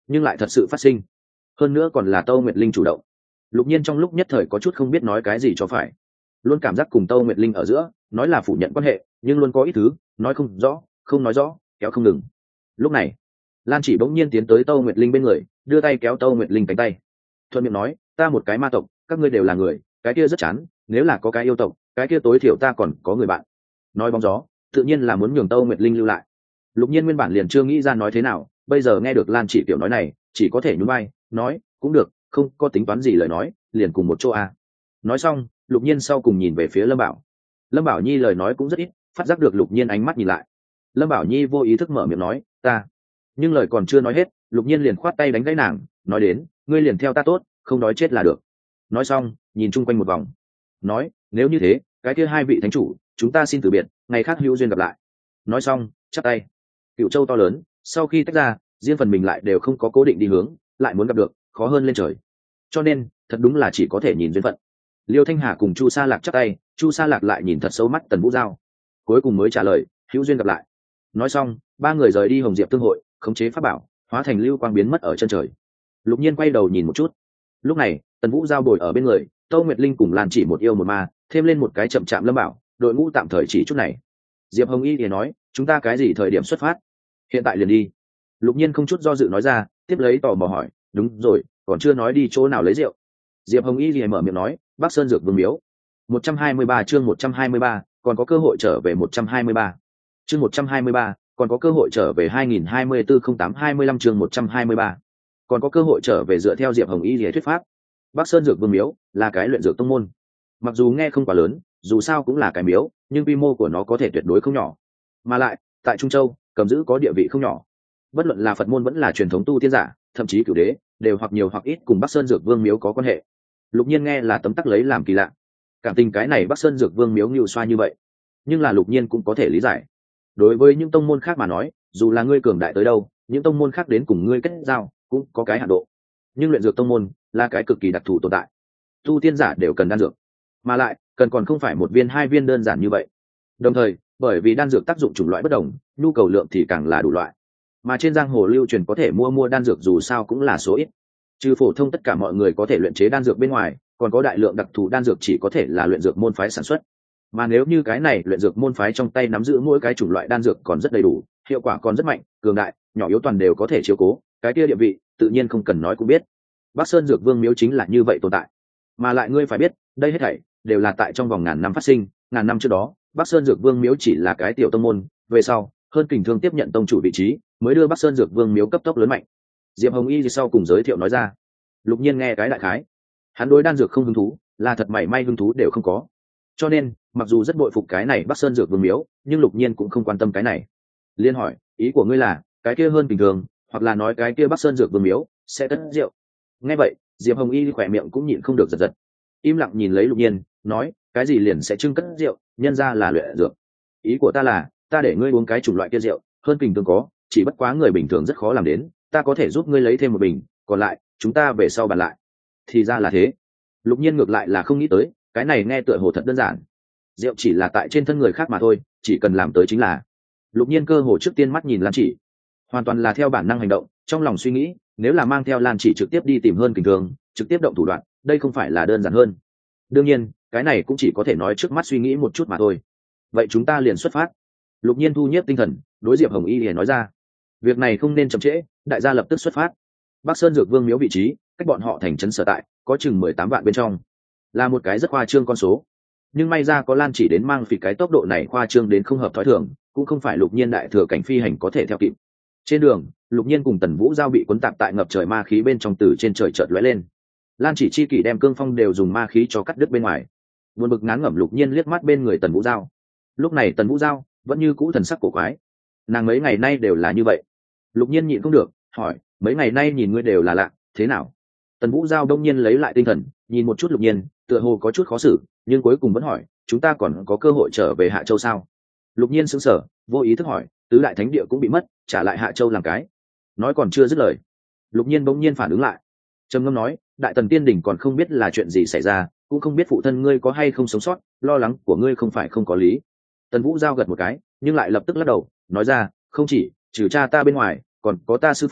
nhưng lại thật sự phát sinh. Hơn nữa còn là Tâu Nguyệt Linh chủ động. Lục Nhiên trong lúc nhất thời có chút không biết nói cái gì cho phải, luôn cảm giác cùng Tâu Nguyệt Linh ở giữa nói là phủ nhận quan hệ, nhưng luôn có ít thứ nói không rõ, không nói rõ, kéo không ngừng. Lúc này Lan Chỉ bỗng nhiên tiến tới Tâu Nguyệt Linh bên người, đưa tay kéo Tâu Nguyệt Linh cánh tay, thuận miệng nói, ta một cái ma tộc, các ngươi đều là người, cái kia rất chán, nếu là có cái yêu tộc, cái kia tối thiểu ta còn có người bạn. Nói bóng gió, tự nhiên là muốn nhường Tâu Nguyệt Linh lưu lại. Lục Nhiên nguyên bản liền chưa nghĩ ra nói thế nào, bây giờ nghe được Lan Chỉ kiểu nói này, chỉ có thể nhún vai, nói, cũng được, không có tính toán gì lời nói, liền cùng một chỗ a. Nói xong, Lục Nhiên sau cùng nhìn về phía Lâm Bảo. Lâm Bảo Nhi lời nói cũng rất ít, phát giác được Lục Nhiên ánh mắt nhìn lại. Lâm Bảo Nhi vô ý thức mở miệng nói, ta. Nhưng lời còn chưa nói hết, Lục Nhiên liền khoát tay đánh gãy nàng, nói đến, ngươi liền theo ta tốt, không đói chết là được. Nói xong, nhìn chung quanh một vòng, nói, nếu như thế, cái kia hai vị thánh chủ, chúng ta xin từ biệt, ngày khác hữu duyên gặp lại. Nói xong, chắp tay. Cựu Châu to lớn, sau khi tách ra, riêng phần mình lại đều không có cố định đi hướng, lại muốn gặp được, khó hơn lên trời. Cho nên, thật đúng là chỉ có thể nhìn duyên phận. Liêu Thanh Hà cùng Chu Sa Lạc chắp tay, Chu Sa Lạc lại nhìn thật sâu mắt Tần Vũ Giao, cuối cùng mới trả lời, hữu duyên gặp lại. Nói xong, ba người rời đi Hồng Diệp Thương hội, khống chế pháp bảo, hóa thành lưu quang biến mất ở chân trời. Lục Nhiên quay đầu nhìn một chút. Lúc này, Tần Vũ Giao bồi ở bên người, Tâu Nguyệt Linh cùng Lan Chỉ một yêu một ma, thêm lên một cái chậm chạm Lâm Bảo, đội ngũ tạm thời chỉ chút này. Diệp Hồng Y thì nói, chúng ta cái gì thời điểm xuất phát? Hiện tại liền đi. Lục Nhiên không chút do dự nói ra, tiếp lấy tò mò hỏi, đúng rồi, còn chưa nói đi chỗ nào lấy rượu. Diệp Hồng Y thì mở miệng nói, Bắc Sơn Dược Vương miếu. một trăm hai mươi ba chương một trăm hai mươi ba, còn có cơ hội trở về một trăm hai mươi ba. Chương một trăm hai mươi ba, còn có cơ hội trở về hai nghìn hai mươi tư không tám hai mươi lăm chương một trăm hai mươi ba. Còn có cơ hội trở về dựa theo Diệp Hồng Y lý thuyết pháp. Bắc Sơn Dược Vương miếu là cái luyện dược tông môn. Mặc dù nghe không quá lớn, dù sao cũng là cái miếu, nhưng quy mô của nó có thể tuyệt đối không nhỏ. Mà lại, tại Trung Châu, cầm giữ có địa vị không nhỏ. Bất luận là Phật môn vẫn là truyền thống tu tiên giả, thậm chí cửu đế, đều hoặc nhiều hoặc ít cùng Bắc Sơn Dược Vương miếu có quan hệ. Lục Nhiên nghe là tấm tắc lấy làm kỳ lạ. Cảm tình cái này Bắc Sơn Dược Vương miếu nhựu xoa như vậy, nhưng là Lục Nhiên cũng có thể lý giải. Đối với những tông môn khác mà nói, dù là ngươi cường đại tới đâu, những tông môn khác đến cùng ngươi kết giao cũng có cái hạn độ. Nhưng luyện dược tông môn là cái cực kỳ đặc thù tồn tại. Tu tiên giả đều cần đan dược, mà lại cần còn không phải một viên hai viên đơn giản như vậy. Đồng thời, bởi vì đan dược tác dụng chủng loại bất đồng, nhu cầu lượng thì càng là đủ loại. Mà trên giang hồ lưu truyền có thể mua mua đan dược dù sao cũng là số ít. Trừ phổ thông tất cả mọi người có thể luyện chế đan dược bên ngoài, còn có đại lượng đặc thù đan dược chỉ có thể là luyện dược môn phái sản xuất. Mà nếu như cái này luyện dược môn phái trong tay nắm giữ mỗi cái chủng loại đan dược còn rất đầy đủ, hiệu quả còn rất mạnh, cường đại, nhỏ yếu toàn đều có thể chiếu cố, cái kia địa vị tự nhiên không cần nói cũng biết. Bắc Sơn Dược Vương miếu chính là như vậy tồn tại. Mà lại ngươi phải biết, đây hết thảy đều là tại trong vòng ngàn năm phát sinh, ngàn năm trước đó, Bắc Sơn Dược Vương miếu chỉ là cái tiểu tông môn, về sau, hơn Kình Thương tiếp nhận tông chủ vị trí, mới đưa Bắc Sơn Dược Vương miếu cấp tốc lớn mạnh. Diệp Hồng Y sau cùng giới thiệu nói ra. Lục Nhiên nghe cái đại khái, hắn đối đan dược không hứng thú, là thật mảy may hứng thú đều không có. Cho nên, mặc dù rất bội phục cái này Bắc Sơn Dược Vương miếu, nhưng Lục Nhiên cũng không quan tâm cái này. Liên hỏi, ý của ngươi là, cái kia hơn bình thường, hoặc là nói cái kia Bắc Sơn Dược Vương miếu sẽ cất rượu? Nghe vậy, Diệp Hồng Y khỏe miệng cũng nhịn không được giật giật, im lặng nhìn lấy Lục Nhiên, nói, cái gì liền sẽ trưng cất rượu, nhân ra là luyện dược. Ý của ta là, ta để ngươi uống cái chủng loại kia rượu, hơn bình thường có, chỉ bất quá người bình thường rất khó làm đến, ta có thể giúp ngươi lấy thêm một bình, còn lại chúng ta về sau bàn lại. Thì ra là thế. Lục Nhiên ngược lại là không nghĩ tới, cái này nghe tựa hồ thật đơn giản. Rượu chỉ là tại trên thân người khác mà thôi, chỉ cần làm tới chính là. Lục Nhiên cơ hồ trước tiên mắt nhìn Lan Chỉ, hoàn toàn là theo bản năng hành động, trong lòng suy nghĩ, nếu là mang theo Lan Chỉ trực tiếp đi tìm hơn Kình Thương, trực tiếp động thủ đoạn, đây không phải là đơn giản hơn. Đương nhiên, cái này cũng chỉ có thể nói trước mắt suy nghĩ một chút mà thôi. Vậy chúng ta liền xuất phát. Lục Nhiên thu nhiếp tinh thần, đối Diệp Hồng Y liền nói ra, việc này không nên chậm trễ, đại gia lập tức xuất phát. Bắc Sơn Dược Vương miếu vị trí, cách bọn họ thành trấn sở tại, có chừng mười tám vạn bên trong, là một cái rất khoa trương con số. Nhưng may ra có Lan Chỉ đến mang phỉ cái tốc độ này khoa trương đến không hợp thói thường, cũng không phải Lục Nhiên đại thừa cảnh phi hành có thể theo kịp. Trên đường, Lục Nhiên cùng Tần Vũ Giao bị cuốn tạp tại ngập trời ma khí bên trong, từ trên trời chợt lóe lên. Lan Chỉ chi kỷ đem cương phong đều dùng ma khí cho cắt đứt bên ngoài. Buồn bực ngán ngẩm Lục Nhiên liếc mắt bên người Tần Vũ Giao. Lúc này Tần Vũ Giao vẫn như cũ thần sắc cổ quái. Nàng mấy ngày nay đều là như vậy. Lục Nhiên nhịn không được, hỏi, mấy ngày nay nhìn ngươi đều là lạ, thế nào? Tần Vũ Giao đông nhiên lấy lại tinh thần, nhìn một chút Lục Nhiên, tựa hồ có chút khó xử, nhưng cuối cùng vẫn hỏi, chúng ta còn có cơ hội trở về Hạ Châu sao? Lục Nhiên sững sờ, vô ý thức hỏi, tứ đại thánh địa cũng bị mất, trả lại Hạ Châu làm cái? Nói còn chưa dứt lời, Lục Nhiên bỗng nhiên phản ứng lại, trầm ngâm nói, Đại Tần Tiên Đỉnh còn không biết là chuyện gì xảy ra, cũng không biết phụ thân ngươi có hay không sống sót, lo lắng của ngươi không phải không có lý. Tần Vũ Giao gật một cái, nhưng lại lập tức lắc đầu, nói ra, không chỉ trừ cha ta bên ngoài, còn có ta sư phụ,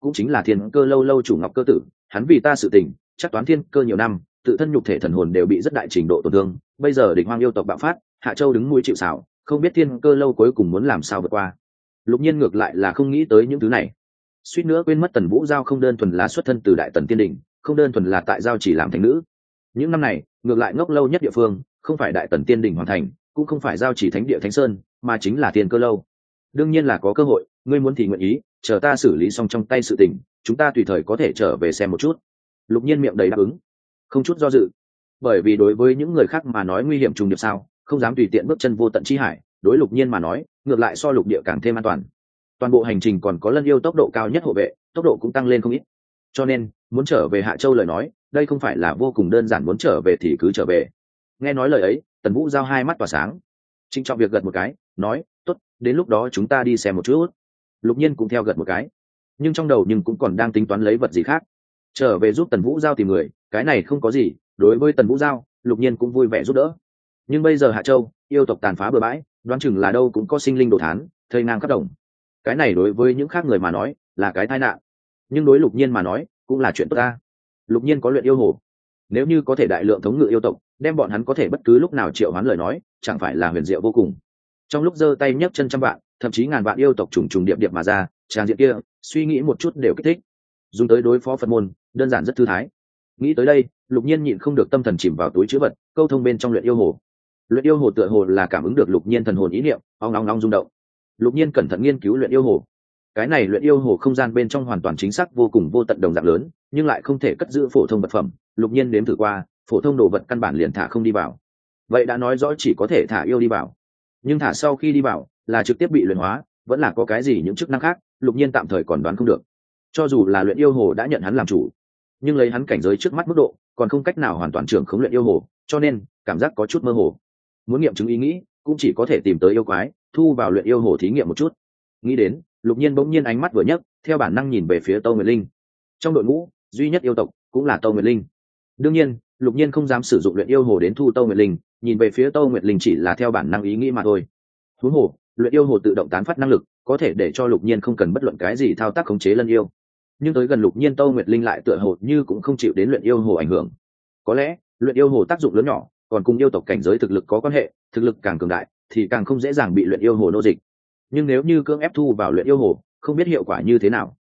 cũng chính là thiên cơ lâu lâu chủ Ngọc Cơ Tử, hắn vì ta sự tình chắc toán thiên cơ nhiều năm, tự thân nhục thể thần hồn đều bị rất đại trình độ tổn thương, bây giờ địch hoang yêu tộc bạo phát, Hạ Châu đứng mũi chịu sào, không biết thiên cơ lâu cuối cùng muốn làm sao vượt qua. Lục Nhiên ngược lại là không nghĩ tới những thứ này, suýt nữa quên mất Tần Vũ Giao không đơn thuần là xuất thân từ Đại Tần Tiên Đình, không đơn thuần là tại giao chỉ làm thành nữ. Những năm này ngược lại ngốc lâu nhất địa phương không phải Đại Tần Tiên Đình hoàn thành, cũng không phải giao chỉ thánh địa Thánh Sơn, mà chính là Thiên Cơ lâu. Đương nhiên là có cơ hội, ngươi muốn thì nguyện ý, chờ ta xử lý xong trong tay sự tình, chúng ta tùy thời có thể trở về xem một chút. Lục Nhiên miệng đầy đáp ứng, không chút do dự, bởi vì đối với những người khác mà nói nguy hiểm trùng điệp sao, không dám tùy tiện bước chân vô tận chi hải, đối Lục Nhiên mà nói ngược lại so lục địa càng thêm an toàn. Toàn bộ hành trình còn có Lân yêu tốc độ cao nhất hộ vệ, tốc độ cũng tăng lên không ít, cho nên muốn trở về Hạ Châu lời nói, đây không phải là vô cùng đơn giản, muốn trở về thì cứ trở về. Nghe nói lời ấy, Tần Vũ Giao hai mắt tỏa sáng, trịnh trọng việc gật một cái, nói tốt, đến lúc đó chúng ta đi xem một chút. Lục Nhiên cũng theo gật một cái, nhưng trong đầu nhưng cũng còn đang tính toán lấy vật gì khác trở về giúp Tần Vũ Giao tìm người. Cái này không có gì, đối với Tần Vũ Giao, Lục Nhiên cũng vui vẻ giúp đỡ. Nhưng bây giờ Hạ Châu yêu tộc tàn phá bừa bãi, đoán chừng là đâu cũng có sinh linh đồ thán thây ngang khắp đồng. Cái này đối với những khác người mà nói là cái tai nạn, nhưng đối Lục Nhiên mà nói cũng là chuyện tốt ta. Lục Nhiên có luyện yêu hồ, nếu như có thể đại lượng thống ngự yêu tộc, đem bọn hắn có thể bất cứ lúc nào triệu hoán lời nói, chẳng phải là huyền diệu vô cùng. Trong lúc giơ tay nhấc chân trăm vạn, thậm chí ngàn vạn yêu tộc trùng trùng điệp điệp mà ra, tràng diện kia suy nghĩ một chút đều kích thích, dùng tới đối phó Phật môn đơn giản rất thư thái. Nghĩ tới đây, Lục Nhiên nhịn không được tâm thần chìm vào túi chữ vật, câu thông bên trong luyện yêu hồ. Luyện yêu hồ tựa hồ là cảm ứng được Lục Nhiên thần hồn ý niệm, ong ong ong rung động. Lục Nhiên cẩn thận nghiên cứu luyện yêu hồ. Cái này luyện yêu hồ không gian bên trong hoàn toàn chính xác vô cùng vô tận đồng dạng lớn, nhưng lại không thể cất giữ phổ thông vật phẩm. Lục Nhiên đếm thử qua, phổ thông đồ vật căn bản liền thả không đi vào. Vậy đã nói rõ chỉ có thể thả yêu đi vào, nhưng thả sau khi đi vào là trực tiếp bị luyện hóa, vẫn là có cái gì những chức năng khác, Lục Nhiên tạm thời còn đoán không được. Cho dù là luyện yêu hồ đã nhận hắn làm chủ, nhưng lấy hắn cảnh giới trước mắt mức độ, còn không cách nào hoàn toàn trưởng khống luyện yêu hồ, cho nên cảm giác có chút mơ hồ. Muốn nghiệm chứng ý nghĩ, cũng chỉ có thể tìm tới yêu quái, thu vào luyện yêu hồ thí nghiệm một chút. Nghĩ đến, Lục Nhiên bỗng nhiên ánh mắt vừa nhấc, theo bản năng nhìn về phía Tâu Nguyệt Linh. Trong đội ngũ duy nhất yêu tộc cũng là Tâu Nguyệt Linh. Đương nhiên, Lục Nhiên không dám sử dụng luyện yêu hồ đến thu Tâu Nguyệt Linh, nhìn về phía Tâu Nguyệt Linh chỉ là theo bản năng ý nghĩ mà thôi. Huống hồ, luyện yêu hồ tự động tán phát năng lực, có thể để cho Lục Nhiên không cần bất luận cái gì thao tác khống chế Lân yêu. Nhưng tới gần Lục Nhiên, Tâu Nguyệt Linh lại tựa hồ như cũng không chịu đến luyện yêu hồ ảnh hưởng. Có lẽ, luyện yêu hồ tác dụng lớn nhỏ, còn cùng yêu tộc cảnh giới thực lực có quan hệ, thực lực càng cường đại thì càng không dễ dàng bị luyện yêu hồ nô dịch. Nhưng nếu như cưỡng ép thu vào luyện yêu hồ, không biết hiệu quả như thế nào.